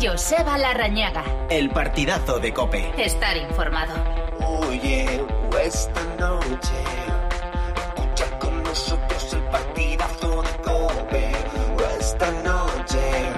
Joseba Larrañaga. El partidazo de COPE. Estar informado. Oye, esta noche escucha con nosotros el partidazo de COPE. Esta noche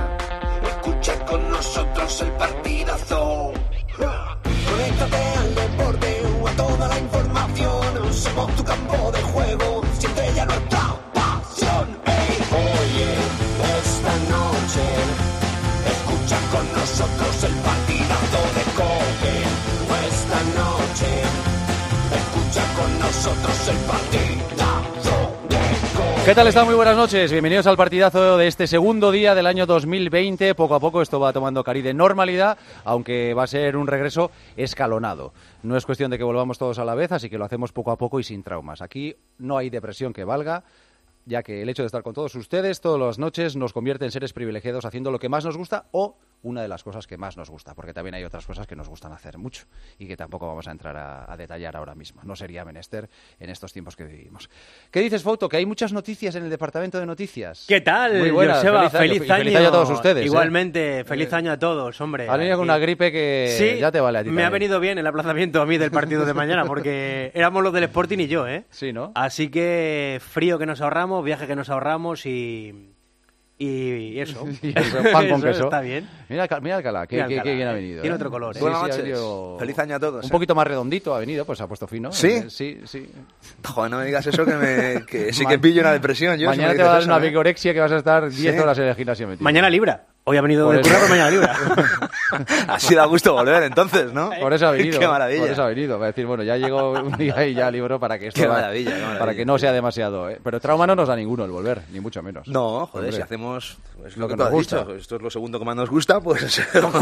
escucha con nosotros el partidazo. Conéctate al deporte o a toda la información. Somos tu campo de juego, siempre ya nuestra pasión. Hey, oye, esta noche escucha con nosotros el partidazo de COPE. Esta noche escucha con nosotros el partidazo de COPE. ¿Qué tal están? Muy buenas noches. Bienvenidos al partidazo de este segundo día del año 2020. Poco a poco esto va tomando cariz de normalidad, aunque va a ser un regreso escalonado. No es cuestión de que volvamos todos a la vez, así que lo hacemos poco a poco y sin traumas. Aquí no hay depresión que valga, ya que el hecho de estar con todos ustedes todas las noches nos convierte en seres privilegiados haciendo lo que más nos gusta o una de las cosas que más nos gusta, porque también hay otras cosas que nos gustan hacer mucho y que tampoco vamos a entrar a detallar ahora mismo. No sería menester en estos tiempos que vivimos. ¿Qué dices, Fouto? Que hay muchas noticias en el departamento de noticias. ¿Qué tal, Muy buenas, Joseba? Feliz año. Feliz año a todos ustedes. Igualmente, feliz año a todos, hombre. Has venido con una gripe que sí, ya te vale a ti. Me ha venido bien el aplazamiento a mí del partido de mañana, porque éramos los del Sporting y yo, ¿eh? Sí, ¿no? Así que frío que nos ahorramos, viaje que nos ahorramos y eso. Y el pan con Eso queso. Está bien. Mira Alcalá, qué bien ha venido. Tiene otro color, ¿eh? Buenas Sí, noches. ha venido Feliz año a todos. Un poquito más redondito ha venido, pues se ha puesto fino. ¿Sí? Sí. Joder, no me digas eso que sí que pillo una depresión. Yo, Mañana si te me va a dar dices una eso, ¿eh? vigorexia que vas a estar 10 ¿Sí? horas en el gimnasio metido. Mañana libra. Hoy ha venido Por de eso. currar, mañana libra. Así da gusto volver entonces, ¿no? Por eso ha venido. Qué maravilla. Por eso ha venido. Va a decir, bueno, ya llego un día y ya libro para que esto Qué maravilla, qué maravilla. para que no sea demasiado. Pero trauma no nos da ninguno el volver, ni mucho menos. No, joder, Hombre. si hacemos pues, Lo lo que que nos tú has gusta. dicho, esto es lo segundo que más nos gusta, pues...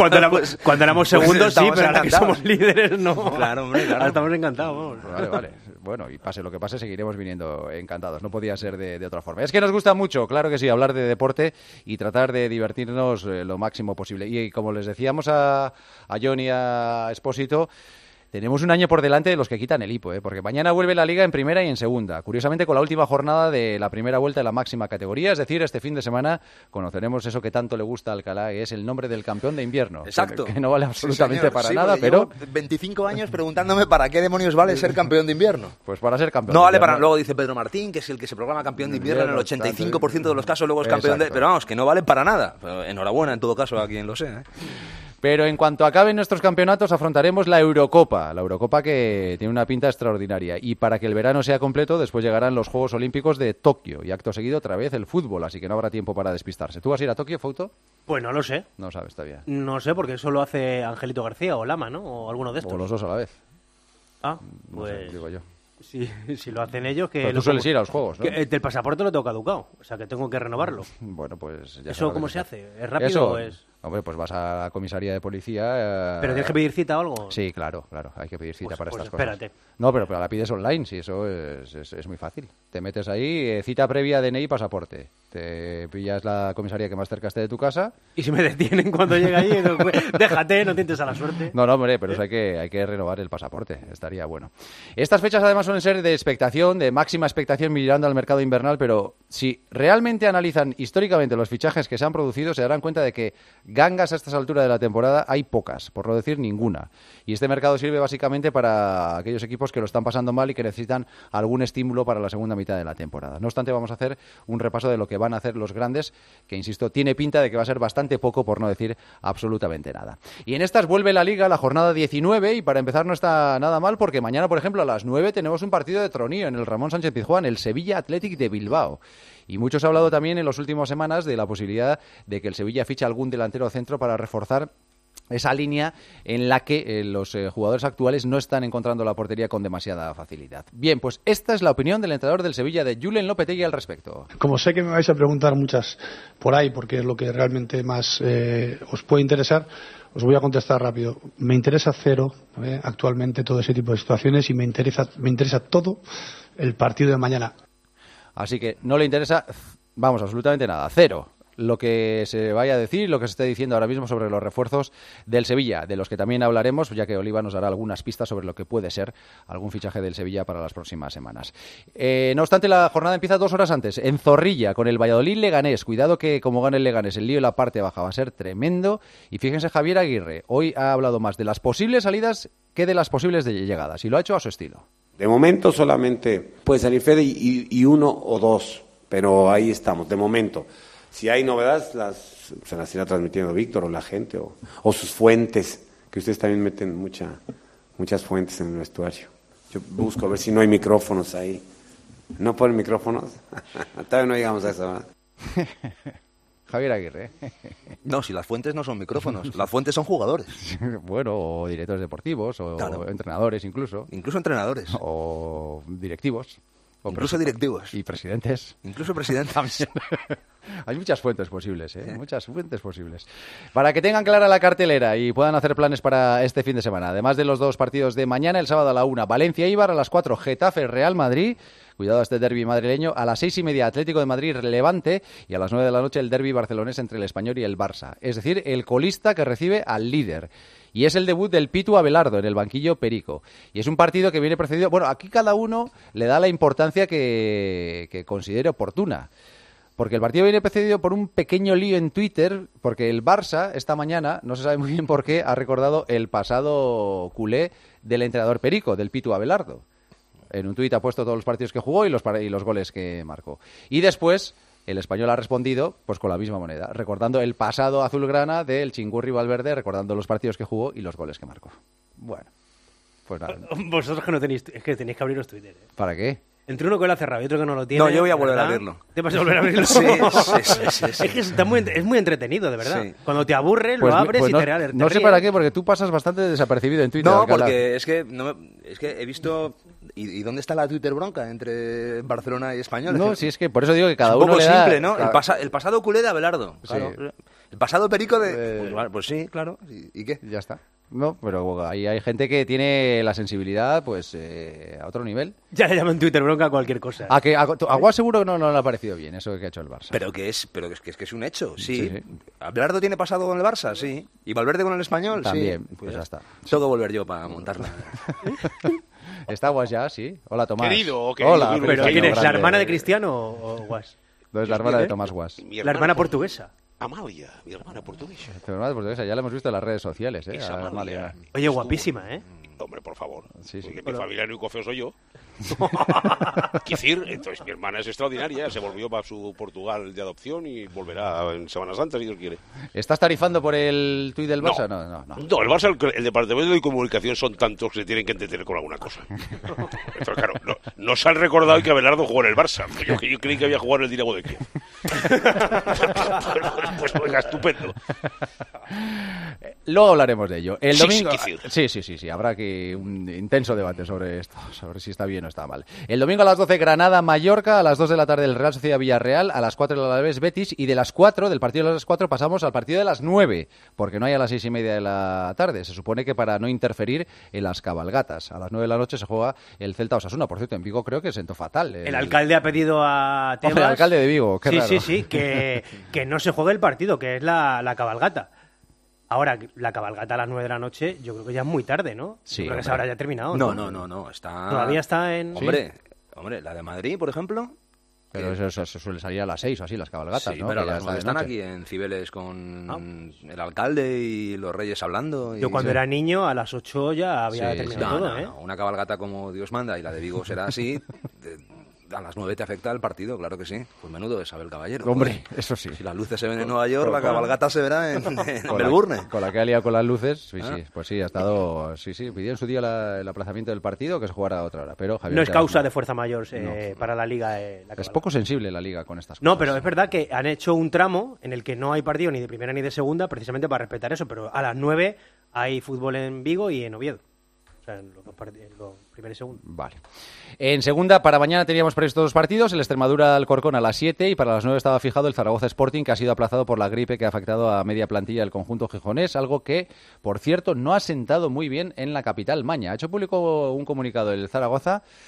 Cuando éramos segundos, sí, estamos pero ahora que encantados. somos líderes, no. Claro, hombre, claro. Ahora estamos encantados, vamos. Vale. Bueno, y pase lo que pase, seguiremos viniendo encantados. No podía ser de otra forma. Es que nos gusta mucho, claro que sí, hablar de deporte y tratar de divertirnos lo máximo posible. Y como les decíamos a John y a Espósito, tenemos un año por delante de los que quitan el hipo, porque mañana vuelve la Liga en primera y en segunda. Curiosamente, con la última jornada de la primera vuelta de la máxima categoría, es decir, este fin de semana conoceremos eso que tanto le gusta a Alcalá, que es el nombre del campeón de invierno. Exacto. Que no vale absolutamente Sí, señor. para Sí, nada, porque pero... llevo 25 años preguntándome para qué demonios vale ser campeón de invierno. Pues para ser campeón. No de vale invierno. para... Luego dice Pedro Martín, que es el que se proclama campeón de invierno en el 85% de los casos, luego es campeón de... Exacto. Pero vamos, que no vale para nada. Pero enhorabuena en todo caso a quien lo sea, ¿eh? Pero en cuanto acaben nuestros campeonatos afrontaremos la Eurocopa que tiene una pinta extraordinaria. Y para que el verano sea completo, después llegarán los Juegos Olímpicos de Tokio y acto seguido otra vez el fútbol, así que no habrá tiempo para despistarse. ¿Tú vas a ir a Tokio, Fouto? Pues no lo sé. No sabes todavía. No sé, porque eso lo hace Angelito García o Lama, ¿no? O alguno de estos. O los dos a la vez. Ah, No pues... sé, digo yo. Si lo hacen ellos, que... Pero tú sueles ir a los Juegos, ¿no? El pasaport lo tengo caducado, o sea que tengo que renovarlo. Bueno, pues ya ¿Eso sabrás cómo qué se hacer. hace? ¿Es rápido Eso, o es...? Hombre, pues vas a la comisaría de policía... ¿Pero tienes que pedir cita o algo? Sí, claro, hay que pedir cita Pues- para pues estas cosas. espérate. No, pero la pides online, sí, eso es muy fácil. Te metes ahí, cita previa, DNI y pasaporte. Te pillas la comisaría que más cerca esté de tu casa. Y si me detienen cuando llegue allí, déjate, no tientes a la suerte. No, hombre, pero eso hay que renovar el pasaporte, estaría bueno. Estas fechas además suelen ser de expectación, de máxima expectación mirando al mercado invernal, pero si realmente analizan históricamente los fichajes que se han producido, se darán cuenta de que gangas a estas alturas de la temporada hay pocas, por no decir ninguna. Y este mercado sirve básicamente para aquellos equipos que lo están pasando mal y que necesitan algún estímulo para la segunda mitad de la temporada. No obstante, vamos a hacer un repaso de lo que van a hacer los grandes, que insisto, tiene pinta de que va a ser bastante poco, por no decir absolutamente nada. Y en estas vuelve la Liga, la jornada 19, y para empezar no está nada mal, porque mañana, por ejemplo, a las 9 tenemos un partido de tronío en el Ramón Sánchez Pizjuán, el Sevilla Athletic de Bilbao. Y mucho se ha hablado también en las últimas semanas de la posibilidad de que el Sevilla fiche algún delantero centro para reforzar esa línea en la que los jugadores actuales no están encontrando la portería con demasiada facilidad. Bien, pues esta es la opinión del entrenador del Sevilla, de Julen Lopetegui, al respecto. Como sé que me vais a preguntar muchas por ahí, porque es lo que realmente más os puede interesar, os voy a contestar rápido. Me interesa cero actualmente todo ese tipo de situaciones y me interesa todo el partido de mañana. Así que no le interesa, vamos, absolutamente nada, cero. lo que se vaya a decir, lo que se esté diciendo ahora mismo sobre los refuerzos del Sevilla, de los que también hablaremos, ya que Oliva nos dará algunas pistas sobre lo que puede ser algún fichaje del Sevilla para las próximas semanas. No obstante, la jornada empieza 2 horas antes, en Zorrilla, con el Valladolid-Leganés. Cuidado que como gane el Leganés, el lío en la parte baja va a ser tremendo. Y fíjense, Javier Aguirre hoy ha hablado más de las posibles salidas que de las posibles llegadas, y lo ha hecho a su estilo. De momento solamente puede salir Fede y 1 o 2, pero ahí estamos, de momento. Si hay novedades, se las irá transmitiendo Víctor o la gente o sus fuentes, que ustedes también meten muchas fuentes en el vestuario. Yo busco a ver si no hay micrófonos ahí. ¿No ponen micrófonos? Todavía no llegamos a eso, ¿verdad? Javier Aguirre. No, si las fuentes no son micrófonos, las fuentes son jugadores. Bueno, o directores deportivos, o claro. Entrenadores incluso. Incluso entrenadores. O directivos. Incluso directivos. Y presidentes. Incluso presidentes. Hay muchas fuentes posibles, ¿eh? Muchas fuentes posibles. Para que tengan clara la cartelera y puedan hacer planes para este fin de semana. Además de los 2 partidos de mañana, el sábado a la 1, Valencia-Eibar, a las 4, Getafe-Real Madrid. Cuidado a este derbi madrileño. A las 6:30, Atlético de Madrid-Levante. Y a las 9 de la noche, el derbi barcelonés entre el Español y el Barça. Es decir, el colista que recibe al líder. Y es el debut del Pitu Abelardo en el banquillo Perico. Y es un partido que viene precedido... Bueno, aquí cada uno le da la importancia que considere oportuna. Porque el partido viene precedido por un pequeño lío en Twitter, porque el Barça esta mañana, no se sabe muy bien por qué, ha recordado el pasado culé del entrenador Perico, del Pitu Abelardo. En un tuit ha puesto todos los partidos que jugó y los goles que marcó. Y después el Español ha respondido pues con la misma moneda, recordando el pasado azulgrana del Chingurri Valverde, recordando los partidos que jugó y los goles que marcó. Bueno, pues nada. Vosotros que no tenéis, es que tenéis que abriros Twitter, ¿eh? ¿Para qué? Entre uno que lo ha cerrado y otro que no lo tiene. No, yo voy a volver ¿verdad? a abrirlo. ¿Te vas a volver a abrirlo? Sí. Es que es muy entretenido, de verdad. Sí. Cuando te aburres, pues, lo abres pues y no, te ríes. No sé para qué, porque tú pasas bastante desapercibido en Twitter. No, Alcalá. porque es que he visto... ¿Y dónde está la Twitter bronca entre Barcelona y Español? No, si es que por eso digo que cada uno le da... Es un un poco simple, ¿no? El pasado culé de Abelardo. Claro. Sí. El pasado Perico de... Pues sí, claro. ¿Y qué? Ya está. No, pero ahí hay gente que tiene la sensibilidad pues a otro nivel. Ya le llaman Twitter bronca a cualquier cosa. A Guas seguro que no le ha parecido bien eso que ha hecho el Barça. Pero es que es un hecho, sí. ¿Abelardo tiene pasado con el Barça? Sí. ¿Y Valverde con el Español? También, sí. Pues ya está. Tengo que volver yo para montarla. ¿Está Guas ya? Sí. Hola, Tomás. Querido, Hola. ¿Pero quién es? ¿La hermana de Cristiano o Guas? No, es la hermana de Tomás Guas. La hermana portuguesa. Amalia, mi hermana portuguesa. Tu hermana portuguesa, ya la hemos visto en las redes sociales, ¿eh? Esa Amalia. Oye, guapísima, ¿eh? Hombre, por favor. Sí. Porque mi familia único feo soy yo. Quiero decir, entonces mi hermana es extraordinaria, se volvió para su Portugal de adopción y volverá en Semana Santa, si Dios quiere. ¿Estás tarifando por el tuit del Barça? No, el Barça, el departamento de comunicación son tantos que se tienen que entender con alguna cosa. Entonces, claro, no se han recordado que Abelardo jugó en el Barça. Yo creí que había jugado en el Dinamo de Kiev. Pues venga, estupendo. Luego hablaremos de ello. El domingo... Sí. Habrá aquí un intenso debate sobre esto, sobre si está bien o está mal. El domingo a las 12, Granada-Mallorca, a las 2 de la tarde el Real Sociedad-Villarreal, a las 4 el Alavés-Betis, y de las 4, del partido de las 4, pasamos al partido de las 9, porque no hay a las 6:30 de la tarde. Se supone que para no interferir en las cabalgatas. A las 9 de la noche se juega el Celta-Osasuna. Por cierto, en Vigo creo que sentó fatal. El alcalde ha pedido a Tebas... El alcalde de Vigo, qué raro. Sí, que no se juegue el partido, que es la cabalgata. Ahora, la cabalgata a las 9 de la noche, yo creo que ya es muy tarde, ¿no? Sí, creo que se habrá ya terminado. No. Está... Todavía está en... Hombre, la de Madrid, por ejemplo... Pero eso suele salir a las 6 o así, las cabalgatas, sí, ¿no? Pero que a las 9 están aquí en Cibeles con el alcalde y los reyes hablando. Yo cuando era niño, a las 8 ya había terminado todo, ¿eh? No. Una cabalgata como Dios manda y la de Vigo será así... A las 9 te afecta el partido, claro que sí. Pues menudo de Isabel Caballero. Hombre, eso sí. Si las luces se ven en Nueva York, la cabalgata se verá en Melbourne. Con la que ha liado con las luces, sí, pues sí, ha estado... Sí, pidió en su día el aplazamiento del partido, que se jugara a otra hora, pero Javier... No es causa de fuerza mayor para la Liga. Es poco sensible la Liga con estas cosas. No, pero es verdad que han hecho un tramo en el que no hay partido ni de primera ni de segunda, precisamente para respetar eso, pero a las 9 hay fútbol en Vigo y en Oviedo. O sea, en los primero y segundo. Vale. En segunda, para mañana teníamos previstos 2 partidos, el Extremadura-Alcorcón a las 7 y para las 9 estaba fijado el Zaragoza Sporting, que ha sido aplazado por la gripe que ha afectado a media plantilla del conjunto gijonés, algo que, por cierto, no ha sentado muy bien en la capital maña. Ha hecho público un comunicado el Zaragoza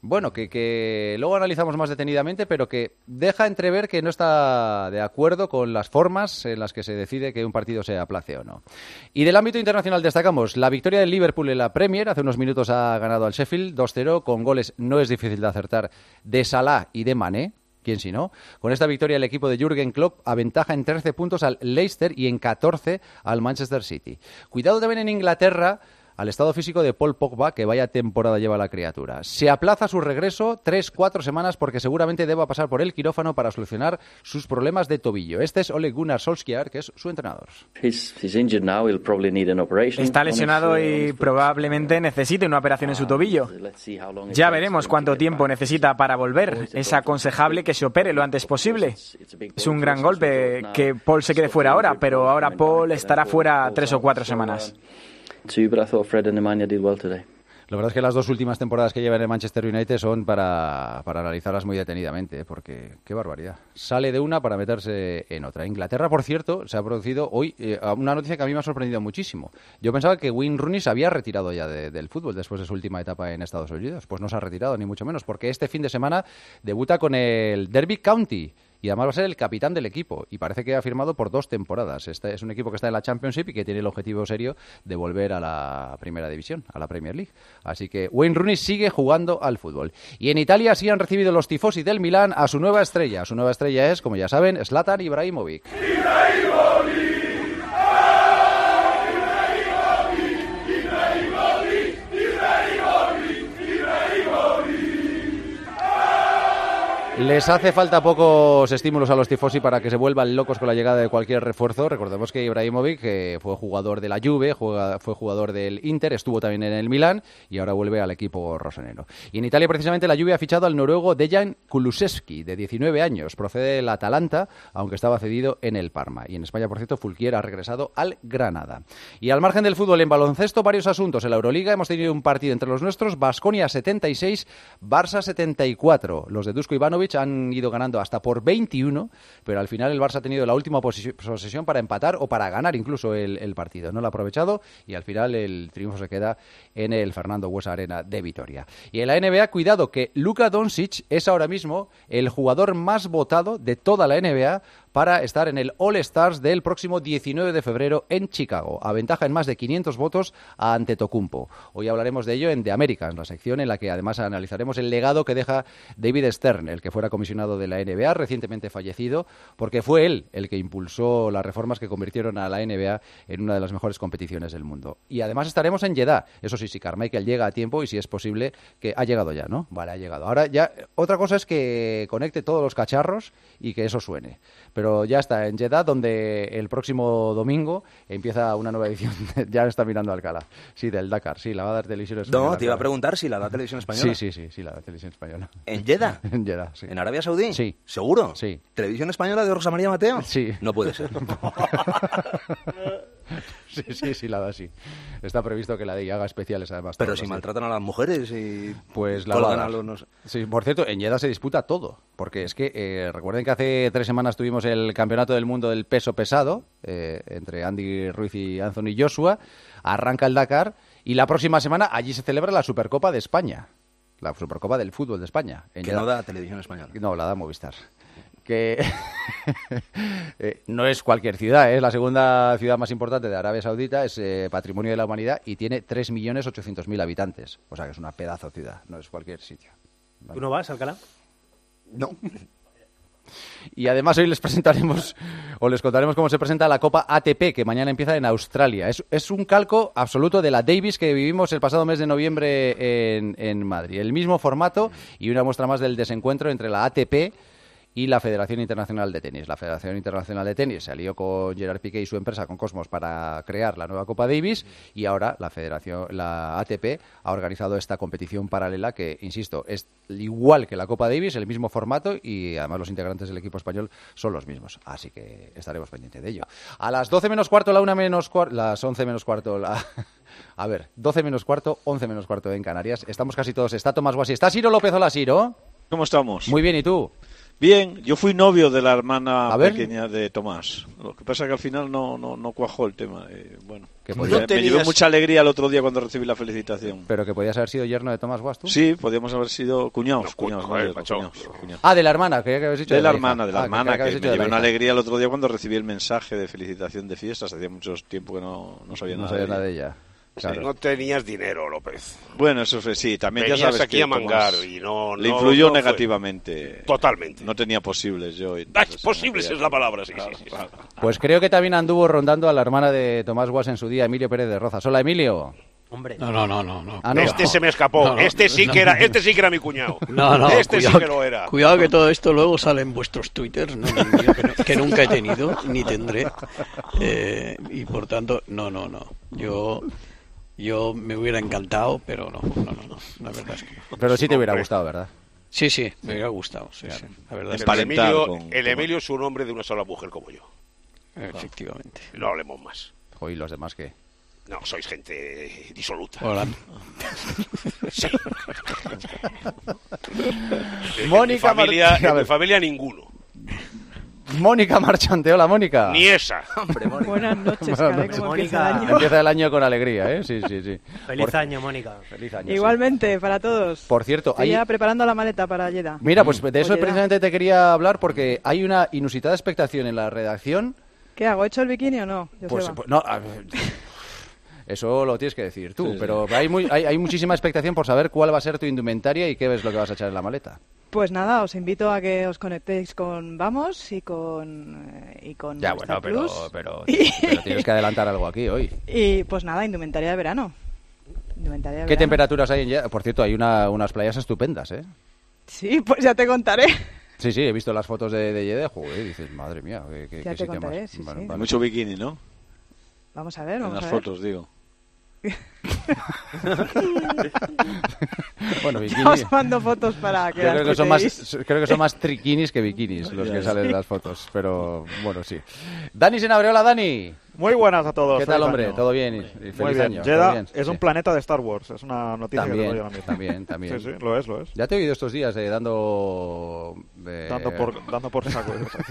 bueno, que luego analizamos más detenidamente, pero que deja entrever que no está de acuerdo con las formas en las que se decide que un partido se aplace o no. Y del ámbito internacional destacamos la victoria del Liverpool en la Premier. Hace unos minutos ha ganado al Sheffield 2-0 con goles, no es difícil de acertar, de Salah y de Mané. ¿Quién si no? Con esta victoria el equipo de Jürgen Klopp aventaja en 13 puntos al Leicester y en 14 al Manchester City. Cuidado también en Inglaterra al estado físico de Paul Pogba, que vaya temporada lleva la criatura. Se aplaza su regreso 3-4 semanas porque seguramente deba pasar por el quirófano para solucionar sus problemas de tobillo. Este es Ole Gunnar Solskjaer, que es su entrenador. Está lesionado y probablemente necesite una operación en su tobillo. Ya veremos cuánto tiempo necesita para volver. Es aconsejable que se opere lo antes posible. Es un gran golpe que Paul se quede fuera ahora, pero ahora Paul estará fuera 3 o 4 semanas. La verdad es que las 2 últimas temporadas que lleva en el Manchester United son para analizarlas muy detenidamente, porque qué barbaridad. Sale de una para meterse en otra. Inglaterra, por cierto, se ha producido hoy una noticia que a mí me ha sorprendido muchísimo. Yo pensaba que Wayne Rooney se había retirado ya del fútbol después de su última etapa en Estados Unidos. Pues no se ha retirado, ni mucho menos, porque este fin de semana debuta con el Derby County. Y además va a ser el capitán del equipo. Y parece que ha firmado por 2 temporadas. Este es un equipo que está en la Championship y que tiene el objetivo serio de volver a la primera división, a la Premier League. Así que Wayne Rooney sigue jugando al fútbol. Y en Italia sí han recibido los tifosi del Milán a su nueva estrella. Su nueva estrella es, como ya saben, Zlatan Ibrahimovic. Les hace falta pocos estímulos a los tifosi para que se vuelvan locos con la llegada de cualquier refuerzo. Recordemos que Ibrahimovic fue jugador de la Juve, fue jugador del Inter, estuvo también en el Milán y ahora vuelve al equipo rosonero. Y en Italia, precisamente, la Juve ha fichado al noruego Dejan Kulusevski, de 19 años. Procede del Atalanta, aunque estaba cedido en el Parma. Y en España, por cierto, Fulquier ha regresado al Granada. Y al margen del fútbol, en baloncesto, varios asuntos. En la Euroliga hemos tenido un partido entre los nuestros, Baskonia 76, Barça 74. Los de Dusko Ivanovic han ido ganando hasta por 21, pero al final el Barça ha tenido la última posesión para empatar o para ganar incluso el partido. No lo ha aprovechado y al final el triunfo se queda en el Fernando Buesa Arena de Vitoria. Y en la NBA, cuidado que Luka Doncic es ahora mismo el jugador más votado de toda la NBA para estar en el All-Stars del próximo 19 de febrero en Chicago. Aventaja en más de 500 votos a Antetokounmpo. Hoy hablaremos de ello en The Americans, la sección en la que además analizaremos el legado que deja David Stern, el que fuera comisionado de la NBA, recientemente fallecido, porque fue él el que impulsó las reformas que convirtieron a la NBA en una de las mejores competiciones del mundo. Y además estaremos en Jeddah. Eso sí, si Carmichael llega a tiempo y si es posible, que ha llegado ya, ¿no? Vale, ha llegado. Ahora ya, otra cosa es que conecte todos los cacharros y que eso suene. Pero ya está en Jeddah, donde el próximo domingo empieza una nueva edición. Ya está mirando Alcalá. Sí, del Dakar. Sí, la va a dar Televisión Española. No, te iba a preguntar si la da Televisión Española. Sí, la da Televisión Española. ¿En Jeddah? En Jeddah, sí. ¿En Arabia Saudí? Sí. ¿Seguro? Sí. ¿Televisión Española de Rosa María Mateo? Sí. No puede ser. Sí, la da, sí. Está previsto que la de haga especiales, además. Pero si maltratan a las mujeres y pues la colgan a los... Sí, por cierto, en Jeddah se disputa todo, porque es que recuerden que hace 3 semanas tuvimos el Campeonato del Mundo del Peso Pesado, entre Andy Ruiz y Anthony Joshua. Arranca el Dakar y la próxima semana allí se celebra la Supercopa de España, la Supercopa del Fútbol de España. Que no da Televisión Española. No, la da Movistar. Que no es cualquier ciudad, es la segunda ciudad más importante de Arabia Saudita, es patrimonio de la humanidad y tiene 3.800.000 habitantes. O sea que es una pedazo ciudad, no es cualquier sitio. ¿Tú no vas, Alcalá? No. Y además hoy les presentaremos o les contaremos cómo se presenta la Copa ATP, que mañana empieza en Australia. Es un calco absoluto de la Davis que vivimos el pasado mes de noviembre en Madrid. El mismo formato y una muestra más del desencuentro entre la ATP y la Federación Internacional de Tenis. La Federación Internacional de Tenis se alió con Gerard Piqué y su empresa, con Cosmos, para crear la nueva Copa Davis y ahora la ATP ha organizado esta competición paralela que, insisto, es igual que la Copa Davis, el mismo formato y además los integrantes del equipo español son los mismos. Así que estaremos pendientes de ello. A las 12 menos cuarto, la 1 menos cuarto, las 11 menos cuarto, a ver, 12 menos cuarto, 11 menos cuarto en Canarias. Estamos casi todos. Está Tomás Guasi. ¿Está Siro López? Hola, Siro. ¿Cómo estamos? Muy bien, ¿y tú? Bien, yo fui novio de la hermana A ver. pequeña de Tomás. Lo que pasa es que al final no cuajó el tema. Bueno, Que me podía- llevé mucha alegría el otro día cuando recibí la felicitación. ¿Pero que podías haber sido yerno de Tomás Guas, tú? Sí, podíamos haber sido cuñados. joder, macho. Cuñados. Ah, de la hermana, creía que habías dicho De la hija. hermana, creía que habías me dicho de la llevé una hija. alegría el otro día cuando recibí el mensaje de felicitación de fiestas. Hacía mucho tiempo que no sabía No nada sabías de nada ella. de ella. Claro. No tenías dinero, López. Bueno, eso fue, sí, también Venías ya sabes aquí que a mangar Tomás y no... le no- influyó no fue. negativamente. Totalmente. No tenía posibles yo. Posibles es la palabra, sí. Pues creo que también anduvo rondando a la hermana de Tomás Guas en su día, Emilio Pérez de Rozas. Hola, Emilio. Hombre. No. Ah, no. Este se me escapó. No, este sí que era mi cuñado. No, Este cuidado, sí que lo era. Cuidado que todo esto luego sale en vuestros twitters, no en el mío, que nunca he tenido, ni tendré. Y por tanto, no. Yo me hubiera encantado, pero no, la verdad es que no. Pero sí te hubiera gustado, ¿verdad? Sí, me hubiera gustado, sí. La verdad es que El Emilio es un hombre de una sola mujer como yo. efectivamente. No hablemos más. Joder, ¿y los demás qué? No, sois gente disoluta. Hola. Sí. Mónica en mi Martínez, a ver. familia ninguno. Mónica Marchante, hola, Mónica. Ni esa. Buenas noches, Buenas caray, noches. cómo empieza el año. Empieza el año con alegría, ¿eh? Sí. Feliz año, Mónica. Feliz año. Igualmente, para todos. Por cierto, Estoy ya preparando la maleta para Lleida. Mira, pues de eso Oye, precisamente te quería hablar porque hay una inusitada expectación en la redacción. ¿Qué hago? ¿He hecho el bikini o no? Joseba? No, a ver, eso lo tienes que decir tú, pero hay muchísima expectación por saber cuál va a ser tu indumentaria y qué ves lo que vas a echar en la maleta. Pues nada, os invito a que os conectéis con Vamos y con Ya, Movistar bueno, Plus. pero tienes que adelantar algo aquí hoy. Y pues nada, indumentaria de verano. Indumentaria de ¿Qué verano. temperaturas hay en Lleida? Por cierto, hay unas playas estupendas, ¿eh? Sí, pues ya te contaré. Sí, he visto las fotos de Lleida, joder, y dices, madre mía, qué Ya te sitio contaré, más. sí. Vale. Mucho bikini, ¿no? Vamos a ver, En vamos las a ver. fotos, digo. Bueno, Ya bikini. os mando fotos para que las Creo que son más triquinis que bikinis los que salen en las fotos, pero bueno, sí. Dani Senabre, hola Dani. Muy buenas a todos. ¿Qué tal, feliz hombre? año. ¿Todo bien? Y feliz Muy bien. año. ¿Todo Jeddah bien? es Sí. un planeta de Star Wars. Es una noticia que te doy ahora mismo. También. Sí, lo es. Ya te he oído estos días dando Dando por saco.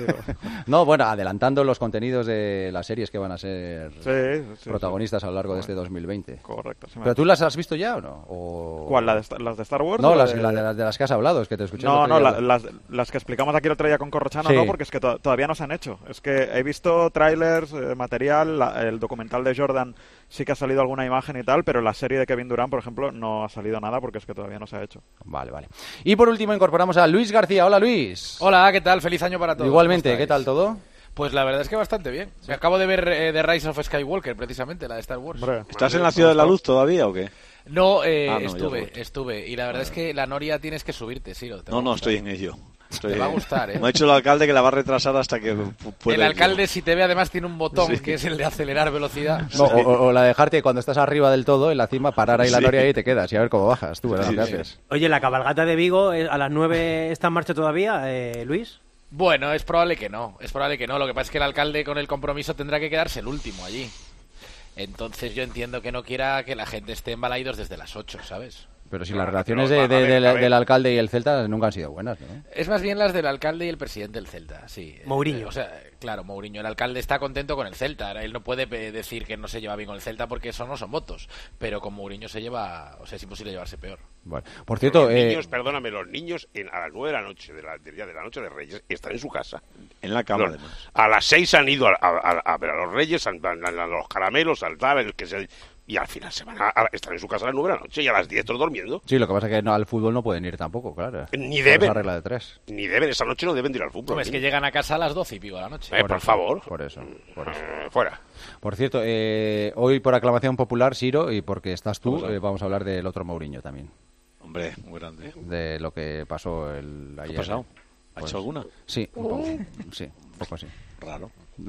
No, bueno, adelantando los contenidos de las series que van a ser Sí, protagonistas a lo largo de este 2020. Correcto. sí me ¿Pero tú las has visto ya o no? ¿O... ¿Cuál? ¿Las de Star Wars? No, o las de las que has hablado, es que te escuché. el No, otro día. las que explicamos aquí el otro día con Corrochano, Sí. no, porque es que todavía no se han hecho. Es que he visto trailers, material, el documental de Jordan sí que ha salido alguna imagen y tal, pero la serie de Kevin Durant, por ejemplo, no ha salido nada porque es que todavía no se ha hecho. Vale. Y por último incorporamos a Luis García. Hola, Luis. Hola, ¿qué tal? Feliz año para todos. Igualmente, ¿Cómo ¿qué estáis? tal todo? Pues la verdad es que bastante bien. Me acabo de ver The Rise of Skywalker, precisamente, la de Star Wars. ¿Estás en la Ciudad de la Luz todavía o qué? No, Ah, no, ya estuve. Y la verdad es que la Noria tienes que subirte, Ciro. No, estoy en ello. Te va a gustar, ¿eh? Me ha dicho el alcalde que la va a retrasar hasta que pueda. El alcalde, si te ve, además tiene un botón que es el de acelerar velocidad. No, o la dejarte cuando estás arriba del todo, en la cima, parar ahí la Sí. noria y te quedas y a ver cómo bajas tú, ¿verdad? ¿Qué haces? Oye, ¿la cabalgata de Vigo a las 9 está en marcha todavía, Luis? Bueno, es probable que no. Lo que pasa es que el alcalde con el compromiso tendrá que quedarse el último allí. Entonces yo entiendo que no quiera que la gente esté en Balaídos desde las 8, ¿sabes? Pero si las relaciones pero, a ver. del alcalde y el Celta nunca han sido buenas, ¿no? Es más bien las del alcalde y el presidente del Celta, sí. Mourinho. O sea, claro, Mourinho. El alcalde está contento con el Celta. Él no puede decir que no se lleva bien con el Celta porque eso no son votos. Pero con Mourinho se lleva... O sea, es imposible llevarse peor. Bueno, por cierto... Los niños, perdóname, los niños a las 9 de la noche, del día de la noche de Reyes, están en su casa. En la cama, Los- a las 6 han ido a ver a los Reyes, a los caramelos, al tal, el que se... Y al final se van están en su casa a las 9 de la noche y a las 10 todos durmiendo. Sí, lo que pasa es que no, al fútbol no pueden ir tampoco, claro. Ni Por deben. esa regla de 3. Ni deben, esa noche no deben ir al fútbol. Hombre, es que llegan a casa a las 12 y pico de la noche. Por favor. Por eso. Fuera. Por cierto, hoy por aclamación popular, Siro, y porque estás tú, Vamos a ver. vamos a hablar del otro Mourinho también. Hombre, muy grande. De lo que pasó ayer. ¿Qué ha pasado? ¿Ha hecho alguna? Sí, un poco. Sí, un poco así. Raro.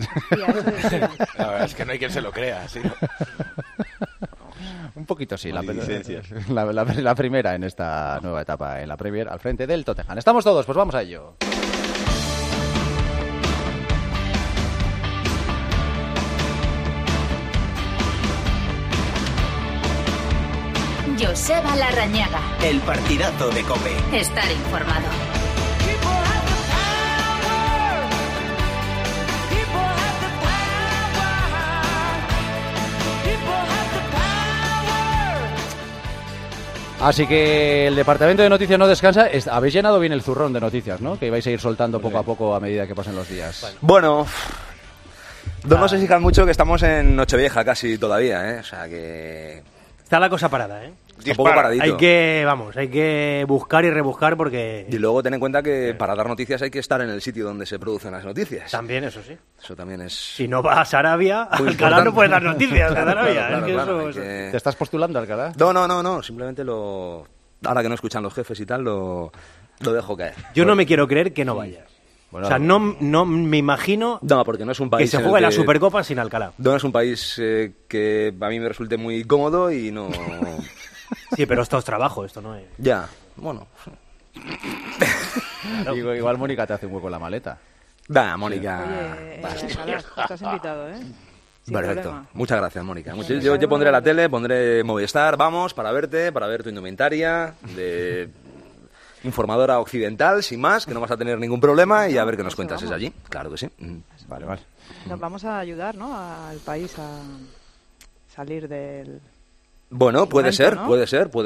La verdad es que no hay quien se lo crea, sí. Un poquito sí, Maledicencias. la primera en esta nueva etapa en la Premier al frente del Tottenham. Estamos todos, pues vamos a ello. Joseba Larrañaga. El partidazo de COPE. Estar informado. Así que el departamento de noticias no descansa. Habéis llenado bien el zurrón de noticias, ¿no? Que vais a ir soltando poco a poco a medida que pasen los días. Bueno, no nos exijan mucho que estamos en Nochevieja casi todavía, ¿eh? O sea que... Está la cosa parada, ¿eh? Está un poco paradito. Hay que buscar y rebuscar porque... Y luego ten en cuenta que para dar noticias hay que estar en el sitio donde se producen las noticias. También, eso sí. Eso también es... Si no vas a Arabia, Alcalá no puede dar noticias de Arabia. Claro, ¿Te estás postulando, Alcalá? No, simplemente ahora que no escuchan los jefes y tal, lo dejo caer. Yo no me quiero creer que no vayas. Bueno, o sea, no me imagino porque no es un país que se juegue la Supercopa sin Alcalá. No es un país que a mí me resulte muy cómodo y no... Sí, pero esto es trabajo, esto no es... Ya, bueno... Claro. Igual Mónica te hace un hueco en la maleta. Mónica... Oye, estás invitado, ¿eh? Perfecto. Problema. Muchas gracias, Mónica. Yo pondré la tele, pondré Movistar, vamos, para verte, para ver tu indumentaria de... informadora occidental, sin más, que no vas a tener ningún problema y a ver qué nos cuentas desde allí. Claro que sí. Vale. Nos vamos a ayudar, ¿no? Al país a salir del... Bueno, puede ser, ¿no? puede ser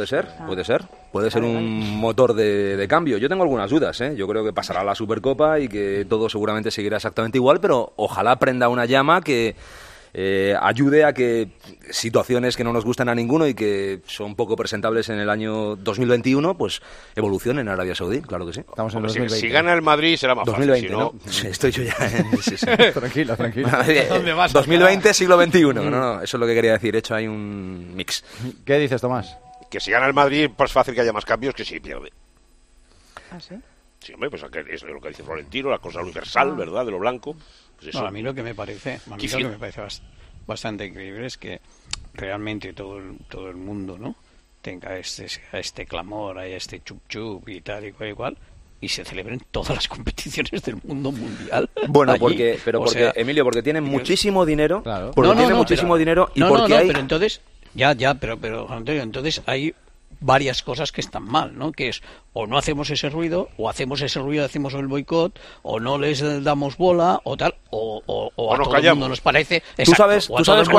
un motor de cambio. Yo tengo algunas dudas, ¿eh? Yo creo que pasará la Supercopa y que todo seguramente seguirá exactamente igual, pero ojalá prenda una llama que ayude a que situaciones que no nos gustan a ninguno y que son poco presentables en el año 2021, pues evolucionen en Arabia Saudí, claro que sí. Estamos en 2020. Si gana el Madrid será más 2020, fácil, ¿no? Sí, estoy yo ya en... Sí. Tranquilo. ¿Dónde vas? 2020, siglo XXI. No, eso es lo que quería decir. He hecho ahí un mix. ¿Qué dices, Tomás? Que si gana el Madrid, pues fácil que haya más cambios que si pierde. ¿Ah, sí? Sí, hombre, pues es lo que dice Florentino, la cosa universal, ¿verdad? De lo blanco. Pues eso. No, a mí lo que me parece bastante increíble es que realmente todo el mundo, ¿no, tenga este clamor, este chup chup y tal y cual, y se celebren todas las competiciones del mundo mundial. Bueno, allí. Emilio, porque tienen muchísimo dinero, claro. Dinero y porque hay... pero entonces pero Antonio, entonces hay varias cosas que están mal, ¿no? Que es, o no hacemos ese ruido, o hacemos ese ruido, hacemos el boicot, o no les damos bola, o tal, o a todo el mundo nos parece... ¿Tú sabes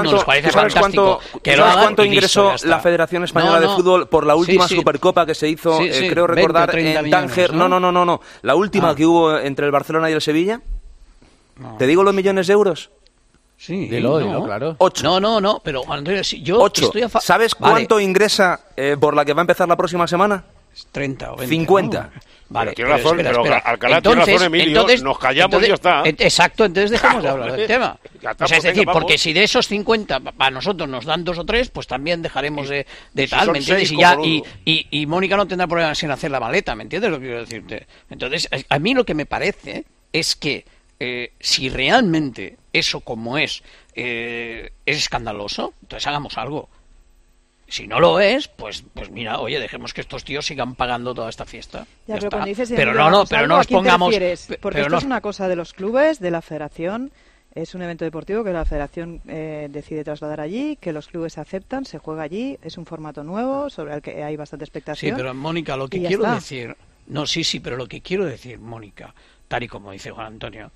cuánto ingresó la Federación Española de Fútbol por la última Supercopa que se hizo, creo recordar, en Tánger? No. La última que hubo entre el Barcelona y el Sevilla. ¿Te digo los millones de euros? Sí, dilo, claro. 8. No, pero Andrés, yo 8. Estoy a ¿Sabes cuánto ingresa por la que va a empezar la próxima semana? 30 o 20. 50. ¿no? Vale, tiene razón, pero Alcalá tiene razón, Emilio, nos callamos y ya está. Exacto, entonces dejamos de hablar del tema. O sea, es decir, porque si de esos 50 a nosotros nos dan 2 o 3, pues también dejaremos de tal, ¿me entiendes? Y Mónica no tendrá problemas en hacer la maleta, ¿me entiendes lo que quiero decirte? Entonces, a mí lo que me parece es que si realmente eso como es escandaloso, entonces hagamos algo. Si no lo es, pues mira, oye, dejemos que estos tíos sigan pagando toda esta fiesta. Ya, pero cuando dices, pero no nos pongamos... Porque esto es una cosa de los clubes, de la federación, es un evento deportivo que la federación decide trasladar allí, que los clubes aceptan, se juega allí, es un formato nuevo sobre el que hay bastante expectación. Sí, pero Mónica, lo que quiero decir... No, sí, pero lo que quiero decir, Mónica, tal y como dice Juan Antonio,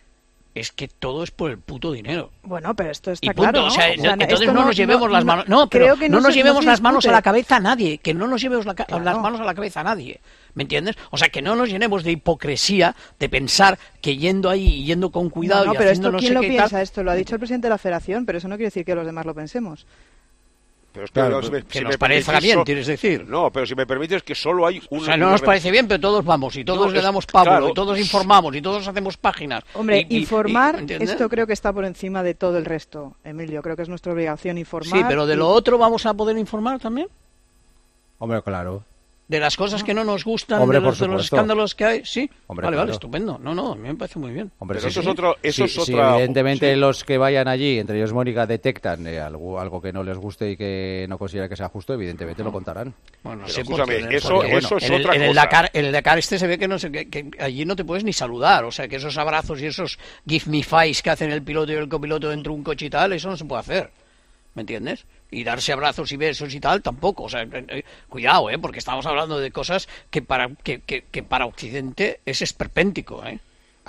es que todo es por el puto dinero. Bueno, pero esto está claro, ¿no? O sea, entonces no nos llevemos las manos... No, pero no nos llevemos las manos a la cabeza a nadie, que no nos llevemos las manos a la cabeza a nadie, ¿me entiendes? O sea, que no nos llenemos de hipocresía, de pensar que yendo ahí y yendo con cuidado y pero haciendo esto, ¿quién lo piensa? Esto lo ha dicho el presidente de la federación, pero eso no quiere decir que los demás lo pensemos. Pero es que nos parezca bien, quieres decir. No, pero si me permites que solo hay una... O sea, no nos parece bien, pero todos vamos, y todos le damos pábulo, y todos informamos, y todos hacemos páginas. Hombre, informar, esto creo que está por encima de todo el resto, Emilio. Creo que es nuestra obligación informar. Sí, pero de lo otro vamos a poder informar también. Hombre, claro. De las cosas que no nos gustan, hombre, de los escándalos que hay, sí. Hombre, vale, claro. Estupendo. No, a mí me parece muy bien. Hombre, pero sí, eso es sí, otra... evidentemente los que vayan allí, entre ellos Mónica, detectan algo que no les guste y que no considera que sea justo, evidentemente lo contarán. Bueno, pero escúchame, eso es otra cosa. En el Dakar se ve que allí no te puedes ni saludar, o sea, que esos abrazos y esos give me fives que hacen el piloto y el copiloto dentro de un coche y tal, eso no se puede hacer. ¿Me entiendes? Y darse abrazos y besos y tal, tampoco. O sea, cuidado, porque estamos hablando de cosas que para Occidente es esperpéntico,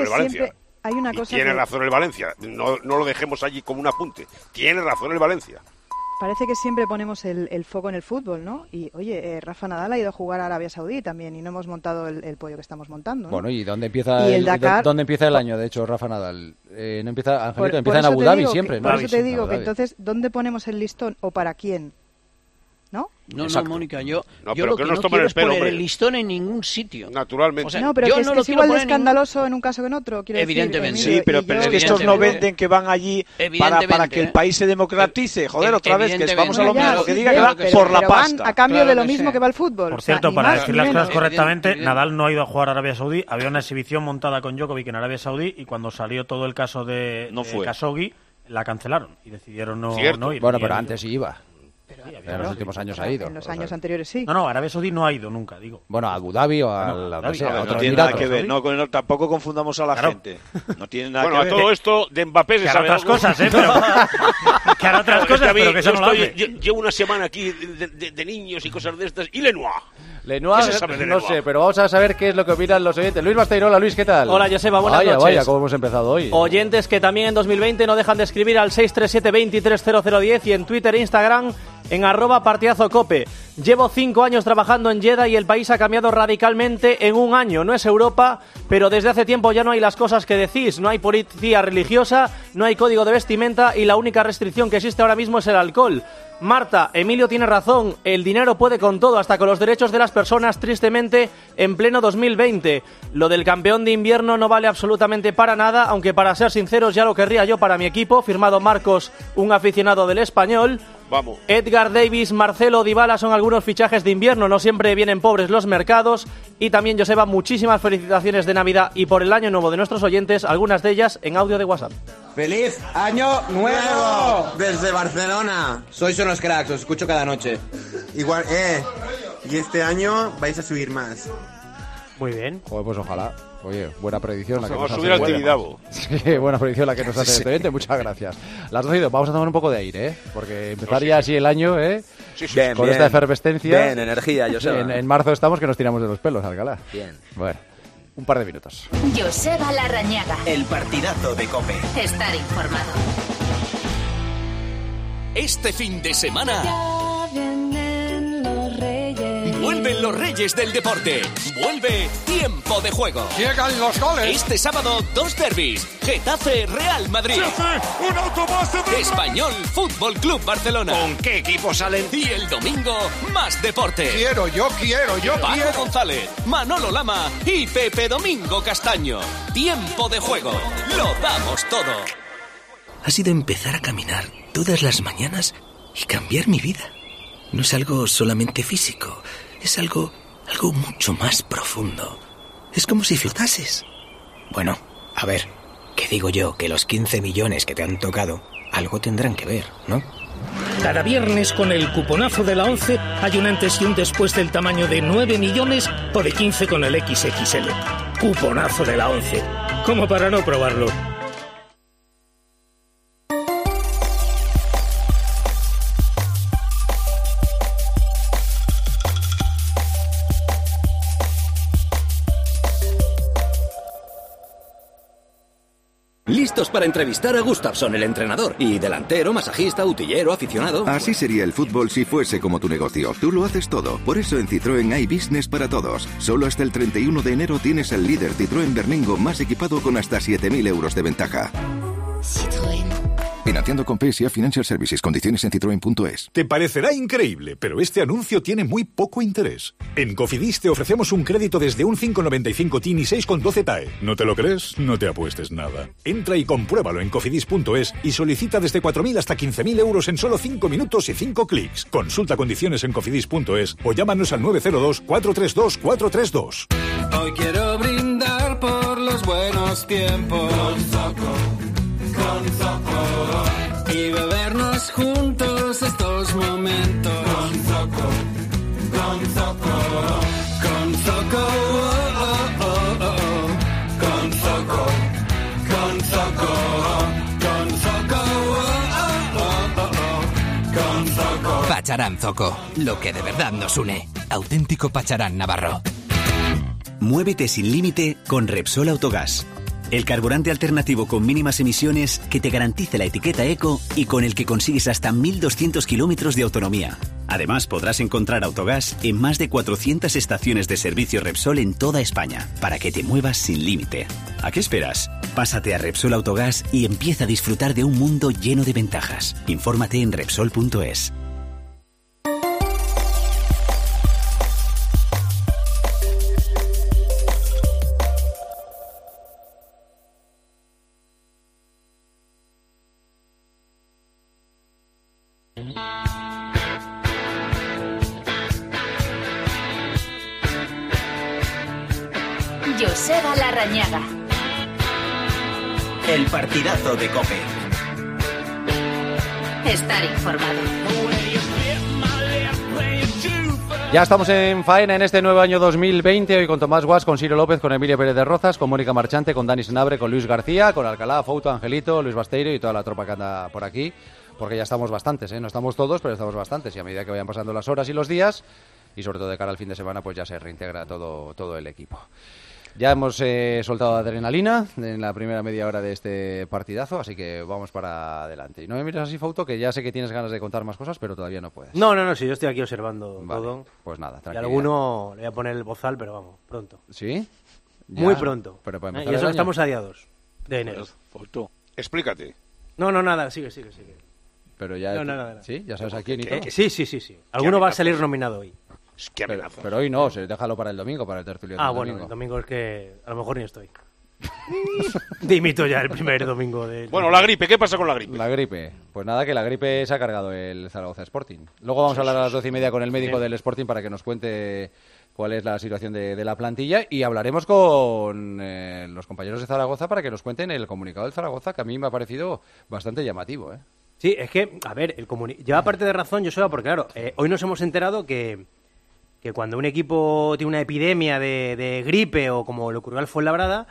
el Valencia. siempre hay una cosa tiene que... razón el Valencia. No lo dejemos allí como un apunte. Tiene razón el Valencia. parece que siempre ponemos el foco en el fútbol, ¿no? Y, oye, Rafa Nadal ha ido a jugar a Arabia Saudí también y no hemos montado el pollo que estamos montando, ¿no? Bueno, ¿y dónde empieza, y el Dakar? ¿dónde empieza el año, de hecho, Rafa Nadal? No empieza, Angelito, empieza en Abu Dhabi siempre, ¿no? Por eso te digo que entonces, ¿dónde ponemos el listón o para quién? ¿No? No, Mónica, yo lo que no no quiero es poner el listón en ningún sitio. Naturalmente. O sea, no, pero yo que es, no que lo es quiero igual de poner escandaloso en un caso que en otro. Evidentemente. Sí, pero es que estos no venden que van allí para que el país se democratice. Joder, otra vez, que vamos a lo mismo. Que diga que va por la pasta. A cambio de lo mismo que va el fútbol. Por cierto, para decir las cosas correctamente, Nadal no ha ido a jugar a Arabia Saudí. Había una exhibición montada con Djokovic en Arabia Saudí y cuando salió todo el caso de Khashoggi, la cancelaron y decidieron no ir. Bueno, pero antes sí iba. En los últimos años ha ido. En los años anteriores sí. No, Arabia Saudí no ha ido nunca, digo. Bueno, a Abu Dhabi o a no tiene nada que ver. No, tampoco confundamos a la gente. No tiene nada que ver. Bueno, a todo esto de Mbappé se sabe otras cosas, pero que hará otras cosas, pero que eso no lo hace. Llevo una semana aquí de niños y cosas de estas. ¿Y Lenoir? Lenoir, no sé, pero vamos a saber qué es lo que opinan los oyentes. Luis Basteirola, Luis, ¿qué tal? Hola, Joseba, buenas noches. Vaya, cómo hemos empezado hoy. Oyentes que también en 2020 no dejan de escribir al 637-230010 y en Twitter e Instagram en @partidazocope. Llevo 5 años trabajando en Jeddah y el país ha cambiado radicalmente en un año. No es Europa, pero desde hace tiempo ya no hay las cosas que decís. No hay policía religiosa, no hay código de vestimenta y la única restricción que existe ahora mismo es el alcohol. Marta, Emilio tiene razón, el dinero puede con todo, hasta con los derechos de las personas, tristemente, en pleno 2020. Lo del campeón de invierno no vale absolutamente para nada, aunque para ser sinceros ya lo querría yo para mi equipo, firmado Marcos, un aficionado del Español. Vamos. Edgar Davis, Marcelo, Dybala son algunos fichajes de invierno, no siempre vienen pobres los mercados. Y también, Joseba, muchísimas felicitaciones de Navidad y por el año nuevo de nuestros oyentes, algunas de ellas en audio de WhatsApp. ¡Feliz Año Nuevo! Desde Barcelona. Sois unos cracks, os escucho cada noche. Igual, y este año vais a subir más. Muy bien. Joder, pues ojalá. Oye, buena predicción la que nos hace. Vamos a subir al Tibidabo. Sí, buena predicción la que nos hace el oyente, muchas gracias. Las 12 y 2, vamos a tomar un poco de aire, porque empezar ya así el año, Bien, con bien. esta efervescencia. Bien, energía, Joseba. En marzo estamos que nos tiramos de los pelos, Alcalá. Bien. Bueno, un par de minutos. Joseba Larrañaga. El partidazo de COPE. Estar informado. Este fin de semana vuelven los Reyes del Deporte. Vuelve Tiempo de Juego. Llegan los goles. Este sábado, 2 derbis. Getafe, Real Madrid. Un autobús de Español, Fútbol Club Barcelona. ¿Con qué equipo salen? Y el domingo, más deporte. Yo quiero. Paco González, Manolo Lama y Pepe Domingo Castaño. Tiempo de Juego. Lo damos todo. Ha sido empezar a caminar todas las mañanas y cambiar mi vida. No es algo solamente físico, es algo mucho más profundo. Es como si flotases. Bueno, a ver, ¿qué digo yo? Que los 15 millones que te han tocado algo tendrán que ver, ¿no? Cada viernes con el cuponazo de la 11 hay un antes y un después del tamaño de 9 millones o de 15 con el XXL. Cuponazo de la 11. Como para no probarlo. Listos para entrevistar a Gustafsson, el entrenador. Y delantero, masajista, utillero, aficionado. Así sería el fútbol si fuese como tu negocio. Tú lo haces todo. Por eso en Citroën hay business para todos. Solo hasta el 31 de enero tienes el líder Citroën Berlingo más equipado con hasta 7.000 euros de ventaja. Citroën. Financiando con PSA Financial Services. Condiciones en citroen.es. Te parecerá increíble, pero este anuncio tiene muy poco interés. En Cofidis te ofrecemos un crédito desde un 5,95 TIN y 6,12 TAE. ¿No te lo crees? No te apuestes nada. Entra y compruébalo en cofidis.es y solicita desde 4.000 hasta 15.000 euros en solo 5 minutos y 5 clics. Consulta condiciones en cofidis.es o llámanos al 902-432-432. Hoy quiero brindar por los buenos tiempos. Con Zoco. Y bebernos juntos estos momentos. Con Zoco. Con Zoco. Con Zoco. Con Zoco. Con Zoco. Con Zoco. Con Zoco. Pacharán Zoco. Lo que de verdad nos une. Auténtico Pacharán navarro. Muévete sin límite con Repsol Autogás. el carburante alternativo con mínimas emisiones que te garantice la etiqueta eco y con el que consigues hasta 1.200 kilómetros de autonomía. Además, podrás encontrar Autogas en más de 400 estaciones de servicio Repsol en toda España, para que te muevas sin límite. ¿A qué esperas? Pásate a Repsol Autogas y empieza a disfrutar de un mundo lleno de ventajas. Infórmate en Repsol.es. Joseba Larrañaga. El partidazo de COPE. Estar informado. Ya estamos en faena en este nuevo año 2020, hoy con Tomás Guas, con Ciro López, con Emilio Pérez de Rozas, con Mónica Marchante, con Dani Senabre, con Luis García, con Alcalá, Fouto, Angelito, Luis Basteiro y toda la tropa que anda por aquí, porque ya estamos bastantes, no estamos todos, pero estamos bastantes, y a medida que vayan pasando las horas y los días, y sobre todo de cara al fin de semana, pues ya se reintegra todo el equipo. Ya hemos soltado adrenalina en la primera media hora de este partidazo, así que vamos para adelante. Y no me mires así, Fouto, que ya sé que tienes ganas de contar más cosas, pero todavía no puedes. No, sí, yo estoy aquí observando todo. Pues nada, tranquilo. Y a alguno le voy a poner el bozal, pero vamos, pronto. ¿Sí? Ya. Muy pronto. Pero para Y eso estamos a día 2 de enero. Fouto, explícate. No, nada, sigue. Pero ya... Nada. ¿Sí? ¿Ya sabes a quién y todo? Sí. Alguno va a salir nominado hoy. Pero hoy no, déjalo para el domingo, para el tertulio del domingo. Bueno, el domingo es que a lo mejor ni estoy. Dimito ya el primer domingo de... Bueno, la gripe, ¿qué pasa con la gripe? La gripe, pues nada, que la gripe se ha cargado el Zaragoza Sporting. Luego vamos a hablar a las 12:30 con el médico del Sporting para que nos cuente cuál es la situación de la plantilla, y hablaremos con los compañeros de Zaragoza para que nos cuenten el comunicado del Zaragoza, que a mí me ha parecido bastante llamativo, Sí, es que, a ver, lleva parte de razón, Joseba, porque claro, hoy nos hemos enterado que cuando un equipo tiene una epidemia de gripe o como le ocurrió al Fuenlabrada,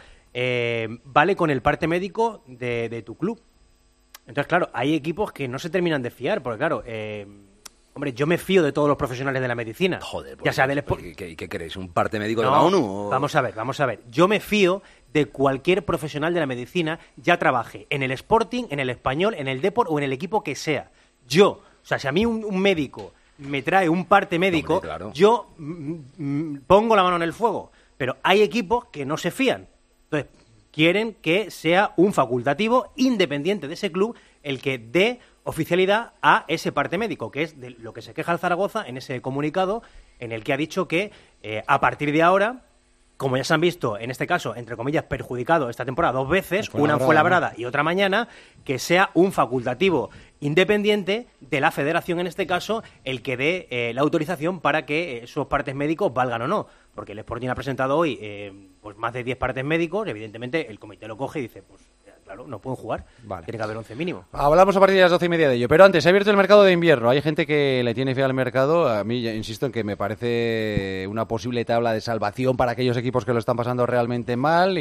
vale con el parte médico de tu club. Entonces, claro, hay equipos que no se terminan de fiar, porque claro, hombre, yo me fío de todos los profesionales de la medicina. Joder, pues, ya sea del ¿qué queréis? ¿Un parte médico de la ONU? Vamos a ver. Yo me fío de cualquier profesional de la medicina, ya trabaje en el Sporting, en el Español, en el Depor o en el equipo que sea. O sea, si a mí un médico me trae un parte médico, hombre, claro, yo pongo la mano en el fuego. Pero hay equipos que no se fían. Entonces, quieren que sea un facultativo independiente de ese club el que dé oficialidad a ese parte médico, que es de lo que se queja el Zaragoza en ese comunicado, en el que ha dicho que a partir de ahora, como ya se han visto, en este caso, entre comillas, perjudicado esta temporada 2 veces, una en Fuenlabrada y otra mañana, que sea un facultativo independiente de la federación, en este caso, el que dé la autorización para que esos partes médicos valgan o no. Porque el Sporting ha presentado hoy pues más de 10 partes médicos, evidentemente el comité lo coge y dice, pues claro, no pueden jugar, tiene que haber 11 mínimo. Hablamos a partir de las 12:30 de ello, pero antes, se ha abierto el mercado de invierno, hay gente que le tiene fe al mercado, a mí insisto en que me parece una posible tabla de salvación para aquellos equipos que lo están pasando realmente mal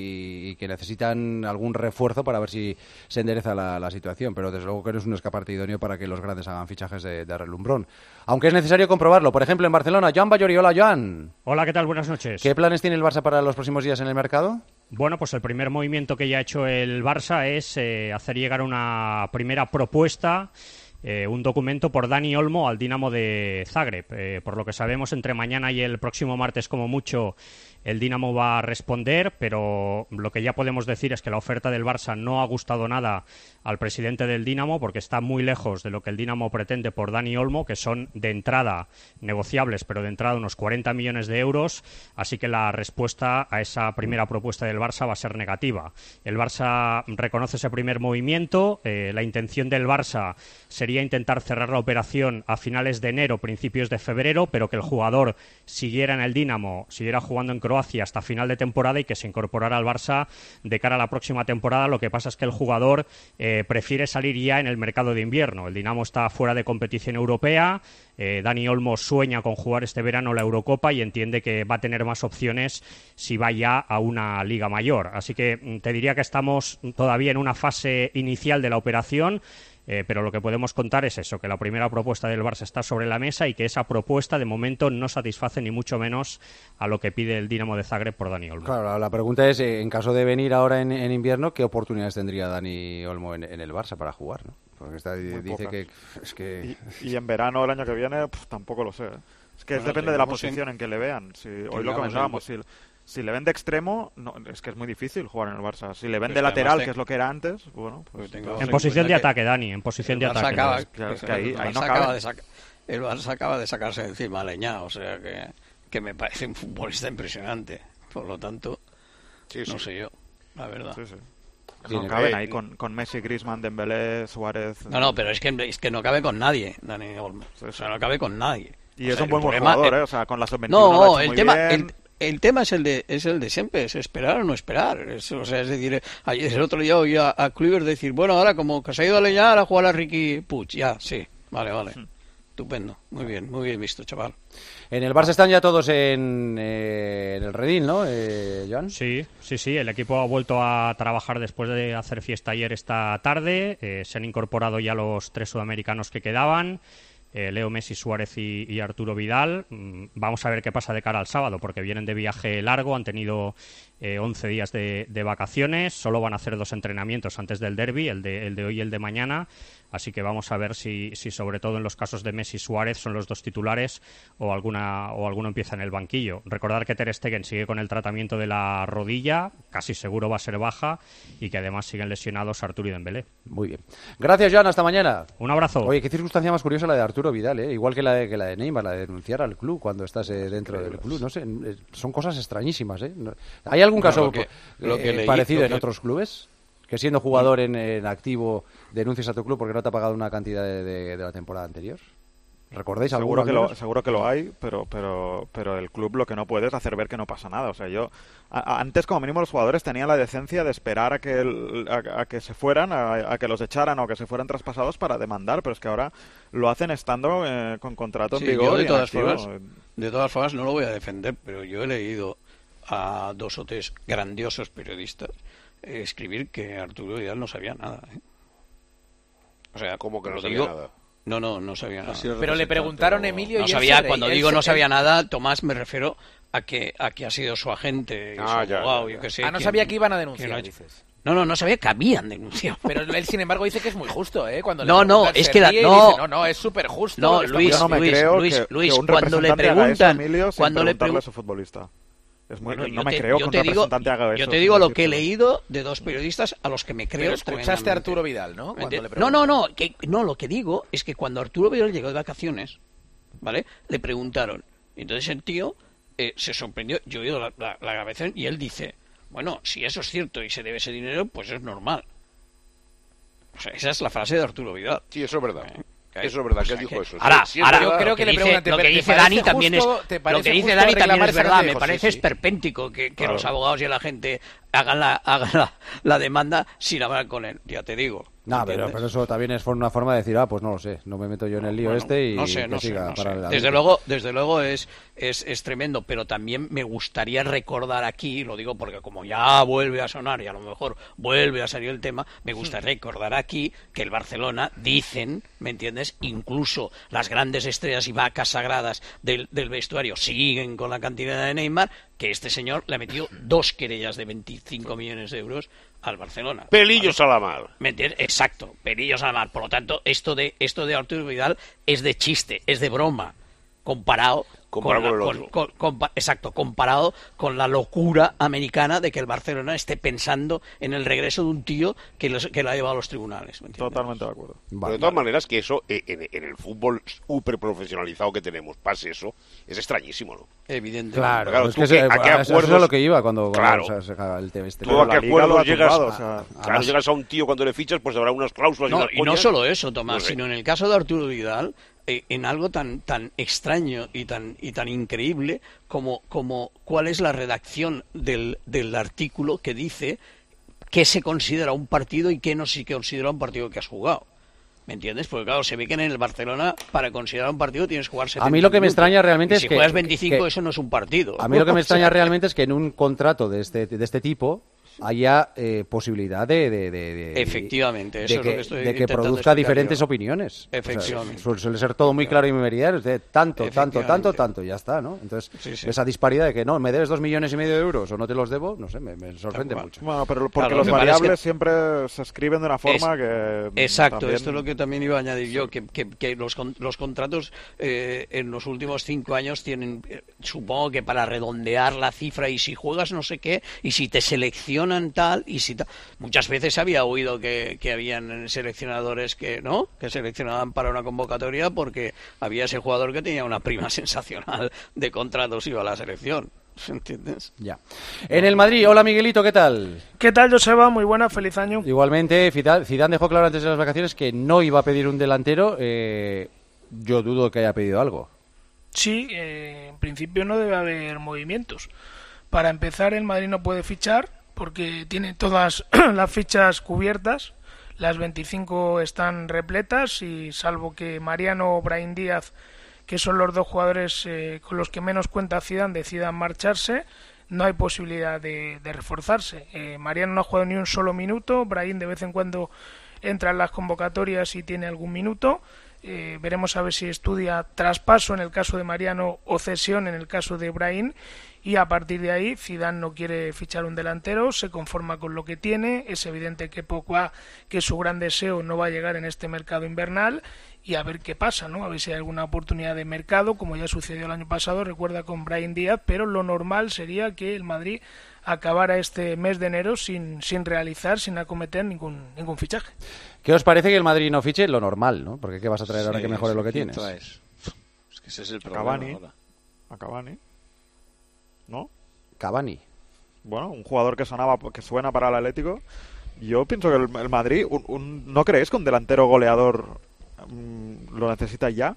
y que necesitan algún refuerzo para ver si se endereza la situación, pero desde luego que no es un escaparate idóneo para que los grandes hagan fichajes de relumbrón. Aunque es necesario comprobarlo, por ejemplo en Barcelona, Joan Ballori. Hola, Joan. Hola, ¿qué tal? Buenas noches. ¿Qué planes tiene el Barça para los próximos días en el mercado? Bueno, pues el primer movimiento que ya ha hecho el Barça es hacer llegar una primera propuesta, un documento por Dani Olmo al Dinamo de Zagreb. Por lo que sabemos, entre mañana y el próximo martes como mucho el Dinamo va a responder, pero lo que ya podemos decir es que la oferta del Barça no ha gustado nada al presidente del Dinamo, porque está muy lejos de lo que el Dinamo pretende por Dani Olmo, que son de entrada negociables, pero de entrada unos 40 millones de euros, así que la respuesta a esa primera propuesta del Barça va a ser negativa. El Barça reconoce ese primer movimiento, la intención del Barça sería intentar cerrar la operación a finales de enero, principios de febrero, pero que el jugador siguiera en el Dinamo, siguiera jugando en Croacia hasta final de temporada y que se incorporara al Barça de cara a la próxima temporada. Lo que pasa es que el jugador prefiere salir ya en el mercado de invierno. El Dinamo está fuera de competición europea. Dani Olmo sueña con jugar este verano la Eurocopa y entiende que va a tener más opciones si va ya a una liga mayor. Así que te diría que estamos todavía en una fase inicial de la operación. Pero lo que podemos contar es eso, que la primera propuesta del Barça está sobre la mesa y que esa propuesta de momento no satisface ni mucho menos a lo que pide el Dinamo de Zagreb por Dani Olmo. Claro, la pregunta es, en caso de venir ahora en invierno, ¿qué oportunidades tendría Dani Olmo en el Barça para jugar, ¿no? Porque dice que es que... Y en verano el año que viene, tampoco lo sé. Es que depende de la posición en que le vean. Hoy lo comentábamos, si le ven de extremo, no, es que es muy difícil jugar en el Barça. Si le ven de lateral, que es lo que era antes, bueno, pues... En posición de ataque, Dani, en posición de ataque. El Barça acaba de sacarse de encima a Leñá, o sea que me parece un futbolista impresionante. Por lo tanto, no sé yo, la verdad. No caben ahí con Messi, Griezmann, Dembélé, Suárez... No, pero es que no cabe con nadie, Dani Olmo. O sea, no cabe con nadie. Y es un buen jugador, O sea, con la sub-21 no, el tema es el de siempre, es esperar o no esperar. O sea, es decir, ayer el otro día oí a Kluivert decir, bueno, ahora como que se ha ido a Leñar a jugar a Riqui Puig, ya, sí, vale. Estupendo, muy bien visto, chaval. En el Barça están ya todos en el redil, ¿no, Joan? Sí, el equipo ha vuelto a trabajar después de hacer fiesta ayer esta tarde. Se han incorporado ya los 3 sudamericanos que quedaban. Leo Messi, Suárez y Arturo Vidal. Vamos a ver qué pasa de cara al sábado, porque vienen de viaje largo, han tenido 11 días de vacaciones, solo van a hacer 2 entrenamientos antes del derbi, el de hoy y el de mañana, así que vamos a ver si sobre todo en los casos de Messi y Suárez son los 2 titulares o alguno empieza en el banquillo. Recordar que Ter Stegen sigue con el tratamiento de la rodilla, casi seguro va a ser baja, y que además siguen lesionados Arturo y Dembélé. Muy bien. Gracias, Joan, hasta mañana. Un abrazo. Oye, qué circunstancia más curiosa la de Arturo Vidal, igual que la de Neymar, la de denunciar al club cuando estás dentro del club. No sé, son cosas extrañísima. ¿Hay algún caso parecido en otros clubes? Que siendo jugador en activo denuncias a tu club porque no te ha pagado una cantidad de la temporada anterior. ¿Recordáis alguno? Seguro que lo hay, pero el club lo que no puede es hacer ver que no pasa nada. O sea, antes como mínimo los jugadores tenían la decencia de esperar a que se fueran, a que los echaran o que se fueran traspasados para demandar, pero es que ahora lo hacen estando con contrato en vigor. De todas formas no lo voy a defender, pero yo he leído a 2 o 3 grandiosos periodistas escribir que Arturo Vidal no sabía nada. O sea, ¿cómo que no sabía nada? No sabía nada. Pero le preguntaron Emilio no sabía. Cuando digo no sabía nada, Tomás, me refiero a que ha sido su agente, su abogado, yo qué sé. No sabía que iban a denunciar, dices. No sabía que habían denunciado. Pero él, sin embargo, dice que es muy justo, Cuando es que es súper justo. No, Luis, yo no me creo Luis, que un cuando le preguntan, cuando le preguntan a su futbolista. No me creo que un representante haga eso. Yo te digo lo que he leído de 2 periodistas a los que me creo. Pero escuchaste a Arturo Vidal, ¿no? No, lo que digo es que cuando Arturo Vidal llegó de vacaciones, ¿vale? Le preguntaron. Y entonces el tío se sorprendió. Yo he oído la grabación y él dice, bueno, si eso es cierto y se debe ese dinero, pues es normal. O sea, esa es la frase de Arturo Vidal. Sí, eso es verdad. Eso es verdad, que él dijo eso. Ahora, yo creo que le preguntan, lo que dice Dani también es verdad. Me parece esperpéntico que los abogados y la gente hagan la demanda sin hablar con él, ya te digo. No, pero eso también es una forma de decir, pues no lo sé, no me meto yo en el lío y no sé. Para desde luego es tremendo, pero también me gustaría recordar aquí, lo digo porque como ya vuelve a sonar y a lo mejor vuelve a salir el tema, me gustaría recordar aquí que el Barcelona, dicen, ¿me entiendes? Incluso las grandes estrellas y vacas sagradas del vestuario siguen con la cantidad de Neymar, que este señor le ha metido 2 querellas de 25 millones de euros al Barcelona. Pelillos a la mar. ¿Me entiendes? Exacto, pelillos a la mar. Por lo tanto, esto de Arturo Vidal es de chiste, es de broma, comparado con la locura americana de que el Barcelona esté pensando en el regreso de un tío que lo ha llevado a los tribunales. Totalmente de acuerdo. Pero de todas maneras, que eso en el fútbol súper profesionalizado que tenemos pase eso, es extrañísimo, ¿no? Evidente. Claro, es que eso es lo que iba cuando se acaba el tema este. ¿Tú a qué acuerdos llegas? Llegas a un tío cuando le fichas, pues habrá unas cláusulas y no solo eso, Tomás, sino en el caso de Arturo Vidal, en algo tan extraño y tan increíble como cuál es la redacción del artículo que dice qué se considera un partido y qué no se considera un partido que has jugado. ¿Me entiendes? Porque claro, se ve que en el Barcelona para considerar un partido tienes que jugar 70 A mí lo que me extraña realmente es que... si juegas 25 eso no es un partido. A mí lo que me extraña realmente es que en un contrato de este tipo haya posibilidad de efectivamente, eso es lo que estoy de que intentando produzca explicar diferentes yo. opiniones. Efectivamente. O sea, suele ser todo muy claro y muy meridiano, de tanto, ya está, ¿no? Entonces, esa disparidad de que no, me debes 2,5 millones de euros o no te los debo, no sé, me sorprende mucho. Bueno, pero porque los variables siempre se escriben de una forma que... Exacto, también... esto es lo que también iba a añadir yo, que los contratos en los últimos 5 años tienen, supongo que para redondear la cifra, y si juegas no sé qué, y si te seleccionan tal, y si tal. Muchas veces había oído que habían seleccionadores que seleccionaban para una convocatoria porque había ese jugador que tenía una prima sensacional de contratos y iba a la selección. ¿Entiendes? Ya. En el Madrid, hola Miguelito, ¿qué tal? ¿Qué tal, Joseba? Muy buena, feliz año. Igualmente, Zidane dejó claro antes de las vacaciones que no iba a pedir un delantero. Yo dudo que haya pedido algo. Sí, en principio no debe haber movimientos. Para empezar, el Madrid no puede fichar porque tiene todas las fichas cubiertas. Las 25 están repletas y salvo que Mariano o Brahim Díaz, que son los dos jugadores con los que menos cuenta Zidane, decidan marcharse, no hay posibilidad de reforzarse. Mariano no ha jugado ni un solo minuto, Brahim de vez en cuando entra en las convocatorias y tiene algún minuto. Veremos a ver si estudia traspaso en el caso de Mariano o cesión en el caso de Brahim, y a partir de ahí Zidane no quiere fichar un delantero, se conforma con lo que tiene. Es evidente que Pogba, que su gran deseo, no va a llegar en este mercado invernal, y a ver qué pasa, ¿no? A ver si hay alguna oportunidad de mercado, como ya sucedió el año pasado, recuerda, con Brahim Díaz, pero lo normal sería que el Madrid acabara este mes de enero sin realizar, sin acometer ningún fichaje. ¿Qué os parece que el Madrid no fiche? Lo normal, ¿no? Porque ¿qué vas a traer ahora que mejore lo que tienes? Es que ese es el problema. A Cavani. ¿No? Cavani. Bueno, un jugador que suena para el Atlético. Yo pienso que el Madrid, ¿no creéis que un delantero goleador lo necesita ya?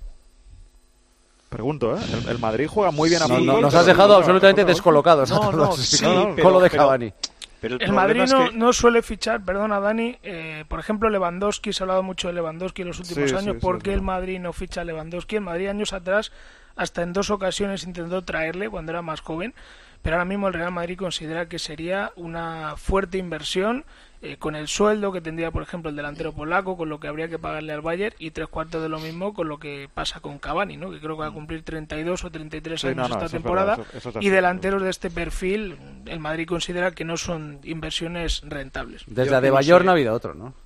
Pregunto, ¿eh? El Madrid juega muy bien a fútbol. Nos has dejado absolutamente descolocados a todos. Sí, con lo de Cavani. Pero el Madrid no suele fichar, perdona Dani, por ejemplo Lewandowski, se ha hablado mucho de Lewandowski en los últimos años. ¿Por qué el Madrid no ficha a Lewandowski? El Madrid años atrás hasta en 2 ocasiones intentó traerle cuando era más joven, pero ahora mismo el Real Madrid considera que sería una fuerte inversión con el sueldo que tendría, por ejemplo, el delantero polaco, con lo que habría que pagarle al Bayern, y 3/4 de lo mismo con lo que pasa con Cavani, ¿no? Que creo que va a cumplir 32 o 33 años esta temporada, eso y delanteros de este perfil el Madrid considera que no son inversiones rentables. Desde Adebayor no ha habido otro, ¿no?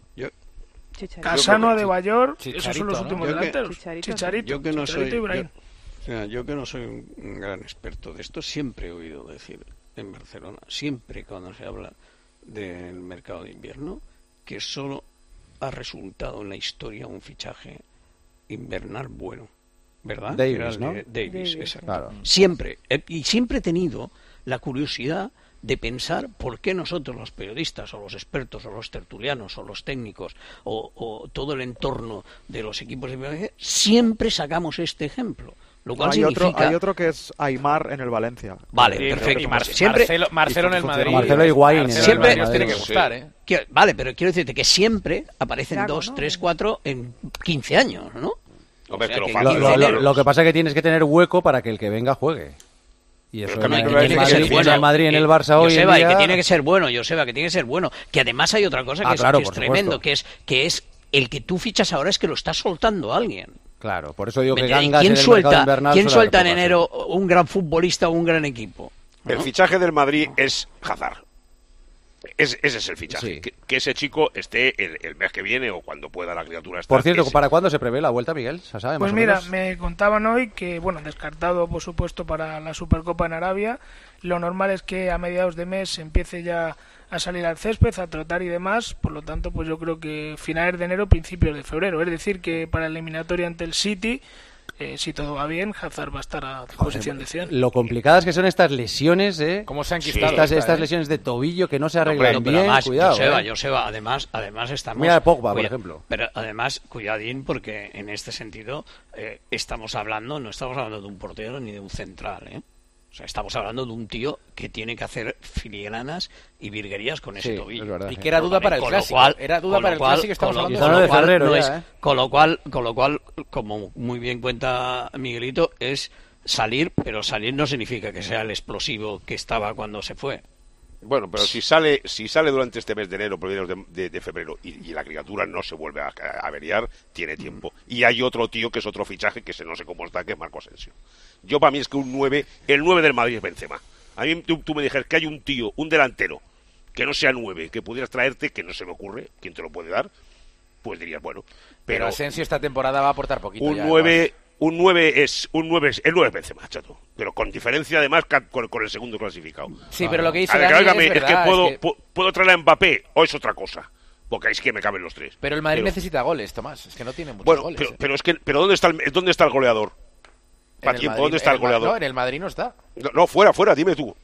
Casano, Adebayor, esos son los últimos delanteros. Chicharito. Yo que no soy y Brahim. Yo que no soy un gran experto de esto, siempre he oído decir en Barcelona, siempre cuando se habla del mercado de invierno, que solo ha resultado en la historia un fichaje invernal bueno, ¿verdad? Davis, ¿no? Davis, exacto. Claro. Siempre, y siempre he tenido la curiosidad de pensar por qué nosotros, los periodistas o los expertos o los tertulianos o los técnicos o todo el entorno de los equipos de viaje siempre sacamos este ejemplo. Lo cual hay otro que es Aimar en el Valencia. Vale, perfecto. Y siempre Marcelo en el Madrid. Marcelo Higuaín. Siempre nos tiene que gustar, ¿eh? Vale, pero quiero decirte que siempre aparecen 2, 3, 4 en 15 años, ¿no? Lo que pasa es que tienes que tener hueco para que el que venga juegue. Y eso tiene que ser bueno. En el Madrid, en el Barça hoy Joseba, en día... y que tiene que ser bueno, Joseba, que tiene que ser bueno. Que además hay otra cosa que es tremendo, que es el que tú fichas ahora es que lo está soltando alguien. Claro, por eso digo que Gangas ¿Quién en el mercado suelta, invernal ¿quién suelta en enero un gran futbolista o un gran equipo? ¿No? El fichaje del Madrid es Hazard. Ese es el fichaje. Sí. Que ese chico esté el mes que viene o cuando pueda la criatura estar. Por cierto, ¿para cuándo se prevé la vuelta, Miguel? ¿Se sabe, pues más mira, o menos? me contaban hoy que, bueno, descartado por supuesto para la Supercopa en Arabia, lo normal es que a mediados de mes empiece ya a salir al césped, a trotar y demás, por lo tanto pues yo creo que finales de enero, principios de febrero, es decir que para la eliminatoria ante el City, si todo va bien, Hazard va a estar a disposición de 100. Lo complicadas que son estas lesiones, ¿Cómo se han quitado? Estas lesiones de tobillo que no se arreglan bien, además, cuidado. Joseba, además estamos... Mira Pogba, por ejemplo. Pero además, cuidadín, porque en este sentido no estamos hablando de un portero ni de un central, ¿eh? O sea, estamos hablando de un tío que tiene que hacer filigranas y virguerías con ese tobillo. Es verdad, y que era duda para el clásico. Era duda para el clásico, estamos hablando de febrero. Con lo cual, como muy bien cuenta Miguelito, es salir, pero salir no significa que sea el explosivo que estaba cuando se fue. Bueno, pero si sale durante este mes de enero, primeros de febrero, y la criatura no se vuelve a averiar, tiene tiempo. Y hay otro tío que es otro fichaje que no sé cómo está, que es Marco Asensio. Yo para mí es que el 9 del Madrid es Benzema. A mí tú me dijeras que hay un tío, un delantero, que no sea 9, que pudieras traerte, que no se me ocurre, ¿quién te lo puede dar? Pues dirías, bueno. Pero Asensio esta temporada va a aportar poquito. Un 9 es Benzema, chato. Pero con diferencia además con el segundo clasificado. Sí, pero lo que dice Dani es verdad, que puedo traer a Mbappé o es otra cosa. Porque es que me caben los tres. Pero el Madrid necesita goles, Tomás. Es que no tiene muchos goles. Pero ¿dónde está el goleador? ¿Dónde está el goleador? No, en el Madrid no está. No, fuera, dime tú.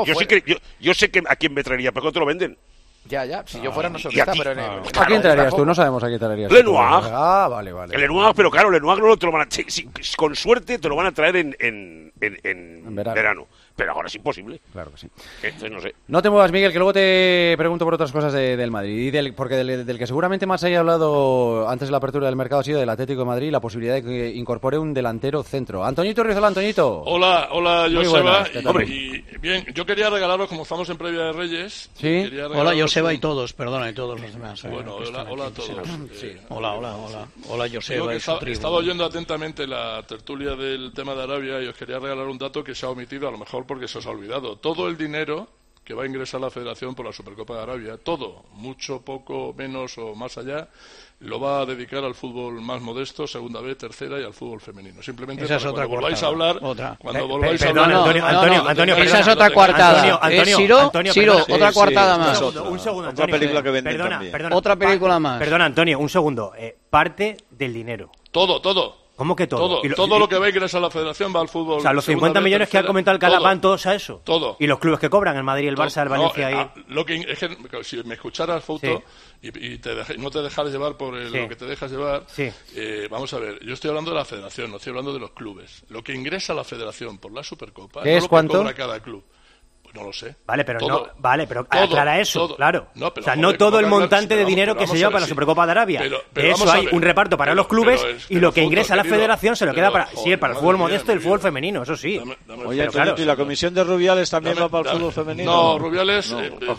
Yo sé que a quién me traería, pero ¿cuánto lo venden? Ya, si yo fuera no sé dónde está, pero... ¿A quién traerías tú? No sabemos a quién traerías. Lenoir. Vale. El Lenoir, pero claro, Lenoir no te lo van a... con suerte te lo van a traer en verano. Pero ahora es imposible. Claro que sí. Entonces, no sé. No te muevas, Miguel, que luego te pregunto por otras cosas del Madrid. Porque del que seguramente más haya hablado antes de la apertura del mercado ha sido del Atlético de Madrid y la posibilidad de que incorpore un delantero centro. Antoñito Rizzola, Antoñito. Hola, Joseba. Hombre. Y bien, yo quería regalaros, como estamos en previa de Reyes... ¿Sí? Hola, Joseba y todos, perdona, y todos los demás. Bueno, hola a todos. Sí. Hola, Joseba. Estaba oyendo atentamente la tertulia del tema de Arabia y os quería regalar un dato que se ha omitido, a lo mejor porque se os ha olvidado. Todo el dinero que va a ingresar la Federación por la Supercopa de Arabia, todo, mucho, poco, menos o más allá, lo va a dedicar al fútbol más modesto, segunda B, tercera y al fútbol femenino. Simplemente esa es otra cuando volváis a hablar... Cuando volváis a hablar... Antonio, esa es otra coartada. Ciro, otra coartada más. Un segundo, otra película que venden también. Otra película más. Perdona, Antonio, un segundo. Parte del dinero. Todo. ¿Cómo que todo? Todo lo que va a ingresar a la Federación va al fútbol. O sea, los 50 millones que ha comentado el Calaf van todos a eso. Todo. ¿Y los clubes que cobran? El Madrid, el Barça, el Valencia es que si me escucharas, Fouto, y no te dejaras llevar por lo que te dejas llevar, vamos a ver, yo estoy hablando de la Federación, no estoy hablando de los clubes. Lo que ingresa a la Federación por la Supercopa ¿Qué es lo cuánto? que cobra cada club. No lo sé. Vale, pero todo, aclara eso, todo. claro. No, pero, o sea, no todo el montante de dinero que se lleva para la Supercopa de Arabia. De eso hay un reparto para los clubes y lo que ingresa a la Federación se lo queda para el fútbol modesto y el fútbol femenino, eso sí. Oye, claro, ¿y la comisión de Rubiales también va para el fútbol femenino? No, Rubiales,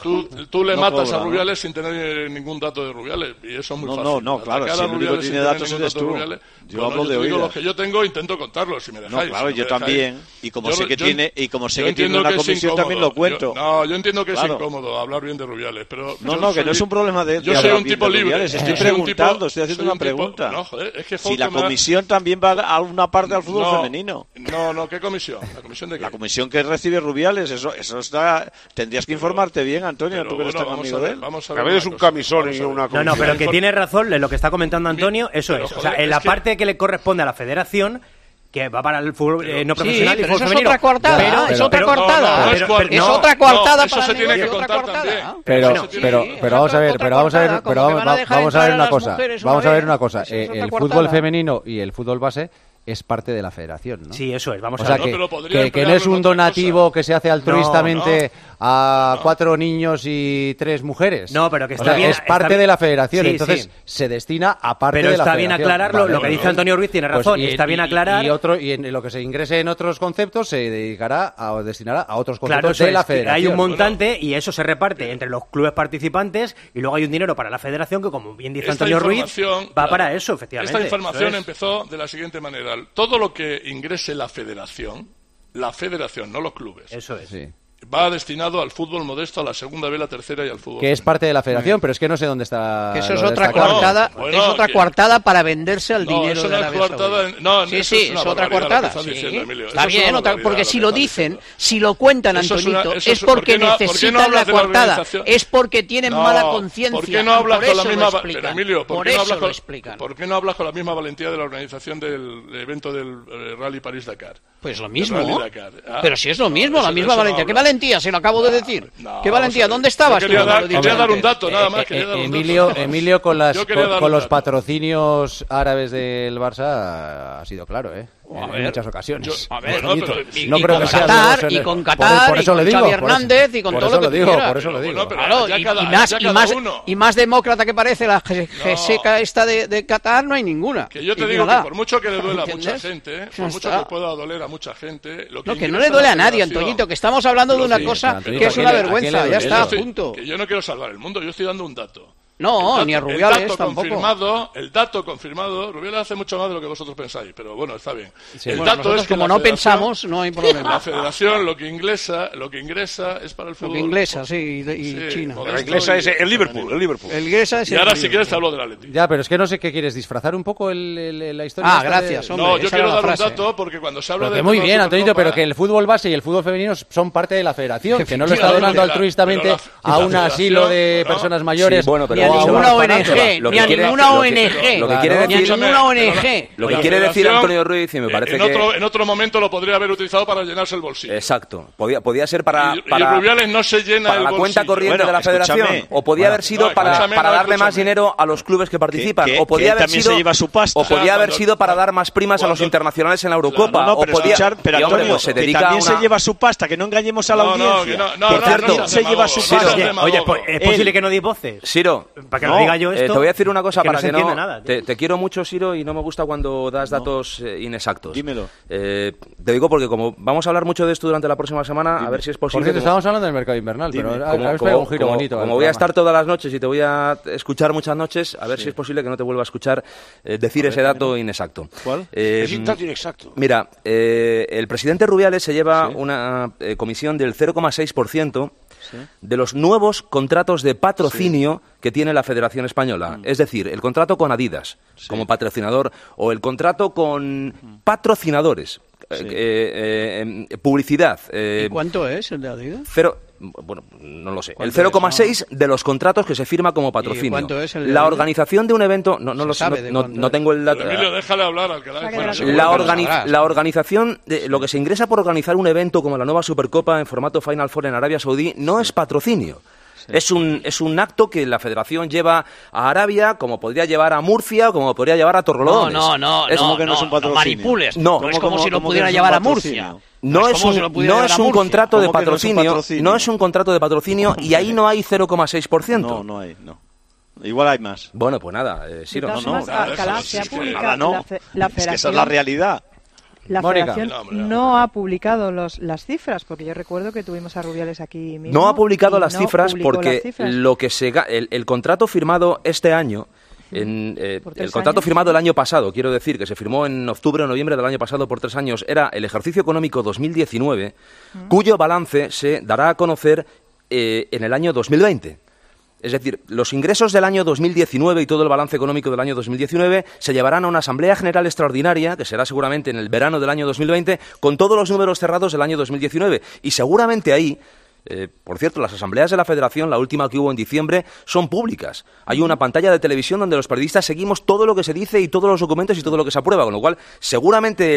tú le matas a Rubiales sin tener ningún dato de Rubiales y eso es muy fácil. No, claro, si el único que tiene datos eres tú. Yo hablo de oídas. Los que yo tengo intento contarlos, si me dejáis. No, claro, yo también. Y como sé que tiene una comisión también lo cuento. Yo entiendo que es incómodo hablar bien de Rubiales, pero... que no es un problema de... Yo soy un tipo libre. Estoy preguntando, estoy haciendo una pregunta. No, joder, es que si la comisión también va a una parte al fútbol femenino. No, ¿qué comisión? ¿La comisión de qué? La comisión que recibe Rubiales, eso está... Tendrías que informarte bien, Antonio, tú que eres tan amigo de él. A ver, es un camisón y una comisión. No, pero que tiene razón en lo que está comentando Antonio, eso es. O sea, en la parte que le corresponde a la Federación... que va para el fútbol no profesional y fútbol femenino. Es otra coartada. Es otra coartada. Es otra coartada. Eso se tiene que contar también. Pero vamos a ver una cosa. Vamos a ver una cosa. El fútbol femenino y el fútbol base es parte de la Federación, ¿no? Sí, eso es. Vamos o sea, a ver. Que no es un donativo que se hace altruistamente a 4 niños y 3 mujeres. No, pero que está bien. Es parte de la Federación, entonces se destina a parte de la Federación. Pero está bien aclararlo, lo que dice Antonio Ruiz tiene razón, y está bien aclarar. Y en lo que se ingrese en otros conceptos se destinará a otros conceptos de la Federación. Hay un montante y eso se reparte entre los clubes participantes y luego hay un dinero para la Federación que, como bien dice Antonio Ruiz, va para eso, efectivamente. Esta información empezó de la siguiente manera. Todo lo que ingrese la Federación, no los clubes. Eso es. Sí. Va destinado al fútbol modesto, a la segunda B, la tercera y al fútbol. Que es parte de la Federación, pero es que no sé dónde está. Eso es otra coartada. Es otra coartada para venderse al dinero de Arabia Saudí. Sí, es otra coartada. Está bien, porque si lo dicen, si lo cuentan, Antonito, es porque necesitan la coartada. Es porque tienen mala conciencia. ¿Por qué no hablas con la misma Emilio? ¿Por qué no hablas con la misma valentía de la organización del evento del Rally París-Dakar? Pues lo mismo. Pero si es lo mismo, la misma valentía. ¿Qué valentía? Se lo acabo de decir. ¿Qué valentía? ¿Dónde estabas? Quería dar un dato, nada más. Emilio, con los patrocinios árabes del Barça ha sido claro, ¿eh? en muchas ocasiones. A ver, no creo que sea Qatar, y con Qatar, por eso y con le digo, Xavi Hernández, y con todo lo que tú quieras. Por eso lo digo. Claro, y más demócrata que parece la GSK esta de Qatar, no hay ninguna. Que yo te digo que por mucho que le duela a mucha gente, por mucho que pueda doler a mucha gente... que no le duele a nadie, Antoñito, que estamos hablando de una cosa que es una vergüenza, ya está, punto. Que yo no quiero salvar el mundo, yo estoy dando un dato. No, ni a Rubiales tampoco. El dato confirmado, Rubiales hace mucho más de lo que vosotros pensáis, pero bueno, está bien. Sí, el dato es que como no pensamos, no hay problema. La federación lo que ingresa es para el fútbol. Lo que ingresa, sí, y China. La inglesa es el Liverpool. El inglesa es y ahora si quieres te hablo del Atlético. Ya, pero es que no sé qué quieres, disfrazar un poco la historia. Gracias, hombre. No, yo quiero dar un dato porque cuando se habla de... Muy bien, Antonito, pero que el fútbol base y el fútbol femenino son parte de la federación, que no lo está donando altruistamente a un asilo de personas mayores ni a ninguna ONG. Ni a ninguna ONG. Lo que quiere decir Antonio Ruiz, y me parece en otro momento lo podría haber utilizado para llenarse el bolsillo. Exacto. Podía ser para y Rubiales no se llena para el la bolsillo. cuenta corriente de la federación, o podía haber sido para darle más dinero a los clubes que participan, o podía haber sido se lleva su pasta. O podía haber sido para dar más primas a los internacionales en la Eurocopa. No, pero Antonio, se dedica que también se lleva su pasta, que no engañemos a la audiencia. Por cierto, se lleva su pasta. Oye, es posible que no di voces. Siro, para que lo diga yo esto. Te voy a decir una cosa para que no... Nada, te quiero mucho, Siro, y no me gusta cuando das datos inexactos. Dímelo. Te digo porque como vamos a hablar mucho de esto durante la próxima semana, a ver si es posible... Por cierto, estábamos hablando del mercado invernal, pero habéis pegado un giro bonito. Como voy a estar todas las noches y te voy a escuchar muchas noches, a ver si es posible que no te vuelva a escuchar decir ese dato inexacto. ¿Cuál? Es un dato inexacto. Mira, el presidente Rubiales se lleva una comisión del 0,6% de los nuevos contratos de patrocinio que tiene la Federación Española. Es decir, el contrato con Adidas como patrocinador o el contrato con patrocinadores. Publicidad. ¿Y cuánto es el de Adidas? Bueno, no lo sé. El 0,6 de los contratos que se firma como patrocinio. ¿Y cuánto es el de la organización de un evento, no lo sé, no tengo el dato. Emilio, déjale hablar al que la organización de lo que se ingresa por organizar un evento como la nueva Supercopa en formato Final Four en Arabia Saudí no es patrocinio. Es un acto que la Federación lleva a Arabia, como podría llevar a Murcia o como podría llevar a Torrelodones. No es un patrocinio. Manipules. No es como si lo pudiera llevar a Murcia. No es un contrato de patrocinio, no es un contrato de patrocinio y ahí no hay 0,6%. No hay. Igual hay más. Bueno, pues nada, Siro. Alcalá se ha publicado la Federación. Es que esa es la realidad. La Federación no ha publicado las cifras, porque yo recuerdo que tuvimos a Rubiales aquí mismo. No ha publicado las cifras porque lo que el contrato firmado este año, el contrato firmado el año pasado, quiero decir, que se firmó en octubre o noviembre del año pasado por 3 años, era el ejercicio económico 2019, cuyo balance se dará a conocer en el año 2020. Es decir, los ingresos del año 2019 y todo el balance económico del año 2019 se llevarán a una Asamblea General Extraordinaria, que será seguramente en el verano del año 2020, con todos los números cerrados del año 2019. Y seguramente ahí, por cierto, las asambleas de la Federación, la última que hubo en diciembre, son públicas. Hay una pantalla de televisión donde los periodistas seguimos todo lo que se dice y todos los documentos y todo lo que se aprueba, con lo cual seguramente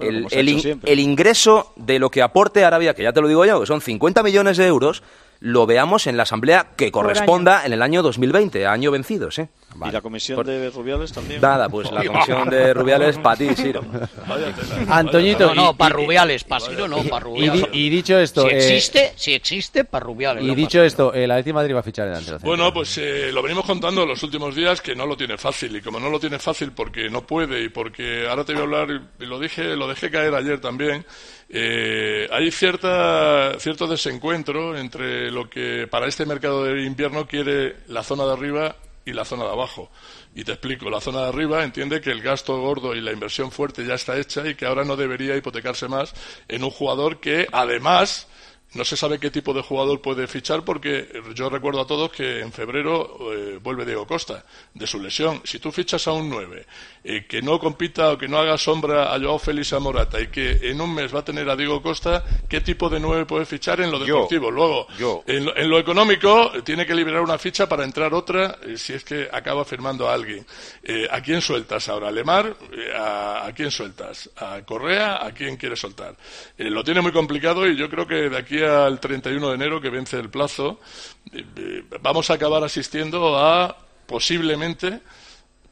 el ingreso de lo que aporte Arabia, que ya te lo digo yo, que son 50 millones de euros, lo veamos en la asamblea que corresponda en el año 2020, año vencidos, ¿eh? Vale. ¿Y la comisión de Rubiales también? Nada, pues la comisión de Rubiales para ti, Siro. Antoñito. No, para Rubiales, para Siro no, para Rubiales. Y dicho esto... Si existe, para Rubiales. Y dicho esto, el Atlético de Madrid va a fichar delante. Bueno, pues lo venimos contando en los últimos días que no lo tiene fácil. Y como no lo tiene fácil porque no puede y porque ahora te voy a hablar, y lo dejé caer ayer también, hay cierto desencuentro entre lo que para este mercado de invierno quiere la zona de arriba y la zona de abajo. Y te explico, la zona de arriba entiende que el gasto gordo y la inversión fuerte ya está hecha y que ahora no debería hipotecarse más en un jugador que además no se sabe qué tipo de jugador puede fichar, porque yo recuerdo a todos que en febrero vuelve Diego Costa de su lesión. Si tú fichas a un 9 que no compita o que no haga sombra a Joao Félix, a Morata, y que en un mes va a tener a Diego Costa, ¿qué tipo de 9 puede fichar en lo deportivo? Luego, en lo económico, tiene que liberar una ficha para entrar otra si es que acaba firmando a alguien. ¿A quién sueltas ahora? ¿A Lemar? ¿A quién sueltas? ¿A Correa? ¿A quién quieres soltar? Lo tiene muy complicado y yo creo que de aquí al 31 de enero, que vence el plazo, vamos a acabar asistiendo a posiblemente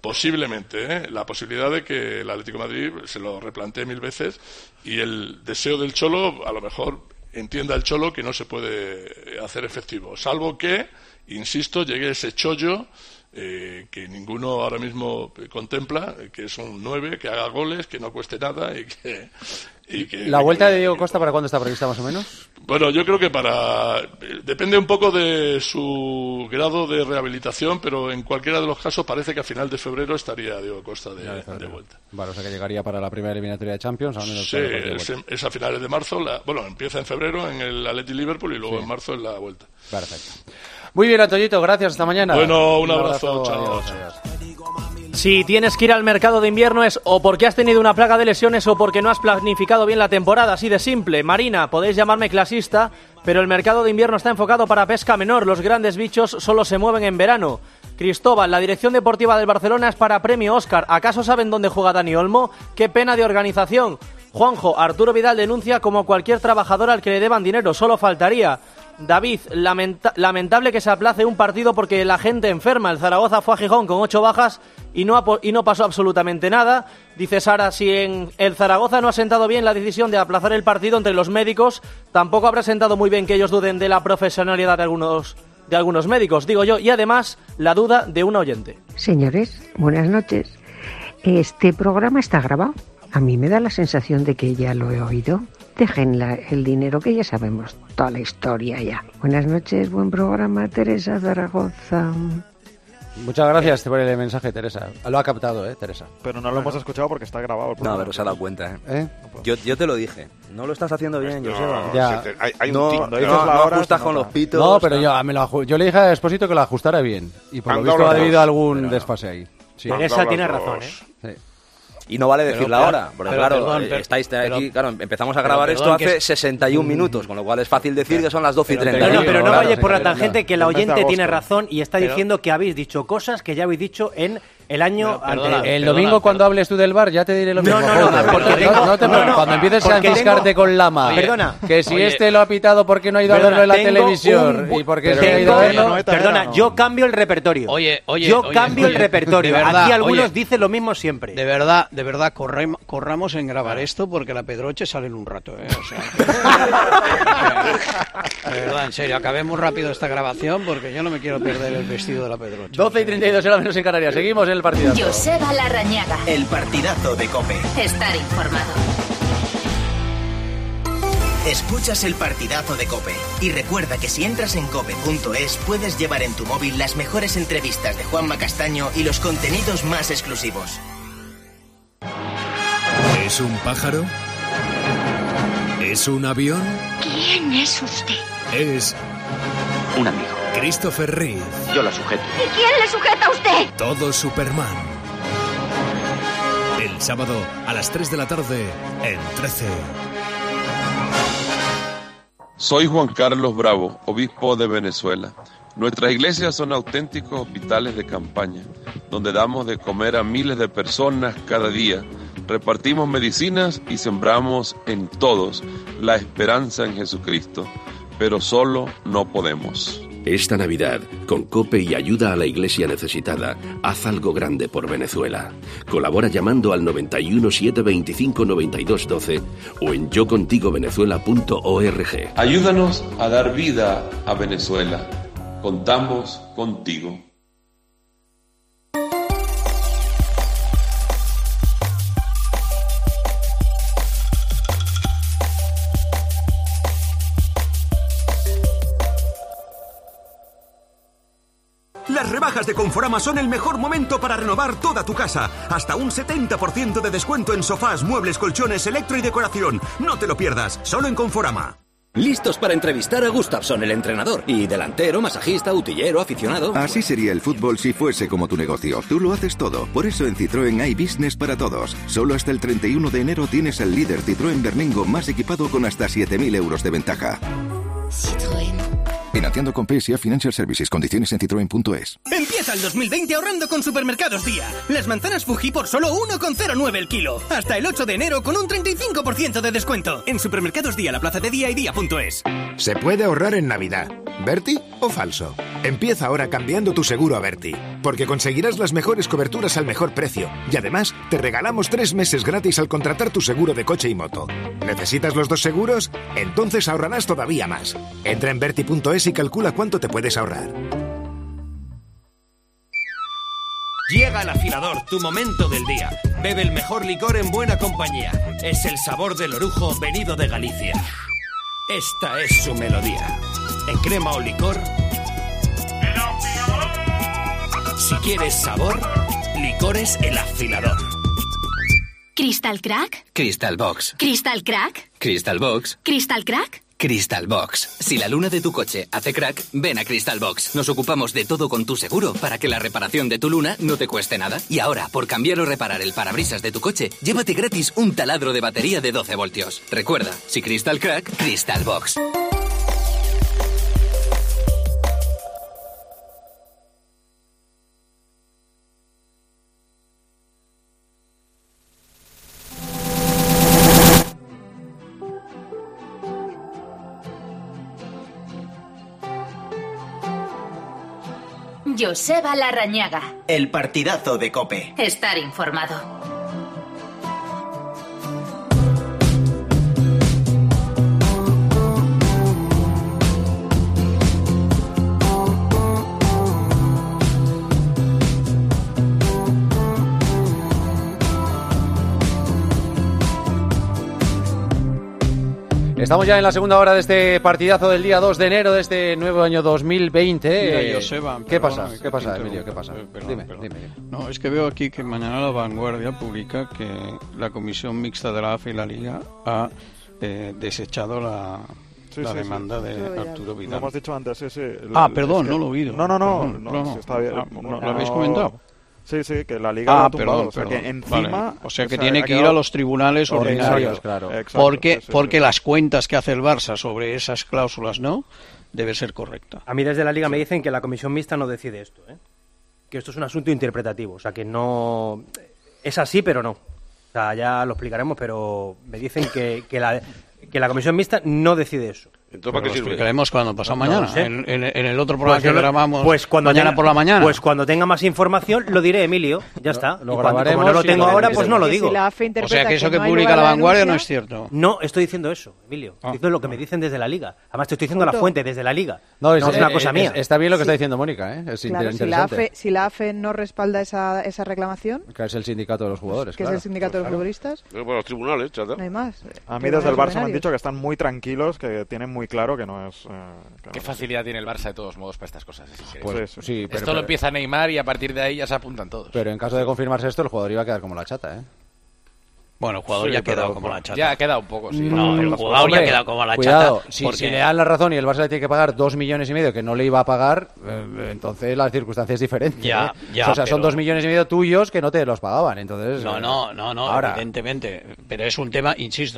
posiblemente, la posibilidad de que el Atlético de Madrid se lo replantee 1000 veces y el deseo del Cholo, a lo mejor entienda el Cholo que no se puede hacer efectivo, salvo que, insisto, llegue ese chollo que ninguno ahora mismo contempla, que es un 9, que haga goles, que no cueste nada y que ¿La vuelta de Diego Costa para cuándo está prevista más o menos? Bueno, yo creo que depende un poco de su grado de rehabilitación, pero en cualquiera de los casos parece que a final de febrero estaría Diego Costa de vuelta. Vale, o sea que llegaría para la primera eliminatoria de Champions. Sí, es a finales de marzo. Empieza en febrero en el Atleti Liverpool y luego en marzo en la vuelta. Perfecto. Muy bien, Antoñito, gracias. Hasta mañana. Bueno, un abrazo. Chao. Adiós. Si tienes que ir al mercado de invierno es o porque has tenido una plaga de lesiones o porque no has planificado bien la temporada, así de simple. Marina, podéis llamarme clasista, pero el mercado de invierno está enfocado para pesca menor. Los grandes bichos solo se mueven en verano. Cristóbal, la dirección deportiva del Barcelona es para premio Óscar. ¿Acaso saben dónde juega Dani Olmo? ¡Qué pena de organización! Juanjo, Arturo Vidal denuncia como cualquier trabajador al que le deban dinero, solo faltaría. David, lamentable que se aplace un partido porque la gente enferma. El Zaragoza fue a Gijón con 8 bajas y no pasó absolutamente nada. Dice Sara, si en el Zaragoza no ha sentado bien la decisión de aplazar el partido entre los médicos, tampoco habrá sentado muy bien que ellos duden de la profesionalidad de algunos médicos, digo yo, y además la duda de un oyente. Señores, buenas noches. Este programa está grabado. A mí me da la sensación de que ya lo he oído. Dejen el dinero, que ya sabemos toda la historia ya. Buenas noches, buen programa, Teresa Zaragoza. Muchas gracias por el mensaje, Teresa. Lo ha captado, Teresa. Pero no lo hemos escuchado porque está grabado el programa. No, pero se ha dado cuenta, Yo te lo dije. No lo estás haciendo bien, Joseba. Ya. No ajustas con los pitos. No, pero yo le dije a Expósito que lo ajustara bien. Y por lo visto ha debido algún desfase ahí. Sí. Teresa tiene razón, Sí. Y no vale decirlo ahora, porque estáis aquí, empezamos a grabar esto hace 61 minutos, con lo cual es fácil decir que son las 12:30. Pero no vayas por la tangente, que la oyente tiene razón y está diciendo que habéis dicho cosas que ya habéis dicho en el año anterior. El domingo cuando hables tú del VAR ya te diré lo mismo. Cuando empieces a enfiscarte con Lama, que si lo ha pitado porque no ha ido a verlo en la televisión y porque se ha ido a verlo. Perdona, yo cambio el repertorio. Yo cambio el repertorio. Aquí algunos dicen lo mismo siempre. De verdad, corramos en grabar esto porque la Pedroche sale en un rato, O sea, de verdad, en serio, acabemos rápido esta grabación porque yo no me quiero perder el vestido de la Pedroche. 12:32 era menos en Canarias. Seguimos en el partidazo. Joseba Larrañaga. El partidazo de COPE. Estar informado. Escuchas el partidazo de COPE. Y recuerda que si entras en cope.es puedes llevar en tu móvil las mejores entrevistas de Juanma Castaño y los contenidos más exclusivos. ¿Es un pájaro? ¿Es un avión? ¿Quién es usted? Es un amigo. Christopher Reeve. Yo la sujeto. ¿Y quién le sujeta a usted? Todo Superman. El sábado a las 3 de la tarde en 13. Soy Juan Carlos Bravo, obispo de Venezuela. Nuestras iglesias son auténticos hospitales de campaña, donde damos de comer a miles de personas cada día. Repartimos medicinas y sembramos en todos la esperanza en Jesucristo, pero solo no podemos. Esta Navidad, con COPE y ayuda a la iglesia necesitada, haz algo grande por Venezuela. Colabora llamando al 91 725 92 12 o en yocontigovenezuela.org. Ayúdanos a dar vida a Venezuela. Contamos contigo. Las rebajas de Conforama son el mejor momento para renovar toda tu casa. Hasta un 70% de descuento en sofás, muebles, colchones, electro y decoración. No te lo pierdas, solo en Conforama. Listos para entrevistar a Gustafsson, el entrenador. Y delantero, masajista, utillero, aficionado. Así sería el fútbol si fuese como tu negocio. Tú lo haces todo. Por eso en Citroën hay business para todos. Solo hasta el 31 de enero tienes el líder Citroën Berlingo más equipado con hasta 7.000 euros de ventaja. Citroën. Financiando con PSA Financial Services. Condiciones en Citroën.es. Empieza el 2020 ahorrando con Supermercados Día. Las manzanas Fuji por solo 1,09 el kilo. Hasta el 8 de enero con un 35% de descuento. En Supermercados Día, la plaza de Día y Día.es. Se puede ahorrar en Navidad. ¿Berti o falso? Empieza ahora cambiando tu seguro a Berti, porque conseguirás las mejores coberturas al mejor precio. Y además, te regalamos 3 meses gratis al contratar tu seguro de coche y moto. ¿Necesitas los 2 seguros? Entonces ahorrarás todavía más. Entra en Berti.es y calcula cuánto te puedes ahorrar. Llega el afilador, tu momento del día. Bebe el mejor licor en buena compañía. Es el sabor del orujo venido de Galicia. Esta es su melodía. En crema o licor. Si quieres sabor, licores El Afilador. ¿Crystal Crack? Crystal Box. ¿Crystal Crack? Crystal Box. ¿Crystal Crack? Crystal Box. Si la luna de tu coche hace crack, ven a Crystal Box. Nos ocupamos de todo con tu seguro para que la reparación de tu luna no te cueste nada. Y ahora, por cambiar o reparar el parabrisas de tu coche, llévate gratis un taladro de batería de 12 voltios. Recuerda, si Crystal Crack, Crystal Box. Joseba Larrañaga. El partidazo de COPE. Estar informado. Estamos ya en la segunda hora de este partidazo del día 2 de enero de este nuevo año 2020. Mira, Joseba, ¿Qué perdona, pasa? ¿Qué pasa, Emilio? ¿Qué pasa? Dime. No, es que veo aquí que mañana La Vanguardia publica que la Comisión Mixta de la AFE y la Liga ha desechado la demanda de Arturo Vidal. Lo hemos dicho antes, sí. Perdón, no lo he oído. No, sí, está bien. ¿Lo habéis comentado? Sí, que la Liga lo ha tumbado. Perdón. O sea, que encima... Vale. O sea, que tiene que ir a los tribunales ordinarios. Claro. Exacto, Porque las cuentas que hace el Barça sobre esas cláusulas, ¿no?, debe ser correcta. A mí desde la Liga me dicen que la comisión mixta no decide esto, que esto es un asunto interpretativo, o sea, que no... Es así, pero no. O sea, ya lo explicaremos, pero me dicen que la comisión mixta no decide eso. Entonces, ¿para qué sirve? Lo explicaremos cuando pasado mañana. No sé. En el otro programa que grabamos mañana por la mañana. Pues cuando tenga más información lo diré, Emilio. Ya está. Lo Y grabaremos. como no lo tengo ahora, pues no lo Si digo. la AFE O sea, que eso que no hay publica lugar La a Vanguardia denuncia, no es cierto. No estoy diciendo eso, Emilio. Estoy diciendo lo que me dicen desde la Liga. Además, te estoy diciendo la fuente desde la Liga. No es una cosa mía. Está bien lo que está diciendo Mónica, Es Claro, interesante. si la AFE no respalda esa reclamación, Que es el sindicato de los jugadores, que es el sindicato de los futbolistas, Pero por los tribunales, chata. no hay más. A mí desde el Barça me han dicho que están muy tranquilos, que tienen muy claro que no es... Qué facilidad tiene el Barça de todos modos para estas cosas. Es increíble. Pues, sí, esto lo empieza Neymar y a partir de ahí ya se apuntan todos. Pero en caso de confirmarse esto, el jugador iba a quedar como la chata, Bueno, el jugador ya ha quedado como la chata. Ya ha quedado un poco, sí. No, el jugador ya ha quedado como la cuidado, chata. Si le dan la razón y el Barça le tiene que pagar 2,5 millones que no le iba a pagar, entonces la circunstancia es diferente. Ya, o sea, son pero... 2,5 millones tuyos que no te los pagaban. Entonces, No, ahora... evidentemente. Pero es un tema, insisto,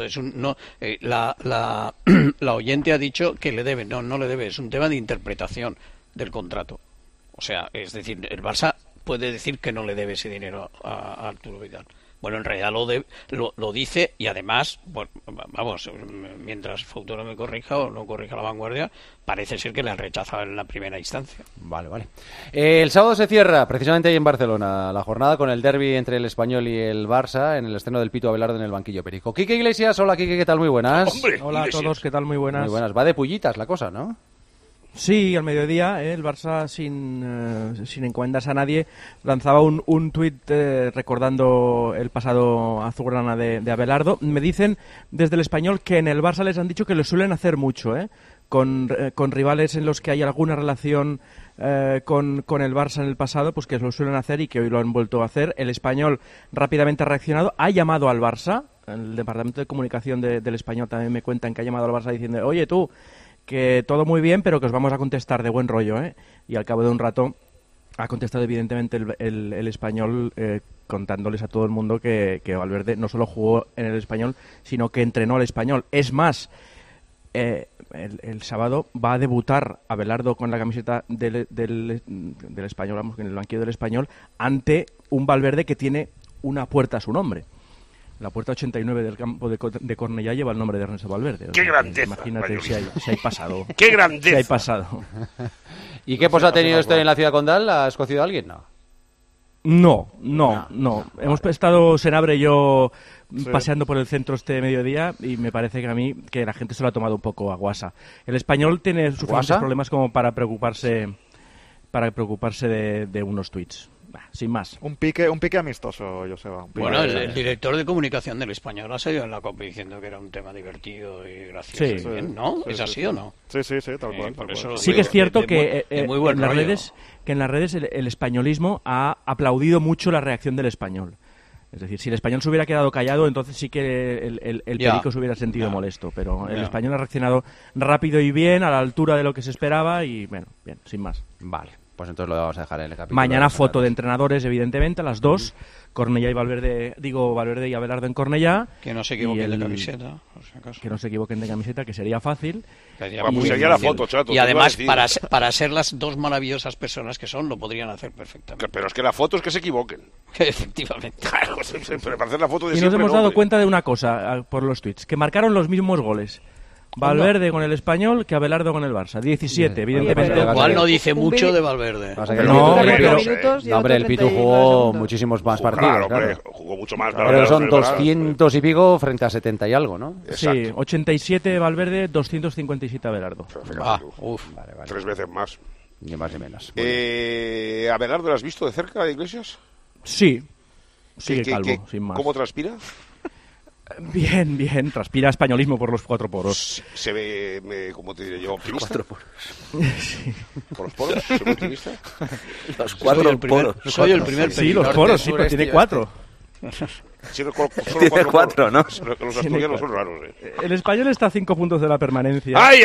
la oyente ha dicho que le debe. No le debe, es un tema de interpretación del contrato. O sea, es decir, el Barça puede decir que no le debe ese dinero a Arturo Vidal. Bueno, en realidad lo dice y además, bueno, vamos, mientras Futuro me corrija o no corrija La Vanguardia, parece ser que le han rechazado en la primera instancia. Vale. El sábado se cierra, precisamente ahí en Barcelona, la jornada con el derbi entre el Español y el Barça en el estreno del Pito Abelardo en el banquillo Perico. Quique Iglesias, hola Quique, ¿qué tal? Muy buenas. Hombre, hola a todos, ¿qué tal? Muy buenas. Muy buenas, va de pullitas la cosa, ¿no? Sí, al mediodía el Barça sin encomendas a nadie lanzaba un tuit recordando el pasado azulgrana de Abelardo. Me dicen desde el Español que en el Barça les han dicho que lo suelen hacer mucho, con rivales en los que hay alguna relación con el Barça en el pasado, pues que lo suelen hacer y que hoy lo han vuelto a hacer. El Español rápidamente ha reaccionado, ha llamado al Barça, el departamento de comunicación del Español también me cuentan que ha llamado al Barça diciendo, oye tú, que todo muy bien, pero que os vamos a contestar de buen rollo, Y al cabo de un rato ha contestado evidentemente el Español contándoles a todo el mundo que Valverde no solo jugó en el Español, sino que entrenó al Español. Es más, el sábado va a debutar Abelardo con la camiseta del Español, vamos, en el banquillo del Español, ante un Valverde que tiene una puerta a su nombre. La puerta 89 del campo de Cornellá lleva el nombre de Ernesto Valverde. ¡Qué grandeza! Imagínate si hay pasado. ¡Qué grandeza! Si hay pasado. ¿Y qué ha tenido esto en la ciudad condal? ¿Ha escocido a alguien? No. No. Hemos estado Senabre y yo paseando por el centro este mediodía y me parece que a mí que la gente se lo ha tomado un poco a guasa. El Español tiene suficientes problemas como para preocuparse de unos tuits. Sin más. Un pique amistoso, Joseba. Bueno, el director de comunicación del Español ha salido en la COPE diciendo que era un tema divertido y gracioso. Sí. Bien, ¿no? ¿Es así o no? Sí, tal cual. Sí que es cierto que muy buen rollo. en las redes el españolismo ha aplaudido mucho la reacción del español. Es decir, si el español se hubiera quedado callado, entonces sí que el perico se hubiera sentido molesto. Pero el español ha reaccionado rápido y bien, a la altura de lo que se esperaba y, bueno, bien, sin más. Vale. Pues entonces lo vamos a dejar en el capítulo. Mañana foto de entrenadores, evidentemente, a las 2. Cornellá y Valverde y Abelardo en Cornellá. Que no se equivoquen de camiseta, por si acaso. Que no se equivoquen de camiseta, que sería fácil. Pues sería la foto, chato. Y además, para ser las dos maravillosas personas que son, lo podrían hacer perfectamente. Pero es que la foto es que se equivoquen. Efectivamente. Claro, pero para hacer la foto de y nos hemos dado cuenta de una cosa por los tweets, que marcaron los mismos goles. Valverde con el Español que Abelardo con el Barça. 17, evidentemente. Lo cual no dice mucho de Valverde. Hombre, el Pitu jugó muchísimos más partidos. Claro. Jugó mucho más. Pero son 200 y pico frente a 70 y algo, ¿no? Exacto. Sí, 87 Valverde, 257 Abelardo. Vale. 3 veces más. Ni más ni menos. ¿Abelardo lo has visto de cerca, Iglesias? Sí. Sigue calvo, sin más. ¿Cómo transpira? Bien, transpira españolismo por los 4 poros. Se ve, ¿cómo te diré yo? ¿Optimista? 4 poros. Sí. ¿Por los poros? ¿Se ve optimista? Los 4 poros. Soy el primer Sí, los poros, sí, pero tiene 4. Tiene 4, ¿no? Los asturianos son raros. El Español está a 5 puntos de la permanencia. ¡Ay!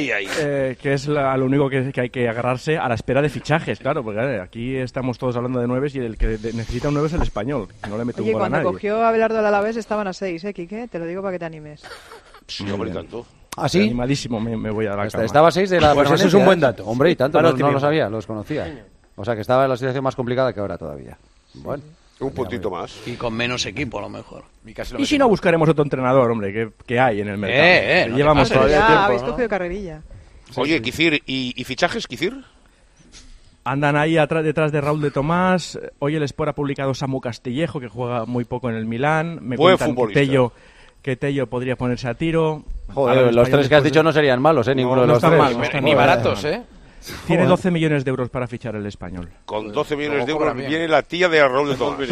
Que es lo único que hay que agarrarse a la espera de fichajes, claro, porque aquí estamos todos hablando de 9 y el que necesita un 9 es el Español. No le mete un gol a nadie. Cuando cogió Abelardo al Alavés estaban a 6, Quique? Te lo digo para que te animes. Sí, hombre, tanto. ¿Ah, sí? Animadísimo me voy a dar la cama. Estaba a 6 de la permanencia. Pues eso es un buen dato. Hombre, y tanto, no lo sabía, los conocía. O sea, que estaba en la situación más complicada que ahora todavía. Bueno. Un puntito más. Y con menos equipo, a lo mejor. Y si no, buscaremos otro entrenador, hombre, que hay en el mercado. Llevamos todavía tiempo. Habéis cogido carrerilla. Oye, Kicir, ¿y fichajes, Kicir? Andan ahí detrás de Raúl de Tomás. Hoy el Sport ha publicado Samu Castillejo, que juega muy poco en el Milán. Me cuentan que Tello podría ponerse a tiro. Joder, los 3 que has dicho no serían malos, ninguno de los 3. Ni baratos, Tiene 12 millones de euros para fichar el Español. Con 12 millones de euros viene la tía de Raúl de Tomás.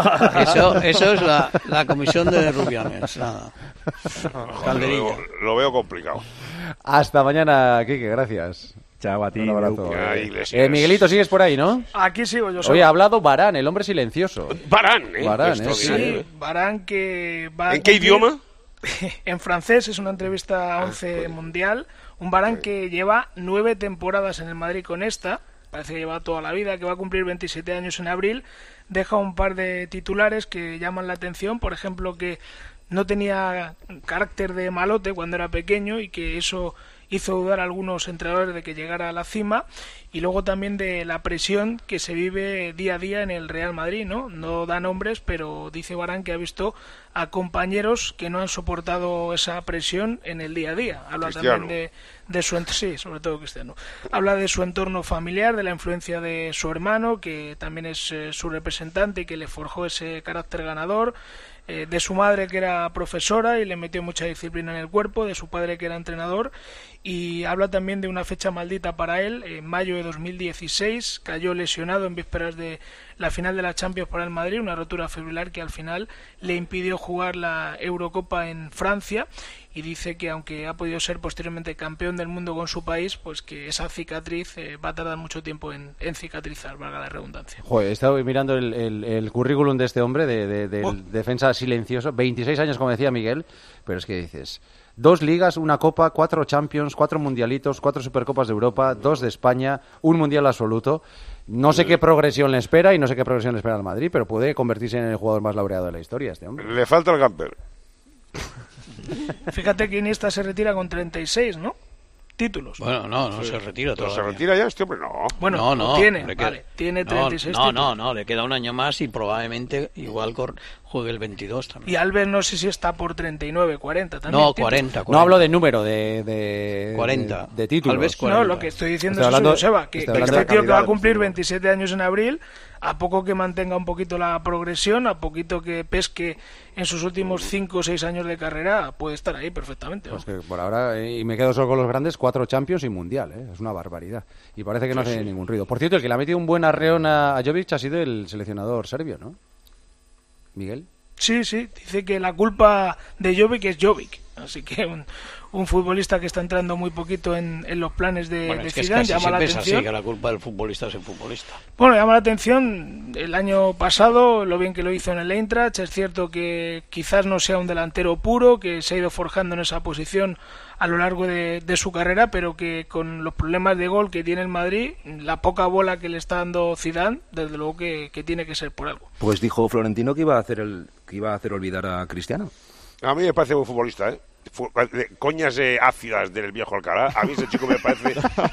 Eso es la comisión de Rubianes. Nada. Calderilla. Lo veo complicado. Hasta mañana, Quique, gracias. Chao a ti. Un abrazo. Miguelito, sigues por ahí, ¿no? Aquí sigo yo. Hoy ha hablado Varane, el hombre silencioso. Varane, sí. Varane que va... ¿En qué idioma? En francés, es una entrevista a 11 mundial. Un Varane que lleva 9 temporadas en el Madrid con esta, parece que lleva toda la vida, que va a cumplir 27 años en abril. Deja un par de titulares que llaman la atención, por ejemplo, que no tenía carácter de malote cuando era pequeño y que eso hizo dudar a algunos entrenadores de que llegara a la cima, y luego también de la presión que se vive día a día en el Real Madrid, ¿no? No da nombres, pero dice Varane que ha visto a compañeros que no han soportado esa presión en el día a día. Habla Cristiano. también de su sí, sobre todo Cristiano. Habla de su entorno familiar, de la influencia de su hermano, que también es su representante y que le forjó ese carácter ganador. De su madre, que era profesora y le metió mucha disciplina en el cuerpo, de su padre, que era entrenador, y habla también de una fecha maldita para él. En mayo de 2016 cayó lesionado en vísperas de la final de la Champions para el Madrid, una rotura fibrilar que al final le impidió jugar la Eurocopa en Francia, y dice que aunque ha podido ser posteriormente campeón del mundo con su país, pues que esa cicatriz va a tardar mucho tiempo en cicatrizar, valga la redundancia. Joder, he estado mirando el currículum de este hombre de defensa silencioso, 26 años como decía Miguel, pero es que dices, 2 ligas, 1 copa, 4 Champions, 4 mundialitos, 4 Supercopas de Europa, 2 de España, 1 mundial absoluto. No sé qué progresión le espera y no sé qué progresión le espera al Madrid, pero puede convertirse en el jugador más laureado de la historia este hombre. Le falta el camper. Fíjate que Iniesta se retira con 36, ¿no? Títulos. Bueno, no se retira ¿Pero todavía. se retira ya este hombre? No. Bueno, no, tiene, le queda- vale, tiene 36 títulos. No, le queda un año más y probablemente igual juegue el 22 también. Y Alves no sé si está por 39, 40 también. No, títulos. 40. No hablo de número, de 40. de títulos. Alves, No, lo que estoy diciendo Estoy es eso, hablando- Joseba, que estoy este hablando de tío que va a calidad, cumplir 27 años en abril, a poco que mantenga un poquito la progresión, a poquito que pesque en sus últimos 5 o 6 años de carrera, puede estar ahí perfectamente. ¿no? Pues que por ahora, y me quedo solo con los grandes, 4 Champions y Mundial, es una barbaridad. Y parece que no hace ningún ruido. Por cierto, el que le ha metido un buen arreón a Jovic ha sido el seleccionador serbio, ¿no? Miguel. Sí, dice que la culpa de Jovic es Jovic, así que un futbolista que está entrando muy poquito en los planes de Bueno, es que Zidane, es casi llama la siempre es atención. así, que la culpa del futbolista es el futbolista. Bueno, llama la atención el año pasado, lo bien que lo hizo en el Eintracht. Es cierto que quizás no sea un delantero puro, que se ha ido forjando en esa posición a lo largo de su carrera, pero que con los problemas de gol que tiene el Madrid, la poca bola que le está dando Zidane, desde luego que tiene que ser por algo. Pues dijo Florentino que iba a hacer olvidar a Cristiano. A mí me parece buen futbolista, ¿eh? Coñas ácidas del viejo Alcalá. A mí ese chico me parece...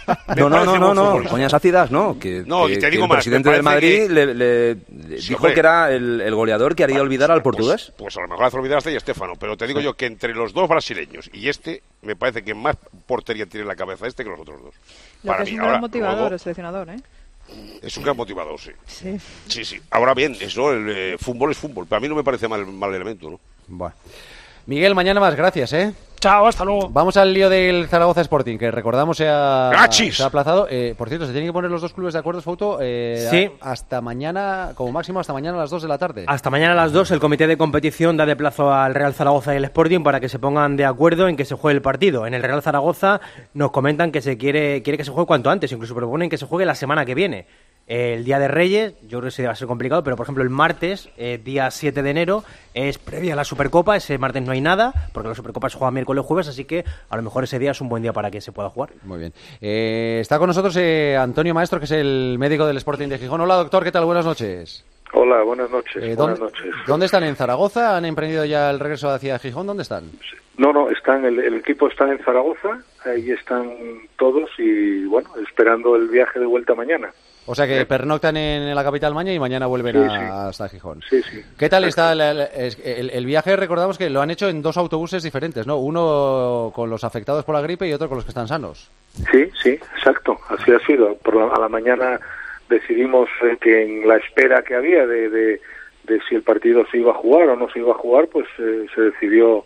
No, coñas ácidas, no. No, y te digo el más, presidente me del parece Madrid le Sí, dijo hombre. que era el goleador que haría olvidar al portugués. Pues a lo mejor hace olvidar hasta y Estéfano, pero te digo yo que entre los dos brasileños y me parece que más portería tiene en la cabeza que los otros dos. Lo que es un gran motivador, el seleccionador, ¿eh? Es un gran motivador, sí. Sí. Sí. Ahora bien, eso, el fútbol es fútbol. Para mí no me parece mal elemento, ¿no? Bueno. Miguel, mañana más, gracias, ¿eh? Chao, hasta luego. Vamos al lío del Zaragoza Sporting, que recordamos se ha aplazado. Por cierto, se tienen que poner los dos clubes de acuerdo, Fouto, Sí. hasta mañana, como máximo hasta mañana a las 2 de la tarde. Hasta mañana a las 2 el comité de competición da de plazo al Real Zaragoza y el Sporting para que se pongan de acuerdo en que se juegue el partido. En el Real Zaragoza nos comentan que se quiere que se juegue cuanto antes, incluso proponen que se juegue la semana que viene. El Día de Reyes, yo creo que se va a ser complicado, pero por ejemplo el martes, día 7 de enero, es previa a la Supercopa. Ese martes no hay nada, porque la Supercopa se juega miércoles jueves, así que a lo mejor ese día es un buen día para que se pueda jugar. Muy bien. Está con nosotros Antonio Maestro, que es el médico del Sporting de Gijón. Hola, doctor, ¿qué tal? Buenas noches. Hola, buenas noches. ¿Dónde están? ¿En Zaragoza? ¿Han emprendido ya el regreso hacia Gijón? ¿Dónde están? No, el equipo está en Zaragoza, ahí están todos y bueno, esperando el viaje de vuelta mañana. O sea que pernoctan en la capital mañana y mañana vuelven hasta Gijón. Sí. ¿Qué tal está el viaje? Recordamos que lo han hecho en 2 autobuses diferentes, ¿no? Uno con los afectados por la gripe y otro con los que están sanos. Sí, exacto, así ha sido. A la mañana decidimos que en la espera que había de si el partido se iba a jugar o no se iba a jugar, pues se decidió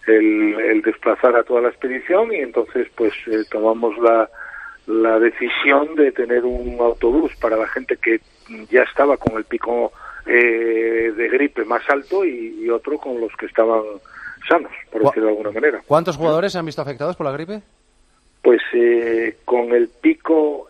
el desplazar a toda la expedición y entonces pues tomamos la decisión de tener un autobús para la gente que ya estaba con el pico de gripe más alto y otro con los que estaban sanos, por decirlo de alguna manera. ¿Cuántos jugadores se han visto afectados por la gripe? Pues con el pico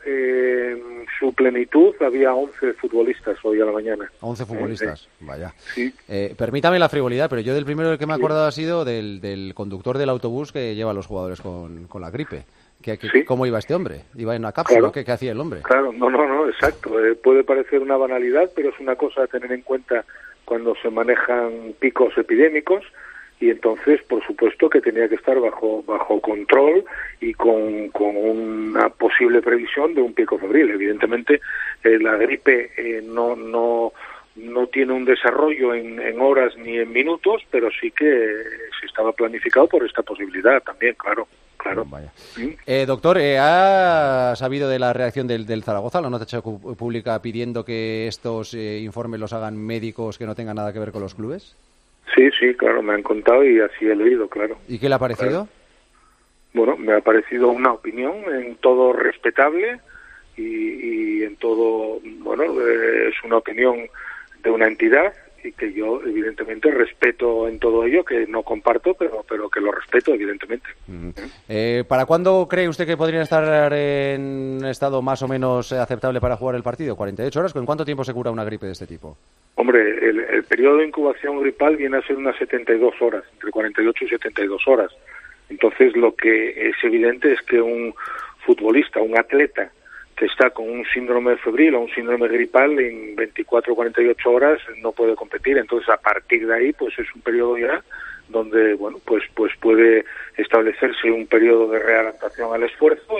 su plenitud había 11 futbolistas hoy a la mañana. 11 futbolistas, vaya. Sí. Permítame la frivolidad, pero yo del primero del que me he acordado ha sido del conductor del autobús que lleva a los jugadores con la gripe. ¿Cómo iba este hombre? ¿Iba en una cápsula? Claro. ¿Qué hacía el hombre? Claro, no, exacto. Puede parecer una banalidad, pero es una cosa a tener en cuenta cuando se manejan picos epidémicos y entonces, por supuesto, que tenía que estar bajo control y con una posible previsión de un pico febril. Evidentemente, la gripe no tiene un desarrollo en horas ni en minutos, pero sí que se estaba planificado por esta posibilidad también, claro. Vaya. Doctor, ¿ha sabido de la reacción del Zaragoza? La nota hecha pública pidiendo que estos informes los hagan médicos que no tengan nada que ver con los clubes. Sí, claro, me han contado y así he leído, claro. ¿Y qué le ha parecido? Claro. Bueno, me ha parecido una opinión en todo respetable y en todo, es una opinión de una entidad y que yo evidentemente respeto en todo ello, que no comparto, pero que lo respeto evidentemente. ¿Para cuándo cree usted que podrían estar en estado más o menos aceptable para jugar el partido? ¿48 horas? ¿En cuánto tiempo se cura una gripe de este tipo? Hombre, el periodo de incubación gripal viene a ser unas 72 horas, entre 48 y 72 horas. Entonces lo que es evidente es que un futbolista, un atleta que está con un síndrome febril o un síndrome gripal en 24 o 48 horas no puede competir. Entonces, a partir de ahí, pues es un periodo ya donde bueno, pues puede establecerse un periodo de readaptación al esfuerzo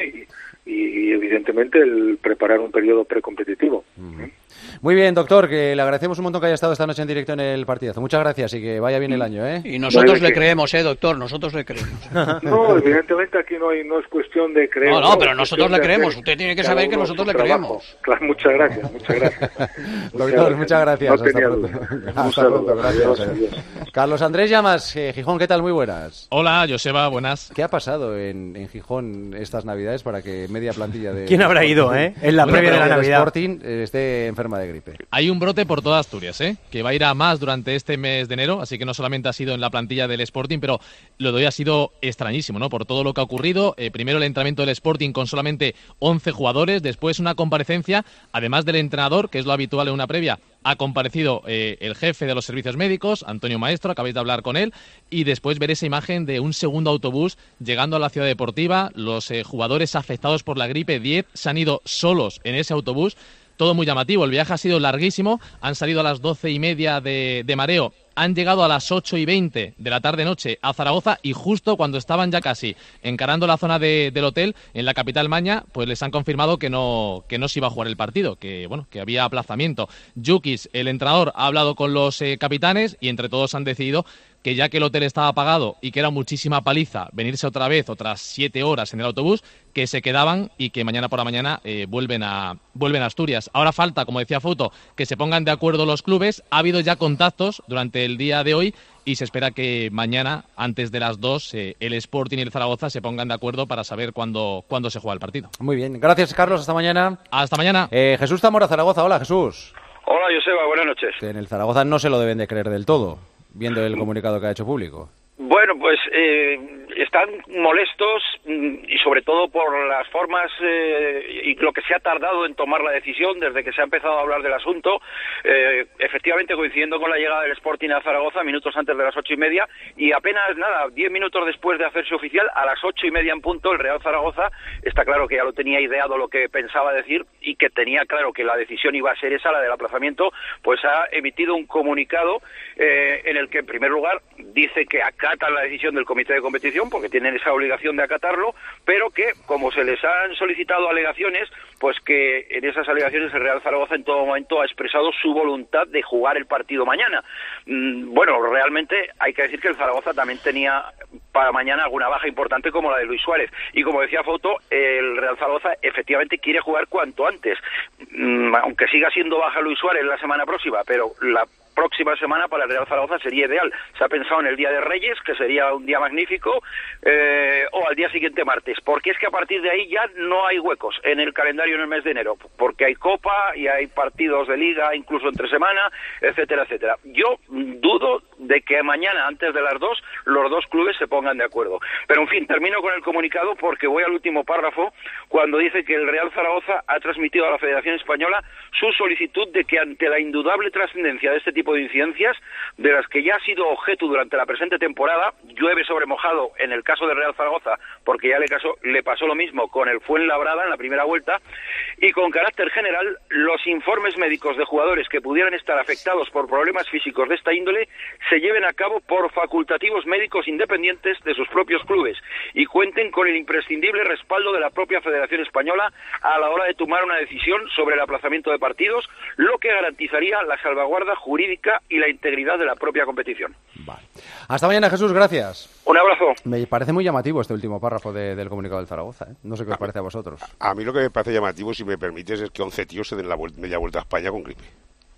y evidentemente el preparar un periodo precompetitivo. Muy bien, doctor, que le agradecemos un montón que haya estado esta noche en directo en el partidazo. Muchas gracias y que vaya bien el año, ¿eh? Y nosotros le creemos, doctor, nosotros le creemos. No, evidentemente aquí no es cuestión de creer. No, pero nosotros le creemos. Usted tiene que saber que nosotros le creemos. Claro, muchas gracias. Doctor, muchas gracias. No tenía duda. Hasta pronto, gracias. Carlos Andrés Llamas, Gijón, ¿qué tal? Muy buenas. Hola, Joseba, buenas. ¿Qué ha pasado en Gijón estas Navidades para que media plantilla de... ¿Quién habrá ido, en la previa de la Navidad? Sporting esté enferma de gripe. Hay un brote por toda Asturias, que va a ir a más durante este mes de enero, así que no solamente ha sido en la plantilla del Sporting, pero lo de hoy ha sido extrañísimo, ¿no? Por todo lo que ha ocurrido. Primero el entrenamiento del Sporting con solamente 11 jugadores, después una comparecencia, además del entrenador, que es lo habitual en una previa. Ha comparecido el jefe de los servicios médicos, Antonio Maestro, acabáis de hablar con él, y después ver esa imagen de un segundo autobús llegando a la ciudad deportiva. Los jugadores afectados por la gripe, 10, se han ido solos en ese autobús. Todo muy llamativo, el viaje ha sido larguísimo, han salido a las 12:30 de Mareo, han llegado a las 8:20 de la tarde-noche a Zaragoza y justo cuando estaban ya casi encarando la zona del hotel en la capital maña, pues les han confirmado que no se iba a jugar el partido, que había aplazamiento. Yukis, el entrenador, ha hablado con los capitanes y entre todos han decidido que ya que el hotel estaba pagado y que era muchísima paliza venirse otra vez, otras 7 horas en el autobús, que se quedaban y que mañana por la mañana vuelven a Asturias. Ahora falta, como decía Fouto, que se pongan de acuerdo los clubes. Ha habido ya contactos durante el día de hoy y se espera que mañana, antes de las 2, el Sporting y el Zaragoza se pongan de acuerdo para saber cuándo se juega el partido. Muy bien. Gracias, Carlos. Hasta mañana. Hasta mañana. Jesús Zamora, Zaragoza. Hola, Jesús. Hola, Joseba. Buenas noches. En el Zaragoza no se lo deben de creer del todo, viendo el comunicado que ha hecho público. Bueno, pues están molestos y sobre todo por las formas y lo que se ha tardado en tomar la decisión desde que se ha empezado a hablar del asunto, efectivamente coincidiendo con la llegada del Sporting a Zaragoza minutos antes de las 8:30 y apenas 10 minutos después de hacerse oficial, a las 8:30 en punto, el Real Zaragoza está claro que ya lo tenía ideado lo que pensaba decir y que tenía claro que la decisión iba a ser esa, la del aplazamiento, pues ha emitido un comunicado en el que en primer lugar dice que acatan la decisión del comité de competición porque tienen esa obligación de acatarlo, pero que como se les han solicitado alegaciones, pues que en esas alegaciones el Real Zaragoza en todo momento ha expresado su voluntad de jugar el partido mañana. Bueno, realmente hay que decir que el Zaragoza también tenía para mañana alguna baja importante como la de Luis Suárez y como decía Fouto, el Real Zaragoza efectivamente quiere jugar cuanto antes, aunque siga siendo baja Luis Suárez la semana próxima, pero la próxima semana para el Real Zaragoza sería ideal. Se ha pensado en el Día de Reyes, que sería un día magnífico, o al día siguiente martes, porque es que a partir de ahí ya no hay huecos en el calendario en el mes de enero, porque hay Copa y hay partidos de Liga, incluso entre semana, etcétera, etcétera. Yo dudo de que mañana, antes de las 2, los dos clubes se pongan de acuerdo. Pero, en fin, termino con el comunicado porque voy al último párrafo, cuando dice que el Real Zaragoza ha transmitido a la Federación Española su solicitud de que ante la indudable trascendencia de este tipo de incidencias, de las que ya ha sido objeto durante la presente temporada, llueve sobre mojado en el caso del Real Zaragoza, porque ya le pasó lo mismo con el Fuenlabrada en la primera vuelta, y con carácter general, los informes médicos de jugadores que pudieran estar afectados por problemas físicos de esta índole se lleven a cabo por facultativos médicos independientes de sus propios clubes y cuenten con el imprescindible respaldo de la propia Federación Española a la hora de tomar una decisión sobre el aplazamiento de partidos, lo que garantizaría la salvaguarda jurídica y la integridad de la propia competición. Vale. Hasta mañana, Jesús, gracias. Un abrazo. Me parece muy llamativo este último párrafo del comunicado del Zaragoza, ¿eh? No sé qué os parece a vosotros. A mí lo que me parece llamativo, si me permites, es que 11 tíos se den la media vuelta a España con gripe.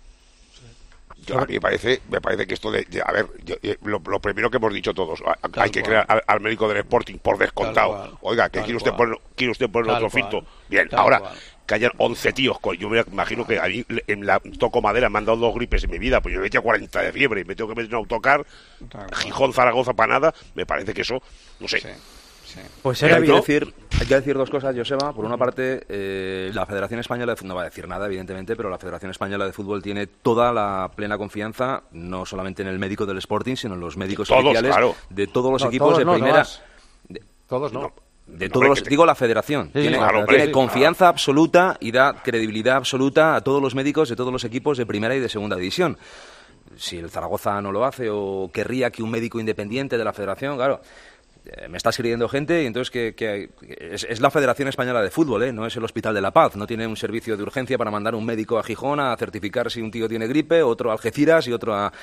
A mí me parece que esto a ver, lo primero que hemos dicho todos, hay que crear al médico del Sporting por descontado. Oiga, que quiere usted poner otro filtro. Bien, ahora que hayan 11 tíos, yo me imagino que a mí en la toco madera me han dado 2 gripes en mi vida, pues yo me metí a 40 de fiebre y me tengo que meter en un autocar, Gijón, Zaragoza para nada, me parece que eso, no sé. Pues hay que decir dos cosas, Joseba. Por una parte, la Federación Española no va a decir nada, evidentemente, pero la Federación Española de Fútbol tiene toda la plena confianza, no solamente en el médico del Sporting, sino en los médicos oficiales de todos los equipos de primera. Todos no. De todos los, digo la Federación, tiene confianza absoluta y da credibilidad absoluta a todos los médicos de todos los equipos de primera y de segunda división. si el Zaragoza no lo hace o querría que un médico independiente de la Federación, claro, me está escribiendo gente y entonces que es la Federación Española de Fútbol, no es el Hospital de la Paz, no tiene un servicio de urgencia para mandar un médico a Gijón a certificar si un tío tiene gripe, otro a Algeciras y otro a...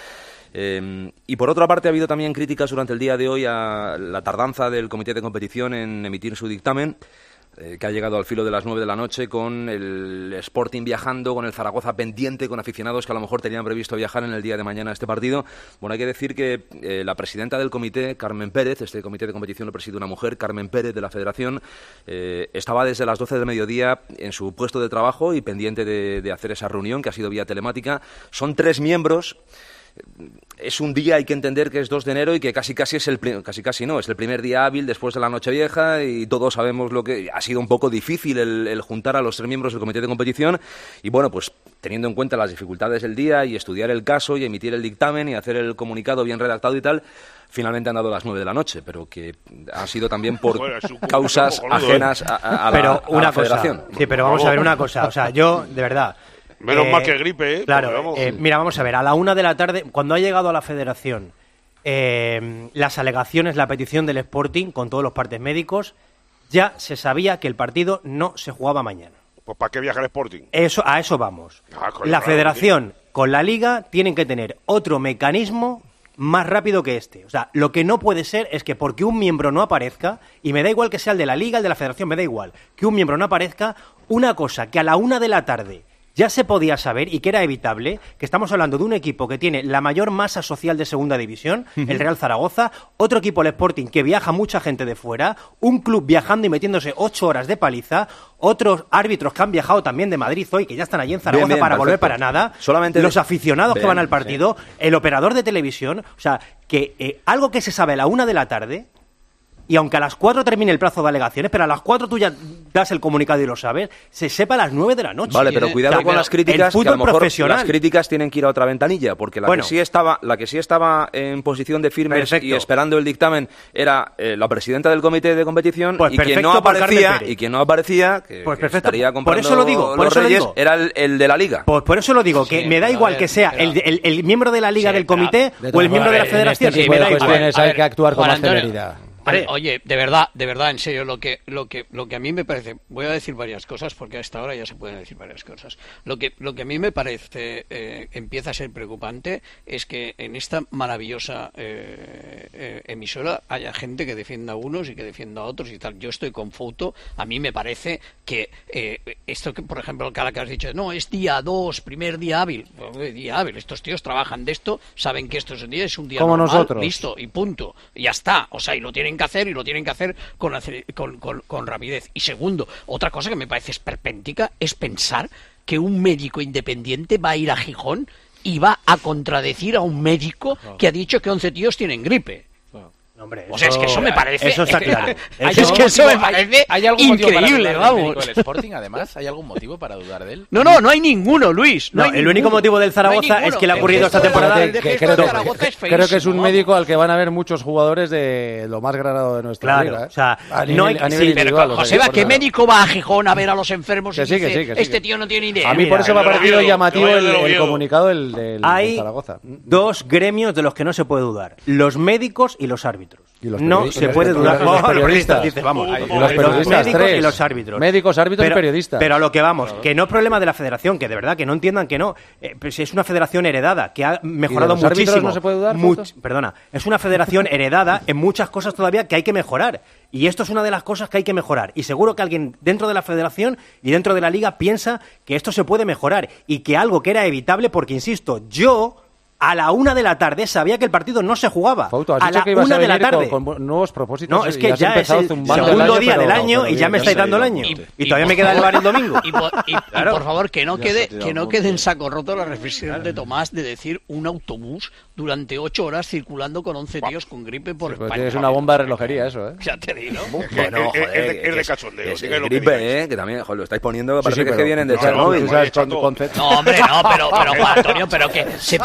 y por otra parte ha habido también críticas durante el día de hoy a la tardanza del Comité de Competición en emitir su dictamen, que ha llegado al filo de las 9 de la noche, con el Sporting viajando, con el Zaragoza pendiente, con aficionados que a lo mejor tenían previsto viajar en el día de mañana a este partido. Bueno, hay que decir que la presidenta del comité, Carmen Pérez, este comité de competición lo preside una mujer, Carmen Pérez, de la Federación, estaba desde las 12 del mediodía en su puesto de trabajo y pendiente de hacer esa reunión, que ha sido vía telemática. Son 3 miembros. Es un día, hay que entender que es 2 de enero y que casi es el primer día hábil después de la Nochevieja, y todos sabemos lo que ha sido un poco difícil el juntar a los 3 miembros del comité de competición. Y bueno, pues teniendo en cuenta las dificultades del día y estudiar el caso y emitir el dictamen y hacer el comunicado bien redactado y tal, finalmente han dado las 9 de la noche, pero que ha sido también por causas ajenas a la Federación. Sí, pero vamos a ver una cosa, o sea, yo, de verdad... Menos mal que gripe, Claro, mira, vamos a ver, a la 1 de la tarde, cuando ha llegado a la Federación las alegaciones, la petición del Sporting, con todos los partes médicos, ya se sabía que el partido no se jugaba mañana. Pues ¿para qué viaja el Sporting? A eso vamos. La Federación con la Liga tienen que tener otro mecanismo más rápido que este. O sea, lo que no puede ser es que porque un miembro no aparezca, y me da igual que sea el de la Liga, el de la Federación, me da igual, que un miembro no aparezca, una cosa que a la 1 de la tarde ya se podía saber y que era evitable, que estamos hablando de un equipo que tiene la mayor masa social de segunda división, el Real Zaragoza, otro equipo, el Sporting, que viaja mucha gente de fuera, un club viajando y metiéndose 8 horas de paliza, otros árbitros que han viajado también de Madrid hoy, que ya están allí en Zaragoza para perfecto. Volver para nada, solamente los aficionados que van al partido, el operador de televisión, o sea, que algo que se sabe a la 1 de la tarde... Y aunque a las 4 termine el plazo de alegaciones, pero a las 4 tú ya das el comunicado y lo sabes, se sepa a las 9 de la noche. Vale, pero cuidado con las críticas, que a lo mejor las críticas tienen que ir a otra ventanilla, porque la que sí estaba en posición de firmes y esperando el dictamen era la presidenta del comité de competición, pues y quien no aparecía, que estaría comprando los Reyes, era el de la Liga. Pues por eso lo digo, que me da igual que sea el miembro de la Liga del comité o el miembro de la Federación. Me da igual. Hay que actuar con más celeridad. Oye, de verdad, en serio, lo que a mí me parece, voy a decir varias cosas porque a esta hora ya se pueden decir varias cosas. Lo que a mí me parece empieza a ser preocupante es que en esta maravillosa emisora haya gente que defienda a unos y que defienda a otros y tal. Yo estoy con Fouto, a mí me parece que esto que, por ejemplo, que has dicho, no, es día 2, primer día hábil. Día hábil, estos tíos trabajan de esto, saben que esto es un día como normal, nosotros. Listo, y punto, y ya está, o sea, y lo tienen que hacer con rapidez. Y segundo, otra cosa que me parece esperpéntica es pensar que un médico independiente va a ir a Gijón y va a contradecir a un médico que ha dicho que 11 tíos tienen gripe. Hombre, o sea, es que eso me parece... Eso está claro. Eso me parece ¿Hay algún increíble, vamos. ¿El Sporting, además? ¿Hay algún motivo para dudar de él? No hay ninguno, Luis. El único motivo del Zaragoza es que le ha ocurrido esta temporada... Creo que es un médico al que van a ver muchos jugadores de lo más granado de nuestra liga. O sea, a nivel individual. Joseba, ¿qué médico va a Gijón a ver a los enfermos y dice, este tío no tiene idea? A mí por eso me ha parecido llamativo el comunicado del Zaragoza. Hay 2 gremios de los que no se puede dudar. Los médicos y los árbitros. No se puede dudar. Los periodistas. Los médicos y los árbitros. Médicos, árbitros y periodistas. Pero a lo que vamos, que no es problema de la federación, que de verdad, que no entiendan que no. Pues es una federación heredada, que ha mejorado muchísimo. ¿No se puede dudar? Perdona, es una federación heredada en muchas cosas todavía que hay que mejorar. Y esto es una de las cosas que hay que mejorar. Y seguro que alguien dentro de la federación y dentro de la liga piensa que esto se puede mejorar y que algo que era evitable, porque insisto, yo... A la 1 de la tarde sabía que el partido no se jugaba. Fauto, has a dicho la que ibas 1 de la tarde. Con nuevos propósitos. No, es que ya es el segundo día del año y ya me estáis dando el año. Y todavía me queda el bar el domingo. Y por favor, que no quede en saco roto la reflexión de Tomás de decir un autobús durante 8 horas circulando con 11 tíos con gripe por España. Es una bomba de relojería eso, ¿eh? Ya te digo. Bueno, es de cachondeo. Es gripe, que también, lo estáis poniendo, parece que vienen de Chernobyl. No, hombre, no, pero Juan Antonio, pero que se podía haber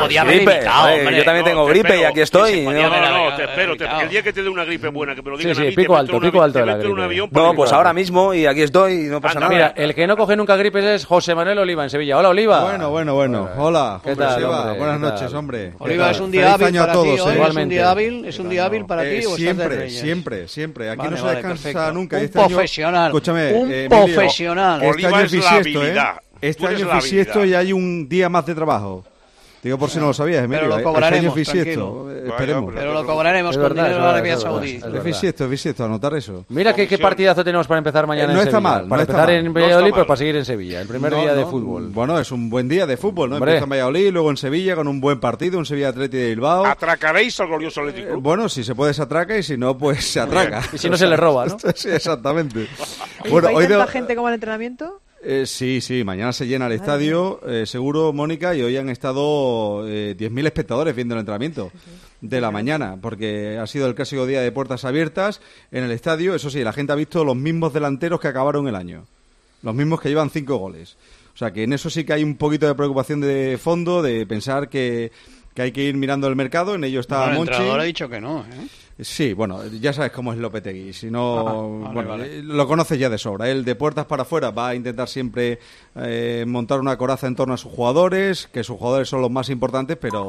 gripe. Yo también tengo gripe y aquí estoy. No, te espero. El día que te dé una gripe buena, que me lo digan a mí, pico alto de la gripe. No, pues ahora mismo y aquí estoy y no pasa nada. Mira, el que no coge nunca gripes es José Manuel Oliva en Sevilla. Hola, Oliva. Bueno. Hola. ¿Qué tal, hombre? Buenas noches, hombre. Oliva, es un día hábil para ti hoy. ¿Es un día hábil para ti o estás de Reyes? Siempre. Aquí no se descansa nunca. Un profesional. Escúchame, profesional. Este año es bisiesto, Este año es bisiesto y hay un día más de trabajo. Digo por si no lo sabías, Emilio. Pero lo cobraremos, bisiesto. Esperemos. Pero lo cobraremos con dinero de Arabia Saudí. Es bisiesto, anotar eso. Mira qué partidazo tenemos para empezar mañana en Sevilla. No está mal. Para empezar en Valladolid, pues para seguir en Sevilla. El primer día de fútbol. Bueno, es un buen día de fútbol, ¿no? Empieza en Valladolid, luego en Sevilla con un buen partido, un Sevilla Athletic de Bilbao. ¿Atracaréis al glorioso Atlético? Bueno, si se puede se atraca y si no, pues se atraca. Y si no se le roba, ¿no? Sí, exactamente. Bueno, ¿hay tanta gente como en el entrenamiento? Sí, mañana se llena el estadio, seguro, Mónica, y hoy han estado 10.000 espectadores viendo el entrenamiento de la mañana, porque ha sido el clásico día de puertas abiertas en el estadio. Eso sí, la gente ha visto los mismos delanteros que acabaron el año, los mismos que llevan 5 goles. O sea que en eso sí que hay un poquito de preocupación de fondo, de pensar que hay que ir mirando el mercado. En ello está Monchi. El entrenador ha dicho que no, Sí, bueno, ya sabes cómo es Lopetegui. Si no, vale. Lo conoces ya de sobra. Él de puertas para afuera va a intentar siempre montar una coraza en torno a sus jugadores, que sus jugadores son los más importantes, pero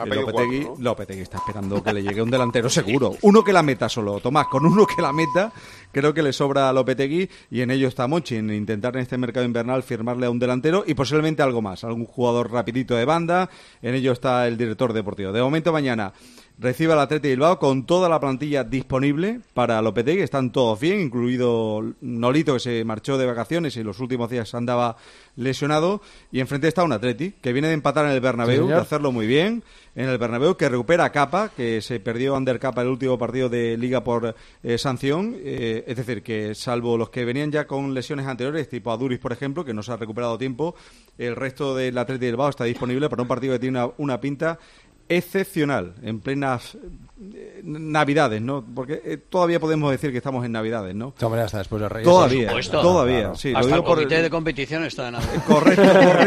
Lopetegui está esperando que le llegue un delantero seguro. Uno que la meta solo, Tomás, con uno que la meta creo que le sobra a Lopetegui, y en ello está Monchi, en intentar en este mercado invernal firmarle a un delantero y posiblemente algo más, algún jugador rapidito de banda. En ello está el director deportivo. De momento mañana recibe al Athletic de Bilbao con toda la plantilla disponible para Lopetegui. Están todos bien, incluido Nolito, que se marchó de vacaciones y los últimos días andaba lesionado. Y enfrente está un Athletic que viene de empatar en el Bernabéu, de hacerlo muy bien en el Bernabéu, que recupera a Capa, que se perdió Ander Capa el último partido de Liga por sanción. Es decir, que salvo los que venían ya con lesiones anteriores, tipo Aduriz, por ejemplo, que no se ha recuperado tiempo, el resto del Athletic de Bilbao está disponible para un partido que tiene una pinta excepcional en plenas Navidades, ¿no? Porque todavía podemos decir que estamos en Navidades, ¿no? Hombre, hasta después de Reyes. Todavía, claro. Sí. Hasta lo digo el comité de competición está en Navidades. Correcto.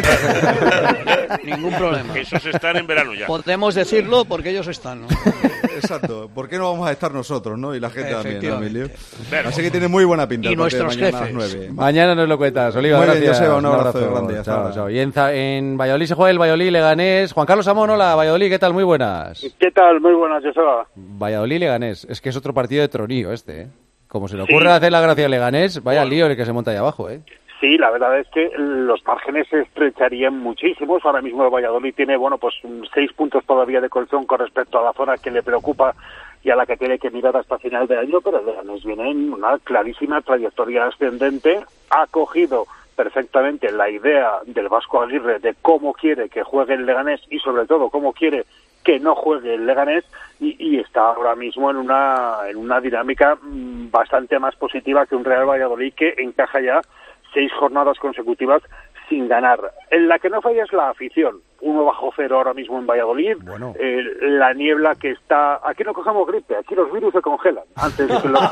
Ningún problema. Esos están en verano ya. Podemos decirlo porque ellos están, ¿no? Exacto. ¿Por qué no vamos a estar nosotros, no? Y la gente también, ¿no, Emilio? Así que tiene muy buena pinta. Y nuestros jefes. A las 9. Mañana nos lo cuentas, Oliva. Muy Gracias. bien, Joseba, un abrazo grande. Chao. Y en Valladolid se juega el Valladolid-Leganés. Juan Carlos Amón, hola, Valladolid, ¿qué tal? Muy buenas. ¿Qué tal? Muy buenas, Joseba. Valladolid-Leganés. Es que es otro partido de tronío Como se le ocurre hacer la gracia a Leganés, vaya lío el que se monta ahí abajo, Sí, la verdad es que los márgenes se estrecharían muchísimos. Ahora mismo el Valladolid tiene, 6 puntos todavía de colchón con respecto a la zona que le preocupa y a la que tiene que mirar hasta final de año, pero el Leganés viene en una clarísima trayectoria ascendente. Ha cogido perfectamente la idea del Vasco Aguirre de cómo quiere que juegue el Leganés y sobre todo cómo quiere que no juegue el Leganés y está ahora mismo en una dinámica bastante más positiva que un Real Valladolid que encaja ya 6 jornadas consecutivas sin ganar. En la que no falla es la afición. 1-0 ahora mismo en Valladolid. Bueno. La niebla que está... Aquí no cogemos gripe, aquí los virus se congelan antes de que los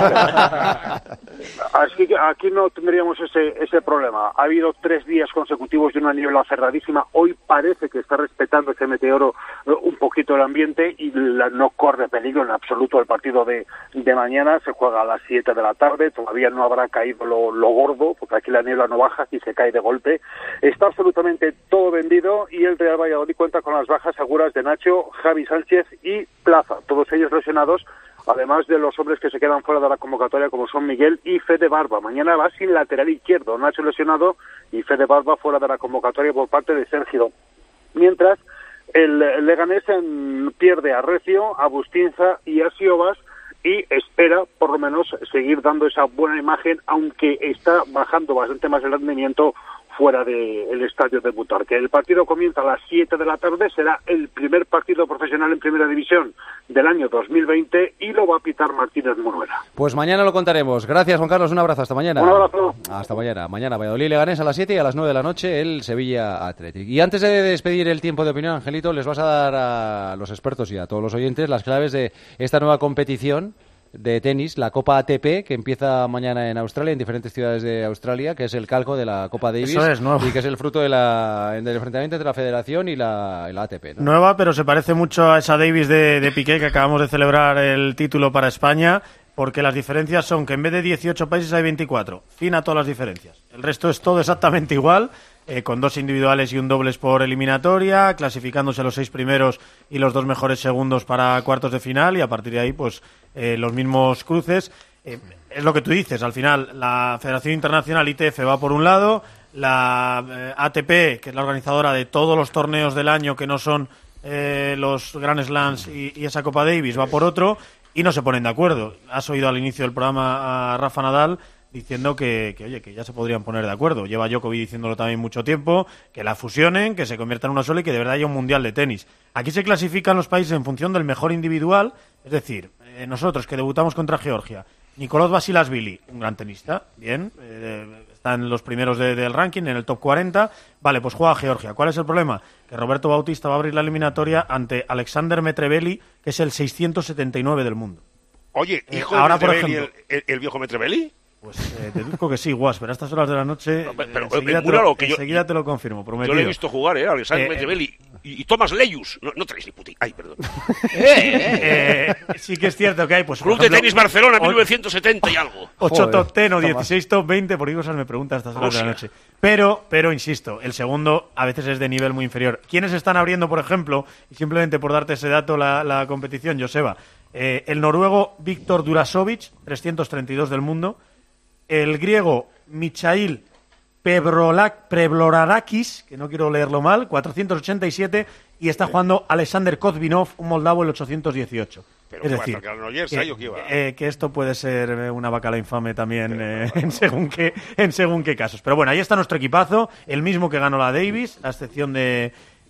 Así que aquí no tendríamos ese problema. Ha habido 3 días consecutivos de una niebla cerradísima. Hoy parece que está respetando ese meteoro un poquito el ambiente y no corre peligro en absoluto el partido de mañana. Se juega a las 7 de la tarde. Todavía no habrá caído lo gordo, porque aquí la niebla no baja y se cae de golpe. Está absolutamente todo vendido y el Real Valladolid cuenta con las bajas seguras de Nacho, Javi Sánchez y Plaza, todos ellos lesionados, además de los hombres que se quedan fuera de la convocatoria como son Miguel y Fede Barba. Mañana va sin lateral izquierdo, Nacho lesionado y Fede Barba fuera de la convocatoria por parte de Sergio. Mientras el Leganés pierde a Recio, a Bustinza y a Siobas y espera por lo menos seguir dando esa buena imagen, aunque está bajando bastante más el rendimiento fuera del estadio de Butarque. El partido comienza a las 7 de la tarde, será el primer partido profesional en Primera División del año 2020 y lo va a pitar Martínez Moruela. Pues mañana lo contaremos. Gracias, Juan Carlos, un abrazo, hasta mañana. Un abrazo. Hasta mañana. Mañana Valladolid Leganés a las 7 y a las 9 de la noche el Sevilla Athletic. Y antes de despedir el tiempo de opinión, Angelito, les vas a dar a los expertos y a todos los oyentes las claves de esta nueva competición de tenis, la Copa ATP, que empieza mañana en Australia, en diferentes ciudades de Australia, que es el calco de la Copa Davis. Eso es, nuevo. Y que es el fruto del enfrentamiento entre la Federación y la ATP, ¿no? Nueva, pero se parece mucho a esa Davis de Piqué, que acabamos de celebrar el título para España, porque las diferencias son que en vez de 18 países hay 24. Fin a todas las diferencias. El resto es todo exactamente igual, con 2 individuales y un dobles por eliminatoria, clasificándose los 6 primeros y los 2 mejores segundos para cuartos de final, y a partir de ahí, pues los mismos cruces. Es lo que tú dices, al final la Federación Internacional ITF va por un lado, la ATP, que es la organizadora de todos los torneos del año que no son los Grand Slams y esa Copa Davis, va por otro, y no se ponen de acuerdo. Has oído al inicio del programa a Rafa Nadal diciendo que ya se podrían poner de acuerdo. Lleva Djokovic diciéndolo también mucho tiempo, que la fusionen, que se convierta en una sola y que de verdad haya un mundial de tenis. Aquí se clasifican los países en función del mejor individual, es decir, nosotros que debutamos contra Georgia, Nicolás Basilashvili, un gran tenista, bien, está en los primeros del ranking, en el top 40, vale, pues juega Georgia. ¿Cuál es el problema? Que Roberto Bautista va a abrir la eliminatoria ante Alexander Metreveli, que es el 679 del mundo. Oye, hijo ahora, de Metreveli, por ejemplo, el viejo Metreveli. Pues deduzco que sí, Guas, pero a estas horas de la noche Pero enseguida te lo confirmo, prometido. Yo lo he visto jugar, Alexander Metreveli y Thomas Leyus. No traes ni puti. Ay, perdón. Sí que es cierto que hay, pues, Club de Tenis Barcelona, 1970 y algo. 8 top 10 o 16 top 20, por qué cosas me preguntan a estas horas de la noche. Pero, insisto, el segundo a veces es de nivel muy inferior. ¿Quiénes están abriendo, por ejemplo, y simplemente por darte ese dato, la competición, Joseba? El noruego Viktor Durasovic, 332 del mundo. El griego Michail Prebloradakis, que no quiero leerlo mal, 487, y está jugando Alexander Kozbinov, un moldavo, el 818. Pero es decir, que esto puede ser una bacala infame también en según qué casos. Pero bueno, ahí está nuestro equipazo, el mismo que ganó la Davis, a excepción de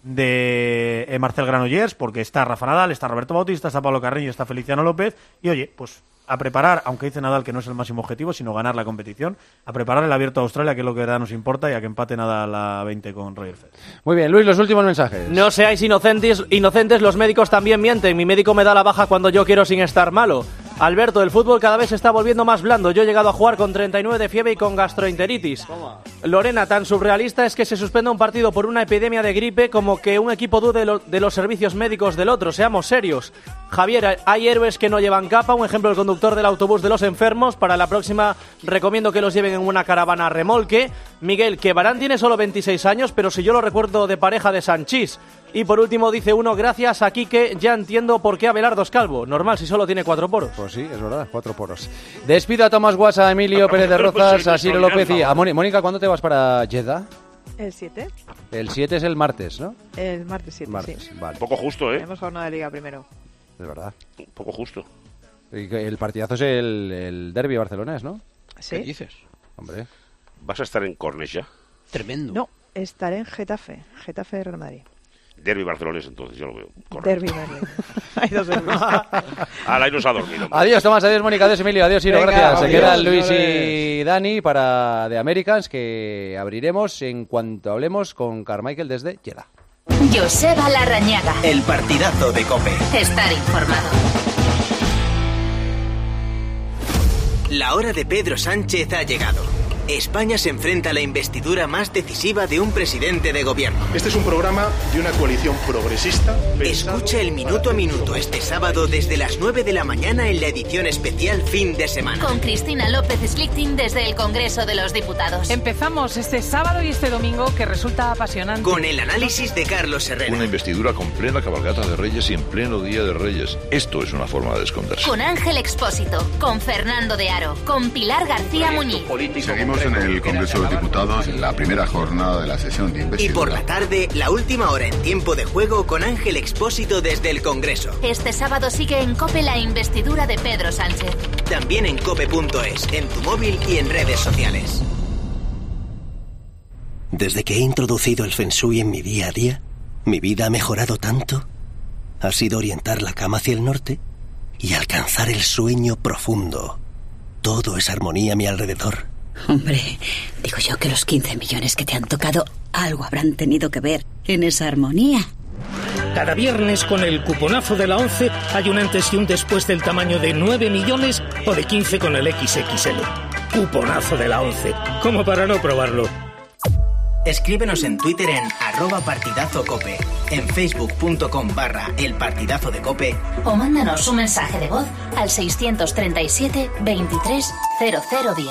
Marcel Granollers, porque está Rafa Nadal, está Roberto Bautista, está Pablo Carreño, está Feliciano López, y oye, pues a preparar, aunque dice Nadal que no es el máximo objetivo, sino ganar la competición, a preparar el Abierto de Australia, que es lo que de verdad nos importa, y a que empate Nadal a 20 con Roger Federer. Muy bien, Luis, los últimos mensajes. No seáis inocentes, los médicos también mienten. Mi médico me da la baja cuando yo quiero sin estar malo. Alberto, el fútbol cada vez se está volviendo más blando. Yo he llegado a jugar con 39 de fiebre y con gastroenteritis. Lorena, tan surrealista es que se suspenda un partido por una epidemia de gripe como que un equipo dude de los servicios médicos del otro. Seamos serios. Javier, hay héroes que no llevan capa. Un ejemplo, el conductor del autobús de los enfermos. Para la próxima recomiendo que los lleven en una caravana remolque. Miguel, que Varane tiene solo 26 años, pero si yo lo recuerdo de pareja de Sanchís. Y por último dice uno, gracias a Quique, ya entiendo por qué Abelardo es calvo. Normal si solo tiene 4 poros. Pues sí, es verdad, 4 poros. Despido a Tomás Guasa, a Emilio Pérez de Rozas, a Ciro López y a Mónica. ¿Cuándo te vas para Jeddah? El 7. El 7 es el martes, ¿no? El martes 7, martes, sí. Vale. Un poco justo, ¿eh? Tenemos jornada de liga primero. Es verdad. Un poco justo. Y el partidazo es el derbi barcelonés, ¿no? Sí. ¿Qué dices? Hombre. ¿Vas a estar en Cornellà? Tremendo. No, estaré en Getafe de Real Madrid. Derbi barcelonés, entonces, yo lo veo. Derbi Madrid. Hay dos derbis. Ahí nos ha dormido. Adiós, Tomás, adiós, Mónica, adiós, Emilio, adiós, Ciro, gracias. Se quedan Luis señores. y Dani para The Americans, que abriremos en cuanto hablemos con Carmichael desde Jeddah. Joseba Larrañaga. El partidazo de COPE. Estar informado. La hora de Pedro Sánchez ha llegado. España se enfrenta a la investidura más decisiva de un presidente de gobierno. Este es un programa de una coalición progresista. Escucha el Minuto a Minuto este sábado desde las 9 de la mañana en la edición especial Fin de Semana. Con Cristina López Slichting desde el Congreso de los Diputados. Empezamos este sábado y este domingo, que resulta apasionante. Con el análisis de Carlos Herrera. Una investidura con plena cabalgata de Reyes y en pleno Día de Reyes. Esto es una forma de esconderse. Con Ángel Expósito, con Fernando de Aro, con Pilar García Muñiz. Seguimos en el Congreso de Diputados en la primera jornada de la sesión de investidura. Y por la tarde, la última hora en tiempo de juego con Ángel Expósito desde el Congreso. Este sábado sigue en COPE la investidura de Pedro Sánchez. También en cope.es, en tu móvil y en redes sociales. Desde que he introducido el Feng Shui en mi día a día, mi vida ha mejorado tanto. Ha sido orientar la cama hacia el norte y alcanzar el sueño profundo. Todo es armonía a mi alrededor. Hombre, digo yo que los 15 millones que te han tocado algo habrán tenido que ver en esa armonía. Cada viernes con el cuponazo de la 11 hay un antes y un después del tamaño de 9 millones o de 15 con el XXL. Cuponazo de la 11. ¿Cómo para no probarlo? Escríbenos en Twitter en @partidazocope, en facebook.com/elpartidazodecope o mándanos un mensaje de voz al 637 23 0010.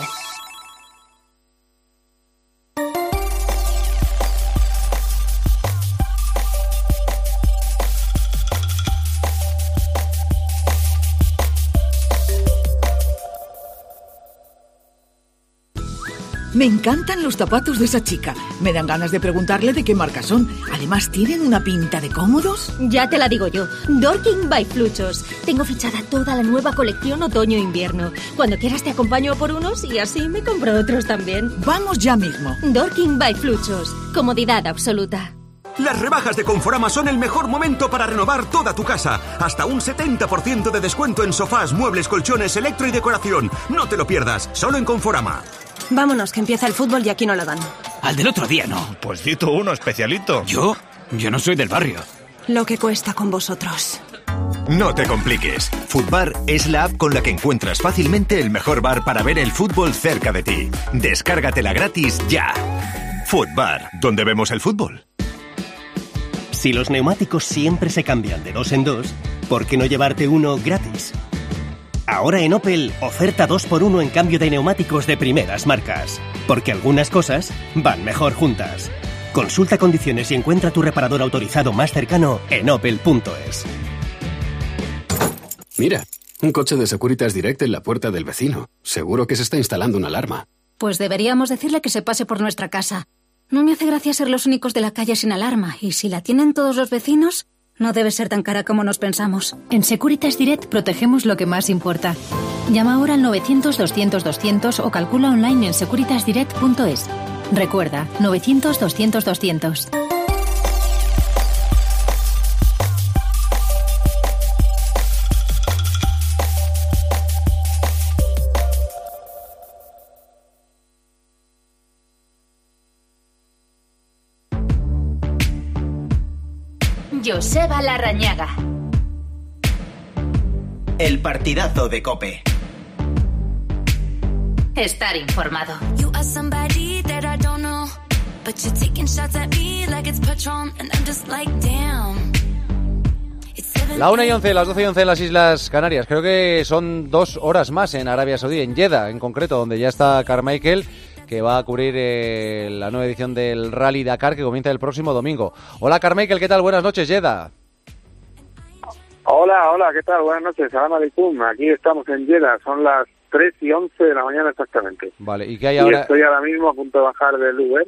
Me encantan los zapatos de esa chica. Me dan ganas de preguntarle de qué marca son. Además, ¿tienen una pinta de cómodos? Ya te la digo yo. Dorking by Fluchos. Tengo fichada toda la nueva colección otoño-invierno. Cuando quieras te acompaño por unos y así me compro otros también. Vamos ya mismo. Dorking by Fluchos. Comodidad absoluta. Las rebajas de Conforama son el mejor momento para renovar toda tu casa. Hasta un 70% de descuento en sofás, muebles, colchones, electro y decoración. No te lo pierdas, solo en Conforama. Vámonos, que empieza el fútbol y aquí no lo dan. Al del otro día no. Pues di tú uno, especialito. ¿Yo? Yo no soy del barrio. Lo que cuesta con vosotros. No te compliques. Futbar es la app con la que encuentras fácilmente el mejor bar para ver el fútbol cerca de ti. Descárgatela gratis ya. Futbar, donde vemos el fútbol. Si los neumáticos siempre se cambian de 2 en 2, ¿por qué no llevarte uno gratis? Ahora en Opel, oferta 2x1 en cambio de neumáticos de primeras marcas. Porque algunas cosas van mejor juntas. Consulta condiciones y encuentra tu reparador autorizado más cercano en opel.es. Mira, un coche de Securitas Direct en la puerta del vecino. Seguro que se está instalando una alarma. Pues deberíamos decirle que se pase por nuestra casa. No me hace gracia ser los únicos de la calle sin alarma. Y si la tienen todos los vecinos, no debe ser tan cara como nos pensamos. En Securitas Direct protegemos lo que más importa. Llama ahora al 900-200-200 o calcula online en securitasdirect.es. Recuerda, 900-200-200. Joseba Larrañaga. El partidazo de COPE. Estar informado. La 1:11, las 12:11 en las Islas Canarias. Creo que son 2 horas más en Arabia Saudí, en Jeddah en concreto, donde ya está Carmichael, que va a cubrir la nueva edición del Rally Dakar que comienza el próximo domingo. Hola Carmichael, ¿qué tal? Buenas noches, Jeddah. Hola, ¿qué tal? Buenas noches, salam aleikum. Aquí estamos en Jeddah, son las 3:11 de la mañana exactamente. Vale, ¿y qué hay ahora? Estoy ahora mismo a punto de bajar del Uber.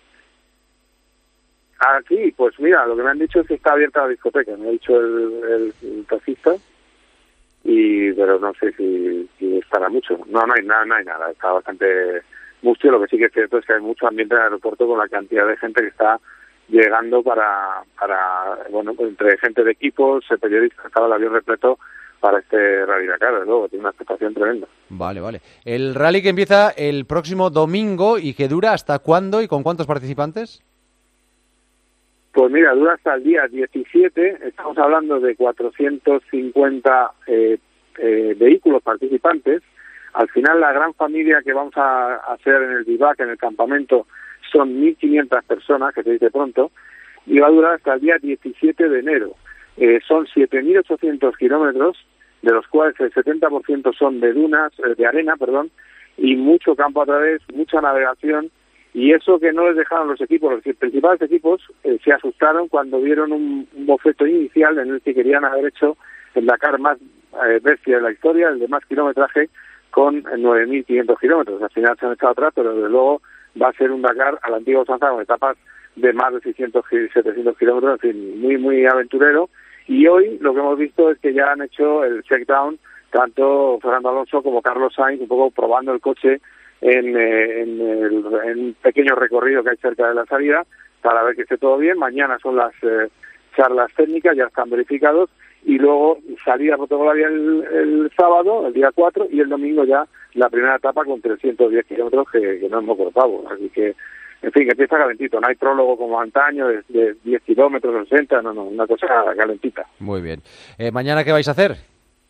Aquí, pues mira, lo que me han dicho es que está abierta la discoteca, me ha dicho el taxista, pero no sé si estará mucho. No hay nada, está bastante mucho. Lo que sí que es cierto es que hay mucho ambiente en el aeropuerto con la cantidad de gente que está llegando para bueno, pues entre gente de equipos, periodistas, estaba el avión repleto para este Rally Dakar, desde luego, tiene una expectación tremenda. Vale. El rally que empieza el próximo domingo y que dura ¿hasta cuándo y con cuántos participantes? Pues mira, dura hasta el día 17, estamos hablando de 450 vehículos participantes. Al final la gran familia que vamos a hacer en el vivac, en el campamento, son 1.500 personas, que se dice pronto, y va a durar hasta el día 17 de enero. Son 7.800 kilómetros, de los cuales el 70% son de arena, y mucho campo a través, mucha navegación, y eso que no les dejaron los equipos. Los principales equipos se asustaron cuando vieron un boceto inicial en el que querían haber hecho el Dakar más bestia de la historia, el de más kilometraje, con 9.500 kilómetros. Al final se han echado atrás, pero desde luego va a ser un Dakar a la antigua usanza con etapas de más de 600 y 700 kilómetros, en fin, muy, muy aventurero. Y hoy lo que hemos visto es que ya han hecho el check-down, tanto Fernando Alonso como Carlos Sainz, un poco probando el coche en un pequeño recorrido que hay cerca de la salida, para ver que esté todo bien. Mañana son las charlas técnicas, ya están verificados, y luego salida protocolaria el sábado, el día 4, y el domingo ya la primera etapa con 310 kilómetros, que no es moco de pavo. Así que en fin, que empieza calentito, no hay prólogo como antaño de 10 kilómetros, 60, no, una cosa calentita. Muy bien. ¿Mañana qué vais a hacer?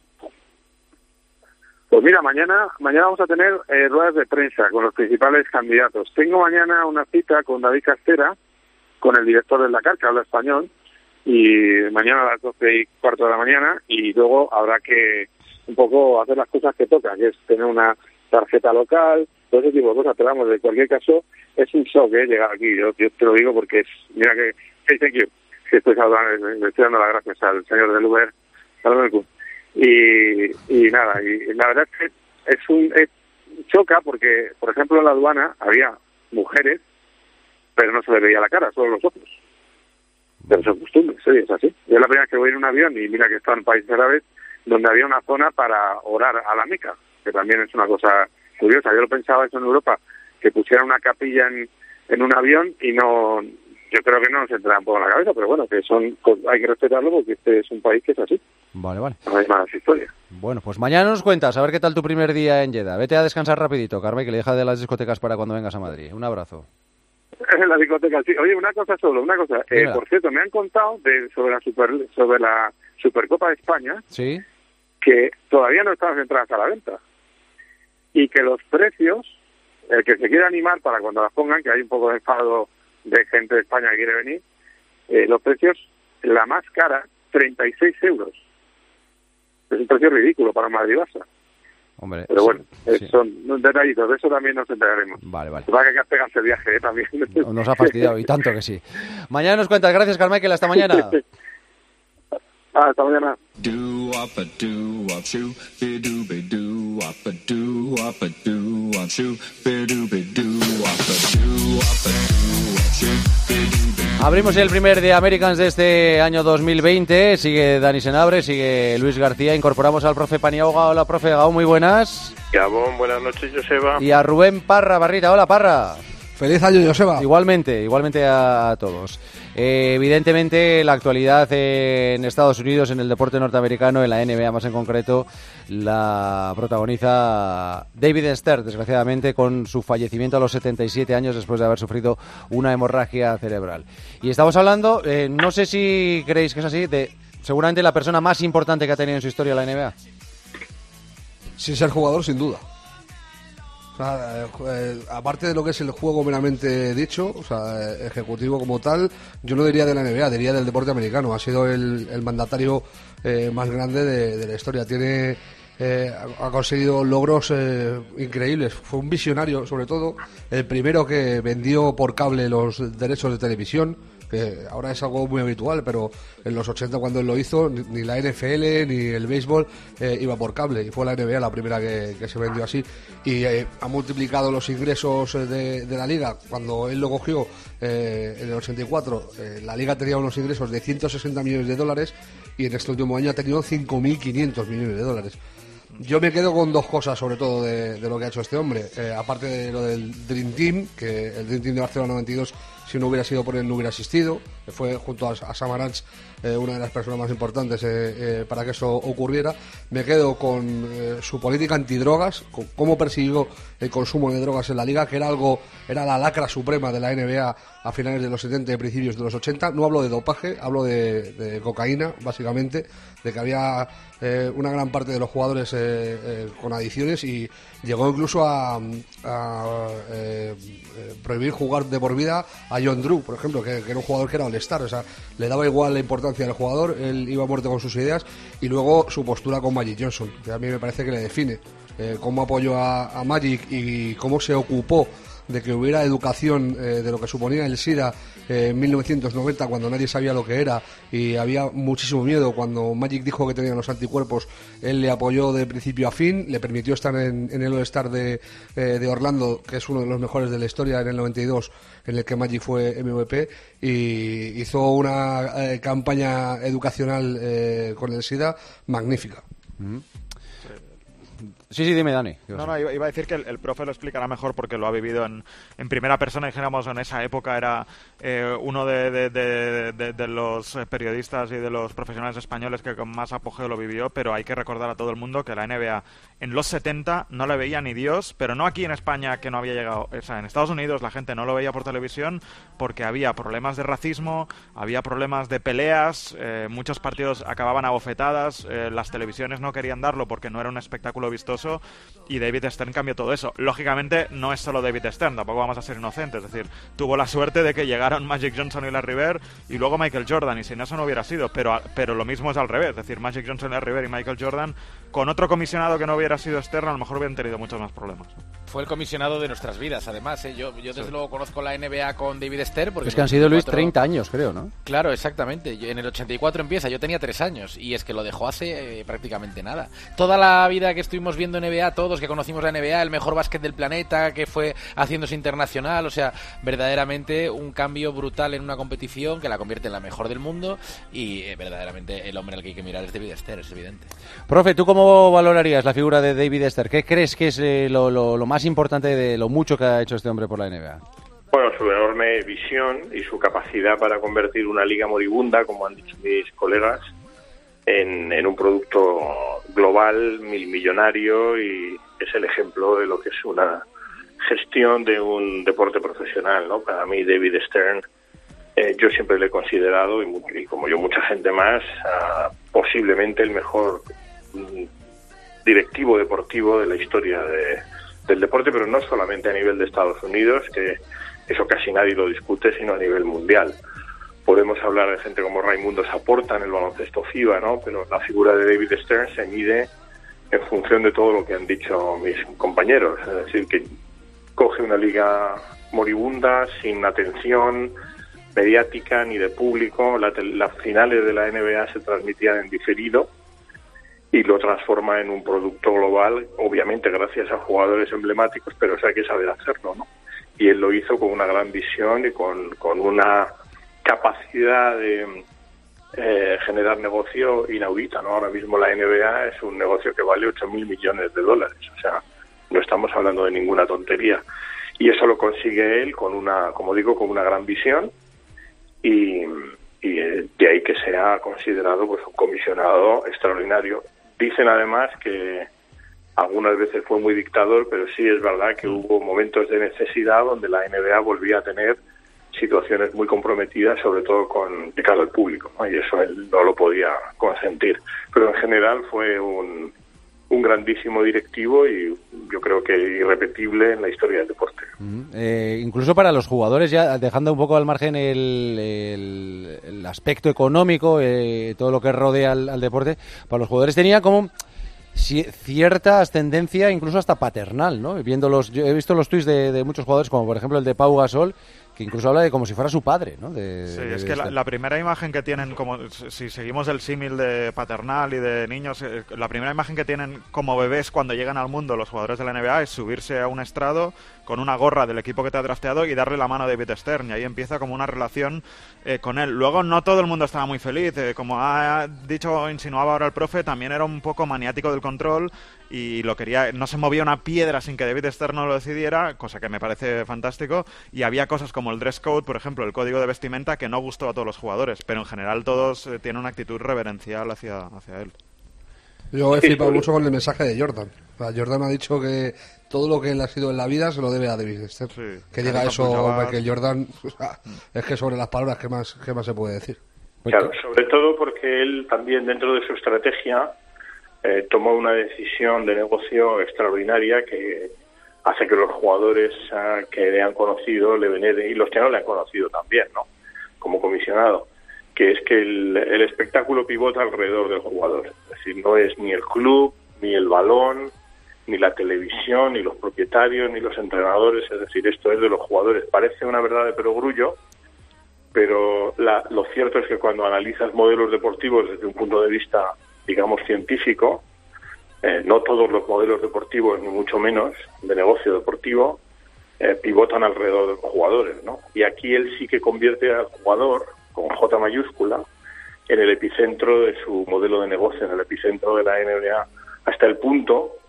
Pues mira, mañana vamos a tener ruedas de prensa con los principales candidatos. Tengo mañana una cita con David Castera, con el director del Dakar, que habla español, y mañana a las 12:15 de la mañana, y luego habrá que un poco hacer las cosas que toca, que es tener una tarjeta local, todo ese tipo de cosas. Pero vamos, de cualquier caso, es un shock llegar aquí. Yo te lo digo porque mira que, thank you, que estoy hablando, le estoy dando las gracias al señor del Uber, y nada, y la verdad es que choca porque, por ejemplo, en la aduana había mujeres, pero no se les veía la cara, solo los ojos. Pero son costumbres, ¿sí? Es así. Yo es la primera vez que voy en un avión, y mira que está en países árabes, donde había una zona para orar a la Meca, que también es una cosa curiosa. Yo lo pensaba eso en Europa, que pusieran una capilla en un avión, y no, yo creo que no nos entra un poco en la cabeza, pero bueno, que hay que respetarlo porque este es un país que es así. Vale. No hay más historia. Bueno, pues mañana nos cuentas, a ver qué tal tu primer día en Jeddah. Vete a descansar rapidito, Carmen, que le deja de las discotecas para cuando vengas a Madrid. Un abrazo. En la discoteca, sí. Oye, una cosa. Por cierto, me han contado sobre la Supercopa de España, ¿sí?, que todavía no están entradas a la venta. Y que los precios, el que se quiera animar para cuando las pongan, que hay un poco de enfado de gente de España que quiere venir, los precios, la más cara, 36 euros. Es un precio ridículo para Madrid-Barça. Hombre, pero bueno, sí. Son detallitos, de eso también nos enteraremos. Vale. Va que hay que pegarse el viaje también. Nos ha fastidiado, y tanto que sí. Mañana nos cuentas. Gracias, Carmichael. Hasta mañana. Hasta mañana. Abrimos el primer de Americans de este año 2020. Sigue Dani Senabre, sigue Luis García. Incorporamos al profe Paniagua. Hola, profe Gao, muy buenas. Gabón, buenas noches, Joseba. Y a Rubén Parra Barrita. Hola, Parra. Feliz año, Joseba. Igualmente a todos. Evidentemente, la actualidad en Estados Unidos, en el deporte norteamericano, en la NBA más en concreto, la protagoniza David Stern, desgraciadamente, con su fallecimiento a los 77 años después de haber sufrido una hemorragia cerebral. Y estamos hablando, no sé si creéis que es así, de seguramente la persona más importante que ha tenido en su historia la NBA. Sin ser jugador, sin duda. O sea, aparte de lo que es el juego meramente dicho, o sea, ejecutivo como tal, yo no diría de la NBA, diría del deporte americano. Ha sido el mandatario más grande de la historia. Ha conseguido logros increíbles. Fue un visionario, sobre todo, el primero que vendió por cable los derechos de televisión, que ahora es algo muy habitual, pero en los 80 cuando él lo hizo, ni la NFL ni el béisbol iba por cable, y fue la NBA la primera que se vendió así, y ha multiplicado los ingresos de la liga. Cuando él lo cogió en el 84, la liga tenía unos ingresos de 160 millones de dólares, y en este último año ha tenido 5.500 millones de dólares. Yo me quedo con dos cosas, sobre todo, de lo que ha hecho este hombre. Aparte de lo del Dream Team, que el Dream Team de Barcelona 92, si no hubiera sido por él, no hubiera existido. Fue, junto a Samaranch, una de las personas más importantes para que eso ocurriera. Me quedo con su política antidrogas, con cómo persiguió el consumo de drogas en la liga, que era la lacra suprema de la NBA a finales de los 70 y principios de los 80. No hablo de dopaje, hablo de cocaína, básicamente, de que había una gran parte de los jugadores con adicciones, y llegó incluso a prohibir jugar de por vida a John Drew, por ejemplo, que era un jugador que era all-star. O sea, le daba igual la importancia del jugador, él iba a muerte con sus ideas. Y luego su postura con Magic Johnson, que a mí me parece que le define, cómo apoyó a Magic y cómo se ocupó de que hubiera educación de lo que suponía el SIDA en 1990, cuando nadie sabía lo que era y había muchísimo miedo. Cuando Magic dijo que tenía los anticuerpos, él le apoyó de principio a fin, le permitió estar en el All-Star de Orlando, que es uno de los mejores de la historia, en el 92, en el que Magic fue MVP, y hizo una campaña educacional con el SIDA magnífica. Sí, dime, Dani. No, iba a decir que el profe lo explicará mejor porque lo ha vivido en primera persona. Dijéramos, en esa época era uno de los periodistas y de los profesionales españoles que con más apogeo lo vivió, pero hay que recordar a todo el mundo que la NBA en los 70 no la veía ni Dios, pero no aquí en España, que no había llegado. O sea, en Estados Unidos la gente no lo veía por televisión porque había problemas de racismo, había problemas de peleas, muchos partidos acababan a bofetadas, las televisiones no querían darlo porque no era un espectáculo vistoso, y David Stern cambió todo eso. Lógicamente no es solo David Stern, tampoco vamos a ser inocentes, es decir, tuvo la suerte de que llegaron Magic Johnson y Larry Bird y luego Michael Jordan, y sin eso no hubiera sido, pero lo mismo es al revés, es decir, Magic Johnson, Larry Bird y Michael Jordan, con otro comisionado que no hubiera sido Stern, a lo mejor hubieran tenido muchos más problemas. Fue el comisionado de nuestras vidas, además, ¿eh? Yo desde luego conozco la NBA con David Stern porque... Es que han sido, Luis, 30 años, creo, ¿no? Claro, exactamente. En el 84 empieza, yo tenía 3 años y es que lo dejó hace prácticamente nada. Toda la vida que estuvimos viendo NBA, todos que conocimos la NBA, el mejor básquet del planeta, que fue haciéndose internacional, o sea, verdaderamente un cambio brutal en una competición que la convierte en la mejor del mundo, y verdaderamente el hombre al que hay que mirar es David Stern, es evidente. Profe, ¿tú cómo valorarías la figura de David Stern? ¿Qué crees que es lo más importante de lo mucho que ha hecho este hombre por la NBA? Bueno, su enorme visión y su capacidad para convertir una liga moribunda, como han dicho mis colegas, en un producto global, millonario, y es el ejemplo de lo que es una gestión de un deporte profesional, ¿no? Para mí, David Stern, yo siempre le he considerado, y como yo mucha gente más, posiblemente el mejor directivo deportivo de la historia del deporte, pero no solamente a nivel de Estados Unidos, que eso casi nadie lo discute, sino a nivel mundial. Podemos hablar de gente como Raimundo Saporta en el baloncesto FIBA, ¿no? Pero la figura de David Stern se mide en función de todo lo que han dicho mis compañeros. Es decir, que coge una liga moribunda, sin atención mediática ni de público. Las finales de la NBA se transmitían en diferido y lo transforma en un producto global, obviamente gracias a jugadores emblemáticos, pero hay que saber hacerlo, ¿no? Y él lo hizo con una gran visión y con una capacidad de generar negocio inaudita, ¿no? Ahora mismo la NBA es un negocio que vale $8.000 millones, o sea, no estamos hablando de ninguna tontería, y eso lo consigue él con una gran visión, y de ahí que sea considerado pues un comisionado extraordinario. Dicen además que algunas veces fue muy dictador, pero sí es verdad que hubo momentos de necesidad donde la NBA volvía a tener situaciones muy comprometidas, sobre todo de cara al público, ¿no? Y eso él no lo podía consentir. Pero en general fue un grandísimo directivo y yo creo que irrepetible en la historia del deporte. Incluso para los jugadores, ya dejando un poco al margen el aspecto económico, todo lo que rodea al deporte, para los jugadores tenía como cierta ascendencia, incluso hasta paternal, ¿no? Yo he visto los tuits de muchos jugadores, como por ejemplo el de Pau Gasol, que incluso habla de como si fuera su padre, ¿no? Es que la primera imagen que tienen, como si seguimos el símil de paternal y de niños, la primera imagen que tienen como bebés cuando llegan al mundo los jugadores de la NBA es subirse a un estrado con una gorra del equipo que te ha drafteado y darle la mano a David Stern, y ahí empieza como una relación con él. Luego no todo el mundo estaba muy feliz, como ha dicho, insinuaba ahora el profe, también era un poco maniático del control y no se movía una piedra sin que David Stern no lo decidiera, cosa que me parece fantástico, y había cosas como el dress code, por ejemplo, el código de vestimenta, que no gustó a todos los jugadores, pero en general todos tienen una actitud reverencial hacia él. Yo he flipado mucho con el mensaje de Jordan. Jordan ha dicho que todo lo que él ha sido en la vida se lo debe a David Stern. Sí, que diga eso Michael Jordan, es que sobre las palabras, ¿qué más se puede decir? Claro, sobre todo porque él también, dentro de su estrategia, tomó una decisión de negocio extraordinaria que hace que los jugadores que le han conocido le veneren, y los que no le han conocido también, ¿no? Como comisionado, que es que el espectáculo pivota alrededor del jugador. Es decir, no es ni el club, ni el balón, ni la televisión, ni los propietarios, ni los entrenadores. Es decir, esto es de los jugadores. Parece una verdad de perogrullo, pero lo cierto es que cuando analizas modelos deportivos desde un punto de vista, digamos, científico, no todos los modelos deportivos, ni mucho menos de negocio deportivo, pivotan alrededor de los jugadores, ¿no? Y aquí él sí que convierte al jugador, con J mayúscula, en el epicentro de su modelo de negocio, en el epicentro de la NBA, hasta el punto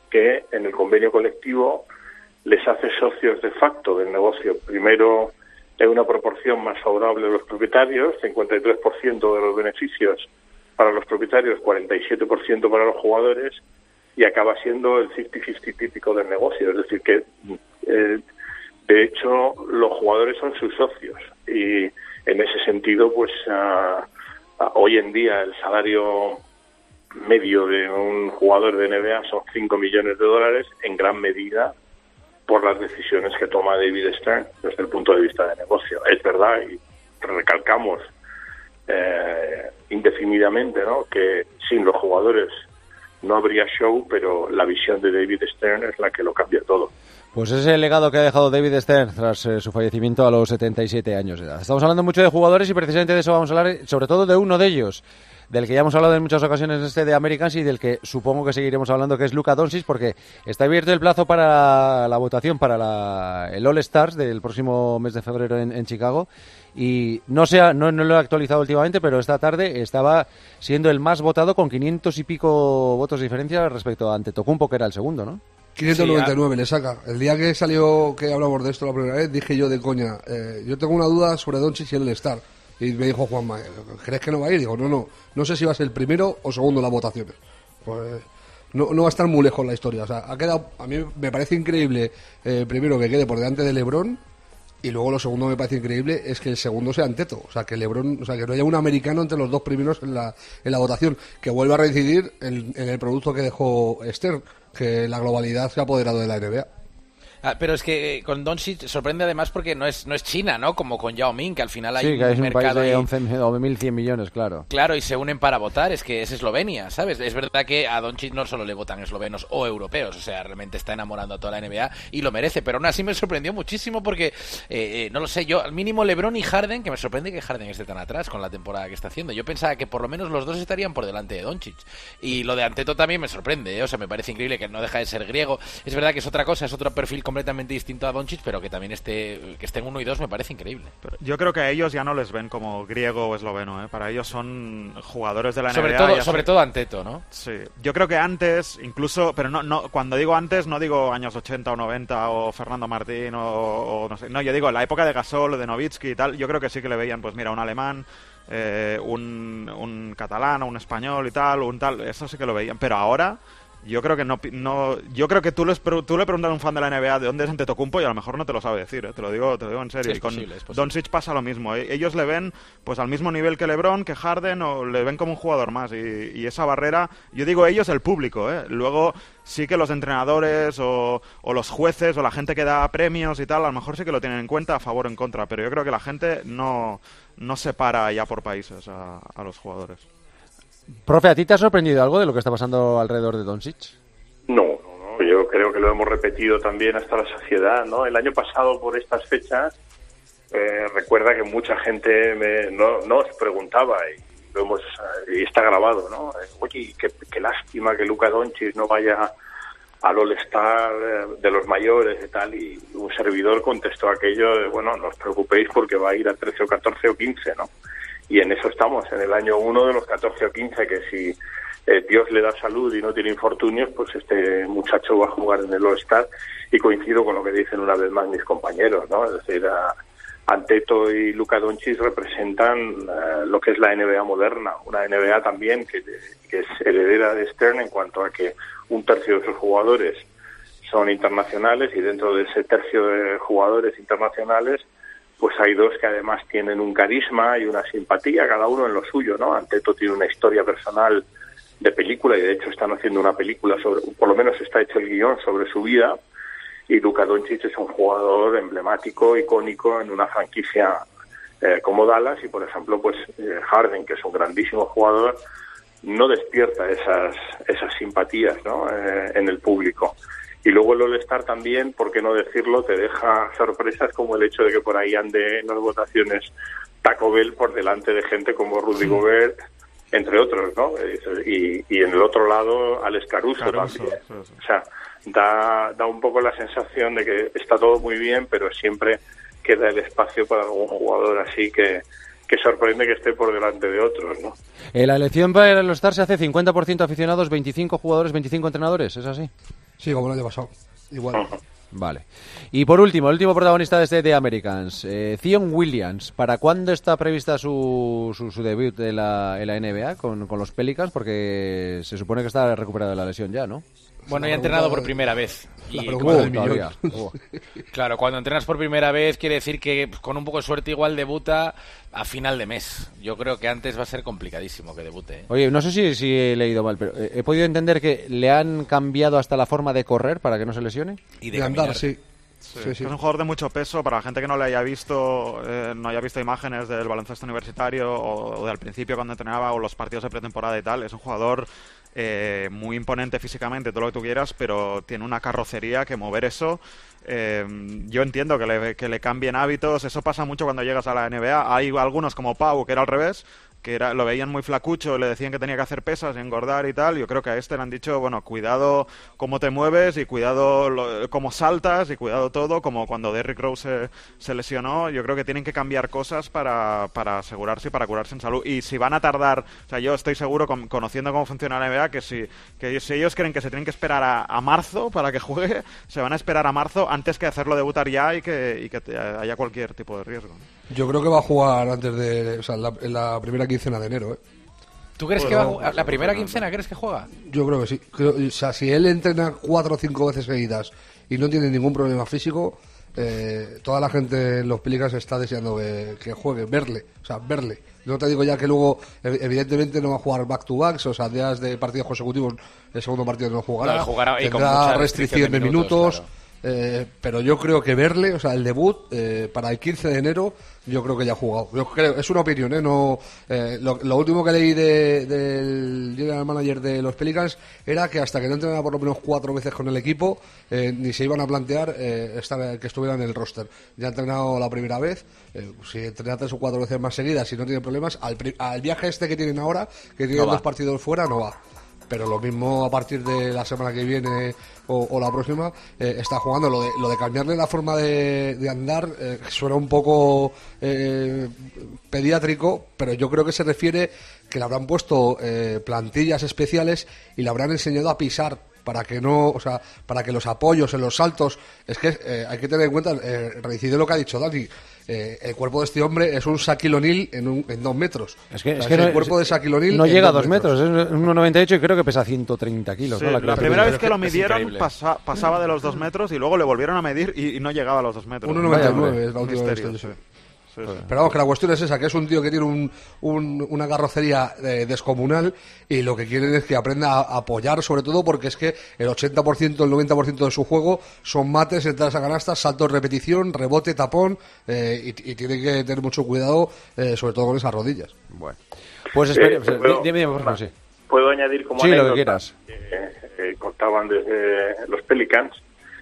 que en el convenio colectivo les hace socios de facto del negocio. Primero, en una proporción más favorable de los propietarios, 53% de los beneficios para los propietarios, 47% para los jugadores, y acaba siendo el 50-50 típico del negocio. Es decir, que de hecho los jugadores son sus socios, y en ese sentido, pues hoy en día el salario medio de un jugador de NBA son $5 millones, en gran medida por las decisiones que toma David Stern desde el punto de vista de negocio. Es verdad, y recalcamos indefinidamente, ¿no?, que sin los jugadores no habría show, pero la visión de David Stern es la que lo cambia todo. Pues ese es el legado que ha dejado David Stern tras su fallecimiento a los 77 años de edad. Estamos hablando mucho de jugadores y precisamente de eso vamos a hablar, sobre todo de uno de ellos, del que ya hemos hablado en muchas ocasiones de Americans y del que supongo que seguiremos hablando, que es Luka Doncic, porque está abierto el plazo para la votación para el All-Stars del próximo mes de febrero en Chicago, y no lo he actualizado últimamente, pero esta tarde estaba siendo el más votado con 500 y pico votos de diferencia respecto a Antetokounmpo, que era el segundo, ¿no? 599 le saca. El día que salió, que hablamos de esto la primera vez, dije yo de coña, yo tengo una duda sobre Doncic y el All-Star. Y me dijo Juanma, ¿crees que no va a ir? Digo, no sé si va a ser el primero o segundo en las votaciones. Pues no va a estar muy lejos la historia. O sea, a mí me parece increíble, primero, que quede por delante de LeBron, y luego lo segundo me parece increíble es que el segundo sea Antetokounmpo. O sea, que LeBron, o sea, que no haya un americano entre los dos primeros en la votación, que vuelva a reincidir en el producto que dejó Stern, que la globalidad se ha apoderado de la NBA. Pero es que con Doncic sorprende además porque no es China, ¿no? Como con Yao Ming, que al final hay que es un mercado país de 11.100 millones, claro. Claro, y se unen para votar, es que es Eslovenia, ¿sabes? Es verdad que a Doncic no solo le votan eslovenos o europeos, o sea, realmente está enamorando a toda la NBA y lo merece, pero aún así me sorprendió muchísimo porque, no lo sé, yo al mínimo LeBron y Harden, que me sorprende que Harden esté tan atrás con la temporada que está haciendo. Yo pensaba que por lo menos los dos estarían por delante de Doncic. Y lo de Antetokounmpo también me sorprende, o sea, me parece increíble que no deja de ser griego. Es verdad que es otra cosa, es otro perfil completamente distinto a Doncic, pero que también que estén 1 y 2 me parece increíble. Pero yo creo que a ellos ya no les ven como griego o esloveno, ¿eh? Para ellos son jugadores de la NBA. Sobre todo Antetokounmpo, ¿no? Sí, yo creo que antes, incluso, pero no cuando digo antes no digo años 80 o 90 o Fernando Martín o no sé, no, yo digo la época de Gasol o de Nowitzki y tal, yo creo que sí que le veían, pues mira, un alemán, un catalán o un español y tal, eso sí que lo veían, pero ahora yo creo que yo creo que tú le preguntas a un fan de la NBA de dónde es Antetokounmpo y a lo mejor no te lo sabe decir, te lo digo en serio. Sí, y con posible. Doncic pasa lo mismo, ellos le ven pues al mismo nivel que LeBron, que Harden, o le ven como un jugador más, y esa barrera, yo digo ellos, el público, luego sí que los entrenadores o los jueces o la gente que da premios y tal, a lo mejor sí que lo tienen en cuenta a favor o en contra, pero yo creo que la gente no separa ya por países a los jugadores. Profe, ¿a ti te ha sorprendido algo de lo que está pasando alrededor de Doncic? No, yo creo que lo hemos repetido también hasta la saciedad, ¿no? El año pasado, por estas fechas, recuerda que mucha gente nos preguntaba, y está grabado, ¿no? Oye, qué lástima que Luka Doncic no vaya al All-Star de los mayores y tal, y un servidor contestó aquello de, bueno, no os preocupéis porque va a ir a 13 o 14 o 15, ¿no? Y en eso estamos, en el año 1 de los 14 o 15, que si Dios le da salud y no tiene infortunios, pues este muchacho va a jugar en el All-Star, y coincido con lo que dicen una vez más mis compañeros, ¿no? Es decir, Antetokounmpo y Luka Doncic representan lo que es la NBA moderna, una NBA también que es heredera de Stern en cuanto a que un tercio de sus jugadores son internacionales, y dentro de ese tercio de jugadores internacionales pues hay dos que además tienen un carisma y una simpatía, cada uno en lo suyo, ¿no? Antetokounmpo tiene una historia personal de película, y de hecho están haciendo una película por lo menos está hecho el guión sobre su vida, y Luka Doncic es un jugador emblemático, icónico en una franquicia como Dallas, y por ejemplo pues Harden, que es un grandísimo jugador, no despierta esas simpatías, ¿no? En el público. Y luego el All-Star también, por qué no decirlo, te deja sorpresas como el hecho de que por ahí ande en las votaciones Taco Bell por delante de gente como Rudy Gobert, entre otros, ¿no? Y en el otro lado Alex Caruso también. Sí. O sea, da un poco la sensación de que está todo muy bien, pero siempre queda el espacio para algún jugador así que sorprende que esté por delante de otros, ¿no? La elección para el All-Star se hace 50% aficionados, 25 jugadores, 25 entrenadores, ¿es así? Sí, como el año pasado. Igual. Vale. Y por último, el último protagonista de este The Americans, Zion Williams. ¿Para cuándo está prevista su debut en la NBA con los Pelicans? Porque se supone que está recuperado de la lesión ya, ¿no? Bueno, ya ha entrenado por primera vez. Claro, cuando entrenas por primera vez quiere decir que con un poco de suerte igual debuta a final de mes. Yo creo que antes va a ser complicadísimo que debute. Oye, no sé si he leído mal, pero he podido entender que le han cambiado hasta la forma de correr para que no se lesione. Y de andar, sí. Es un jugador de mucho peso. Para la gente que no le haya visto, no haya visto imágenes del baloncesto universitario o del principio cuando entrenaba o los partidos de pretemporada y tal, es un jugador muy imponente físicamente, todo lo que tú quieras, pero tiene una carrocería que mover eso. Yo entiendo que le cambien hábitos. Eso pasa mucho cuando llegas a la NBA. Hay algunos como Pau, que era al revés, lo veían muy flacucho, le decían que tenía que hacer pesas, engordar y tal. Yo creo que a este le han dicho, bueno, cuidado cómo te mueves y cuidado cómo saltas y cuidado todo, como cuando Derrick Rose se lesionó. Yo creo que tienen que cambiar cosas para asegurarse y para curarse en salud. Y si van a tardar, o sea, yo estoy seguro, conociendo cómo funciona la NBA, que si ellos creen que se tienen que esperar a marzo para que juegue, se van a esperar a marzo antes que hacerlo debutar ya y que haya cualquier tipo de riesgo. Yo creo que va a jugar antes en la primera quincena de enero, ¿eh? ¿Tú crees que va la primera quincena? ¿Crees que juega? Yo creo que sí. O sea, si él entrena 4 o 5 veces seguidas y no tiene ningún problema físico, toda la gente en los Pelicans está deseando que juegue, verle. No te digo ya que luego, evidentemente, no va a jugar back-to-backs, o sea, días de partidos consecutivos, el segundo partido no jugará. No, jugará tendrá restricción de minutos. Claro. Pero yo creo que verle, o sea, el debut para el 15 de enero, yo creo que ya ha jugado. Yo creo, es una opinión, no. Lo último que leí del general manager de los Pelicans era que hasta que no entrenara por lo menos 4 veces con el equipo, ni se iban a plantear que estuviera en el roster. Ya ha entrenado la primera vez, si entrena 3 o 4 veces más seguidas, si no tiene problemas, al viaje este que tienen ahora, que tienen 2 partidos fuera, no va. Pero lo mismo a partir de la semana que viene o la próxima está jugando. Lo de cambiarle la forma de andar suena un poco pediátrico, pero yo creo que se refiere que le habrán puesto plantillas especiales y le habrán enseñado a pisar para que no, o sea, para que los apoyos en los saltos, es que hay que tener en cuenta, reincidir lo que ha dicho Dani, el cuerpo de este hombre es un Shaquille O'Neal en 2 metros. Es que el cuerpo de Shaquille O'Neal no llega a 2 metros, es 1,98 y creo que pesa 130 kilos. Sí, ¿no? la primera vez que lo midieron pasaba de los 2 metros y luego le volvieron a medir y no llegaba a los 2 metros. 1,99 es la última vez. Sí. Pero vamos, que la cuestión es esa, que es un tío que tiene una carrocería descomunal y lo que quieren es que aprenda a apoyar, sobre todo porque es que el 80%, el 90% de su juego son mates, entradas a canastas, saltos, repetición, rebote, tapón, y tiene que tener mucho cuidado, sobre todo con esas rodillas. Bueno, pues dime, por favor, sí. ¿Puedo añadir como anécdota lo que quieras? Que contaban desde los Pelicans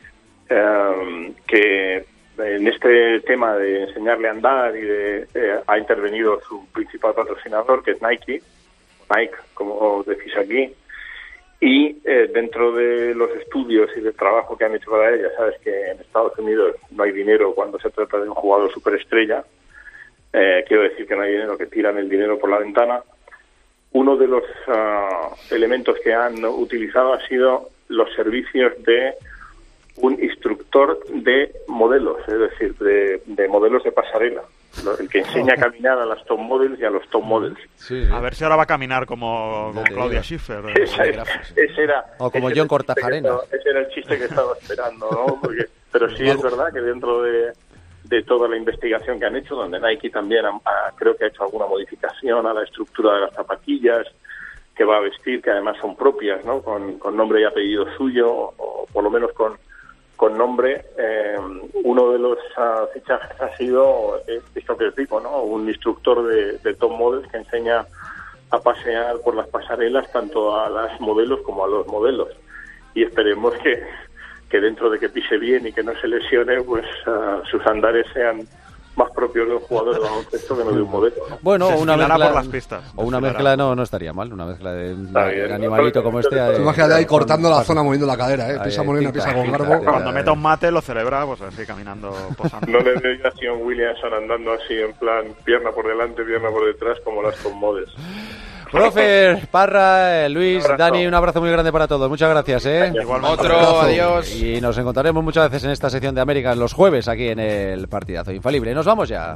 que en este tema de enseñarle a andar ha intervenido su principal patrocinador, que es Nike, como decís aquí, y dentro de los estudios y del trabajo que han hecho para ella, sabes que en Estados Unidos no hay dinero cuando se trata de un jugador superestrella, quiero decir que no hay dinero, que tiran el dinero por la ventana. Uno de los elementos que han utilizado ha sido los servicios de un instructor de modelos, es decir, de modelos de pasarela, el que enseña a caminar a las top models y a los top models. Sí. A ver si ahora va a caminar como Claudia Schiffer. Ese era, o como John Cortajarena. Ese era el chiste que estaba esperando, ¿no? Pero sí es verdad que dentro de toda la investigación que han hecho, donde Nike también creo que ha hecho alguna modificación a la estructura de las zapatillas que va a vestir, que además son propias, ¿no? Con nombre y apellido suyo, o por lo menos con nombre. Uno de los fichajes ha sido esto que os digo, ¿no? Un instructor de top models que enseña a pasear por las pasarelas tanto a las modelos como a los modelos, y esperemos que dentro de que pise bien y que no se lesione, pues sus andares sean más propios de un jugador de baloncesto que no de un modelo, ¿no? Bueno, una mezcla por las pistas. O una mezcla no estaría mal, una mezcla de animalito como este. Imagínate ahí cortando la zona, moviendo la cadera, pisa morena, pisa con garbo. Cuando meta un mate lo celebra, pues así caminando, posando. No le veo a Zion Williamson andando así en plan pierna por delante, pierna por detrás como las top models. Profe, Parra, Luis, Dani, un abrazo muy grande para todos. Muchas gracias, Igualmente. Otro, adiós. Y nos encontraremos muchas veces en esta sección de América los jueves aquí en el Partidazo Infalible. Nos vamos ya.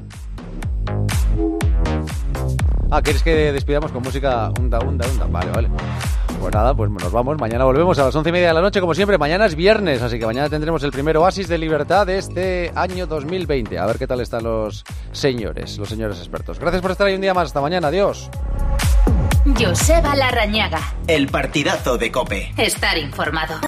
¿Quieres que despidamos con música? Vale. Pues nada, pues nos vamos. Mañana volvemos a las 11:30 de la noche, como siempre. Mañana es viernes, así que mañana tendremos el primer oasis de libertad de este año 2020. A ver qué tal están los señores expertos. Gracias por estar ahí un día más. Hasta mañana. Adiós. Joseba Larrañaga. El partidazo de COPE. Estar informado.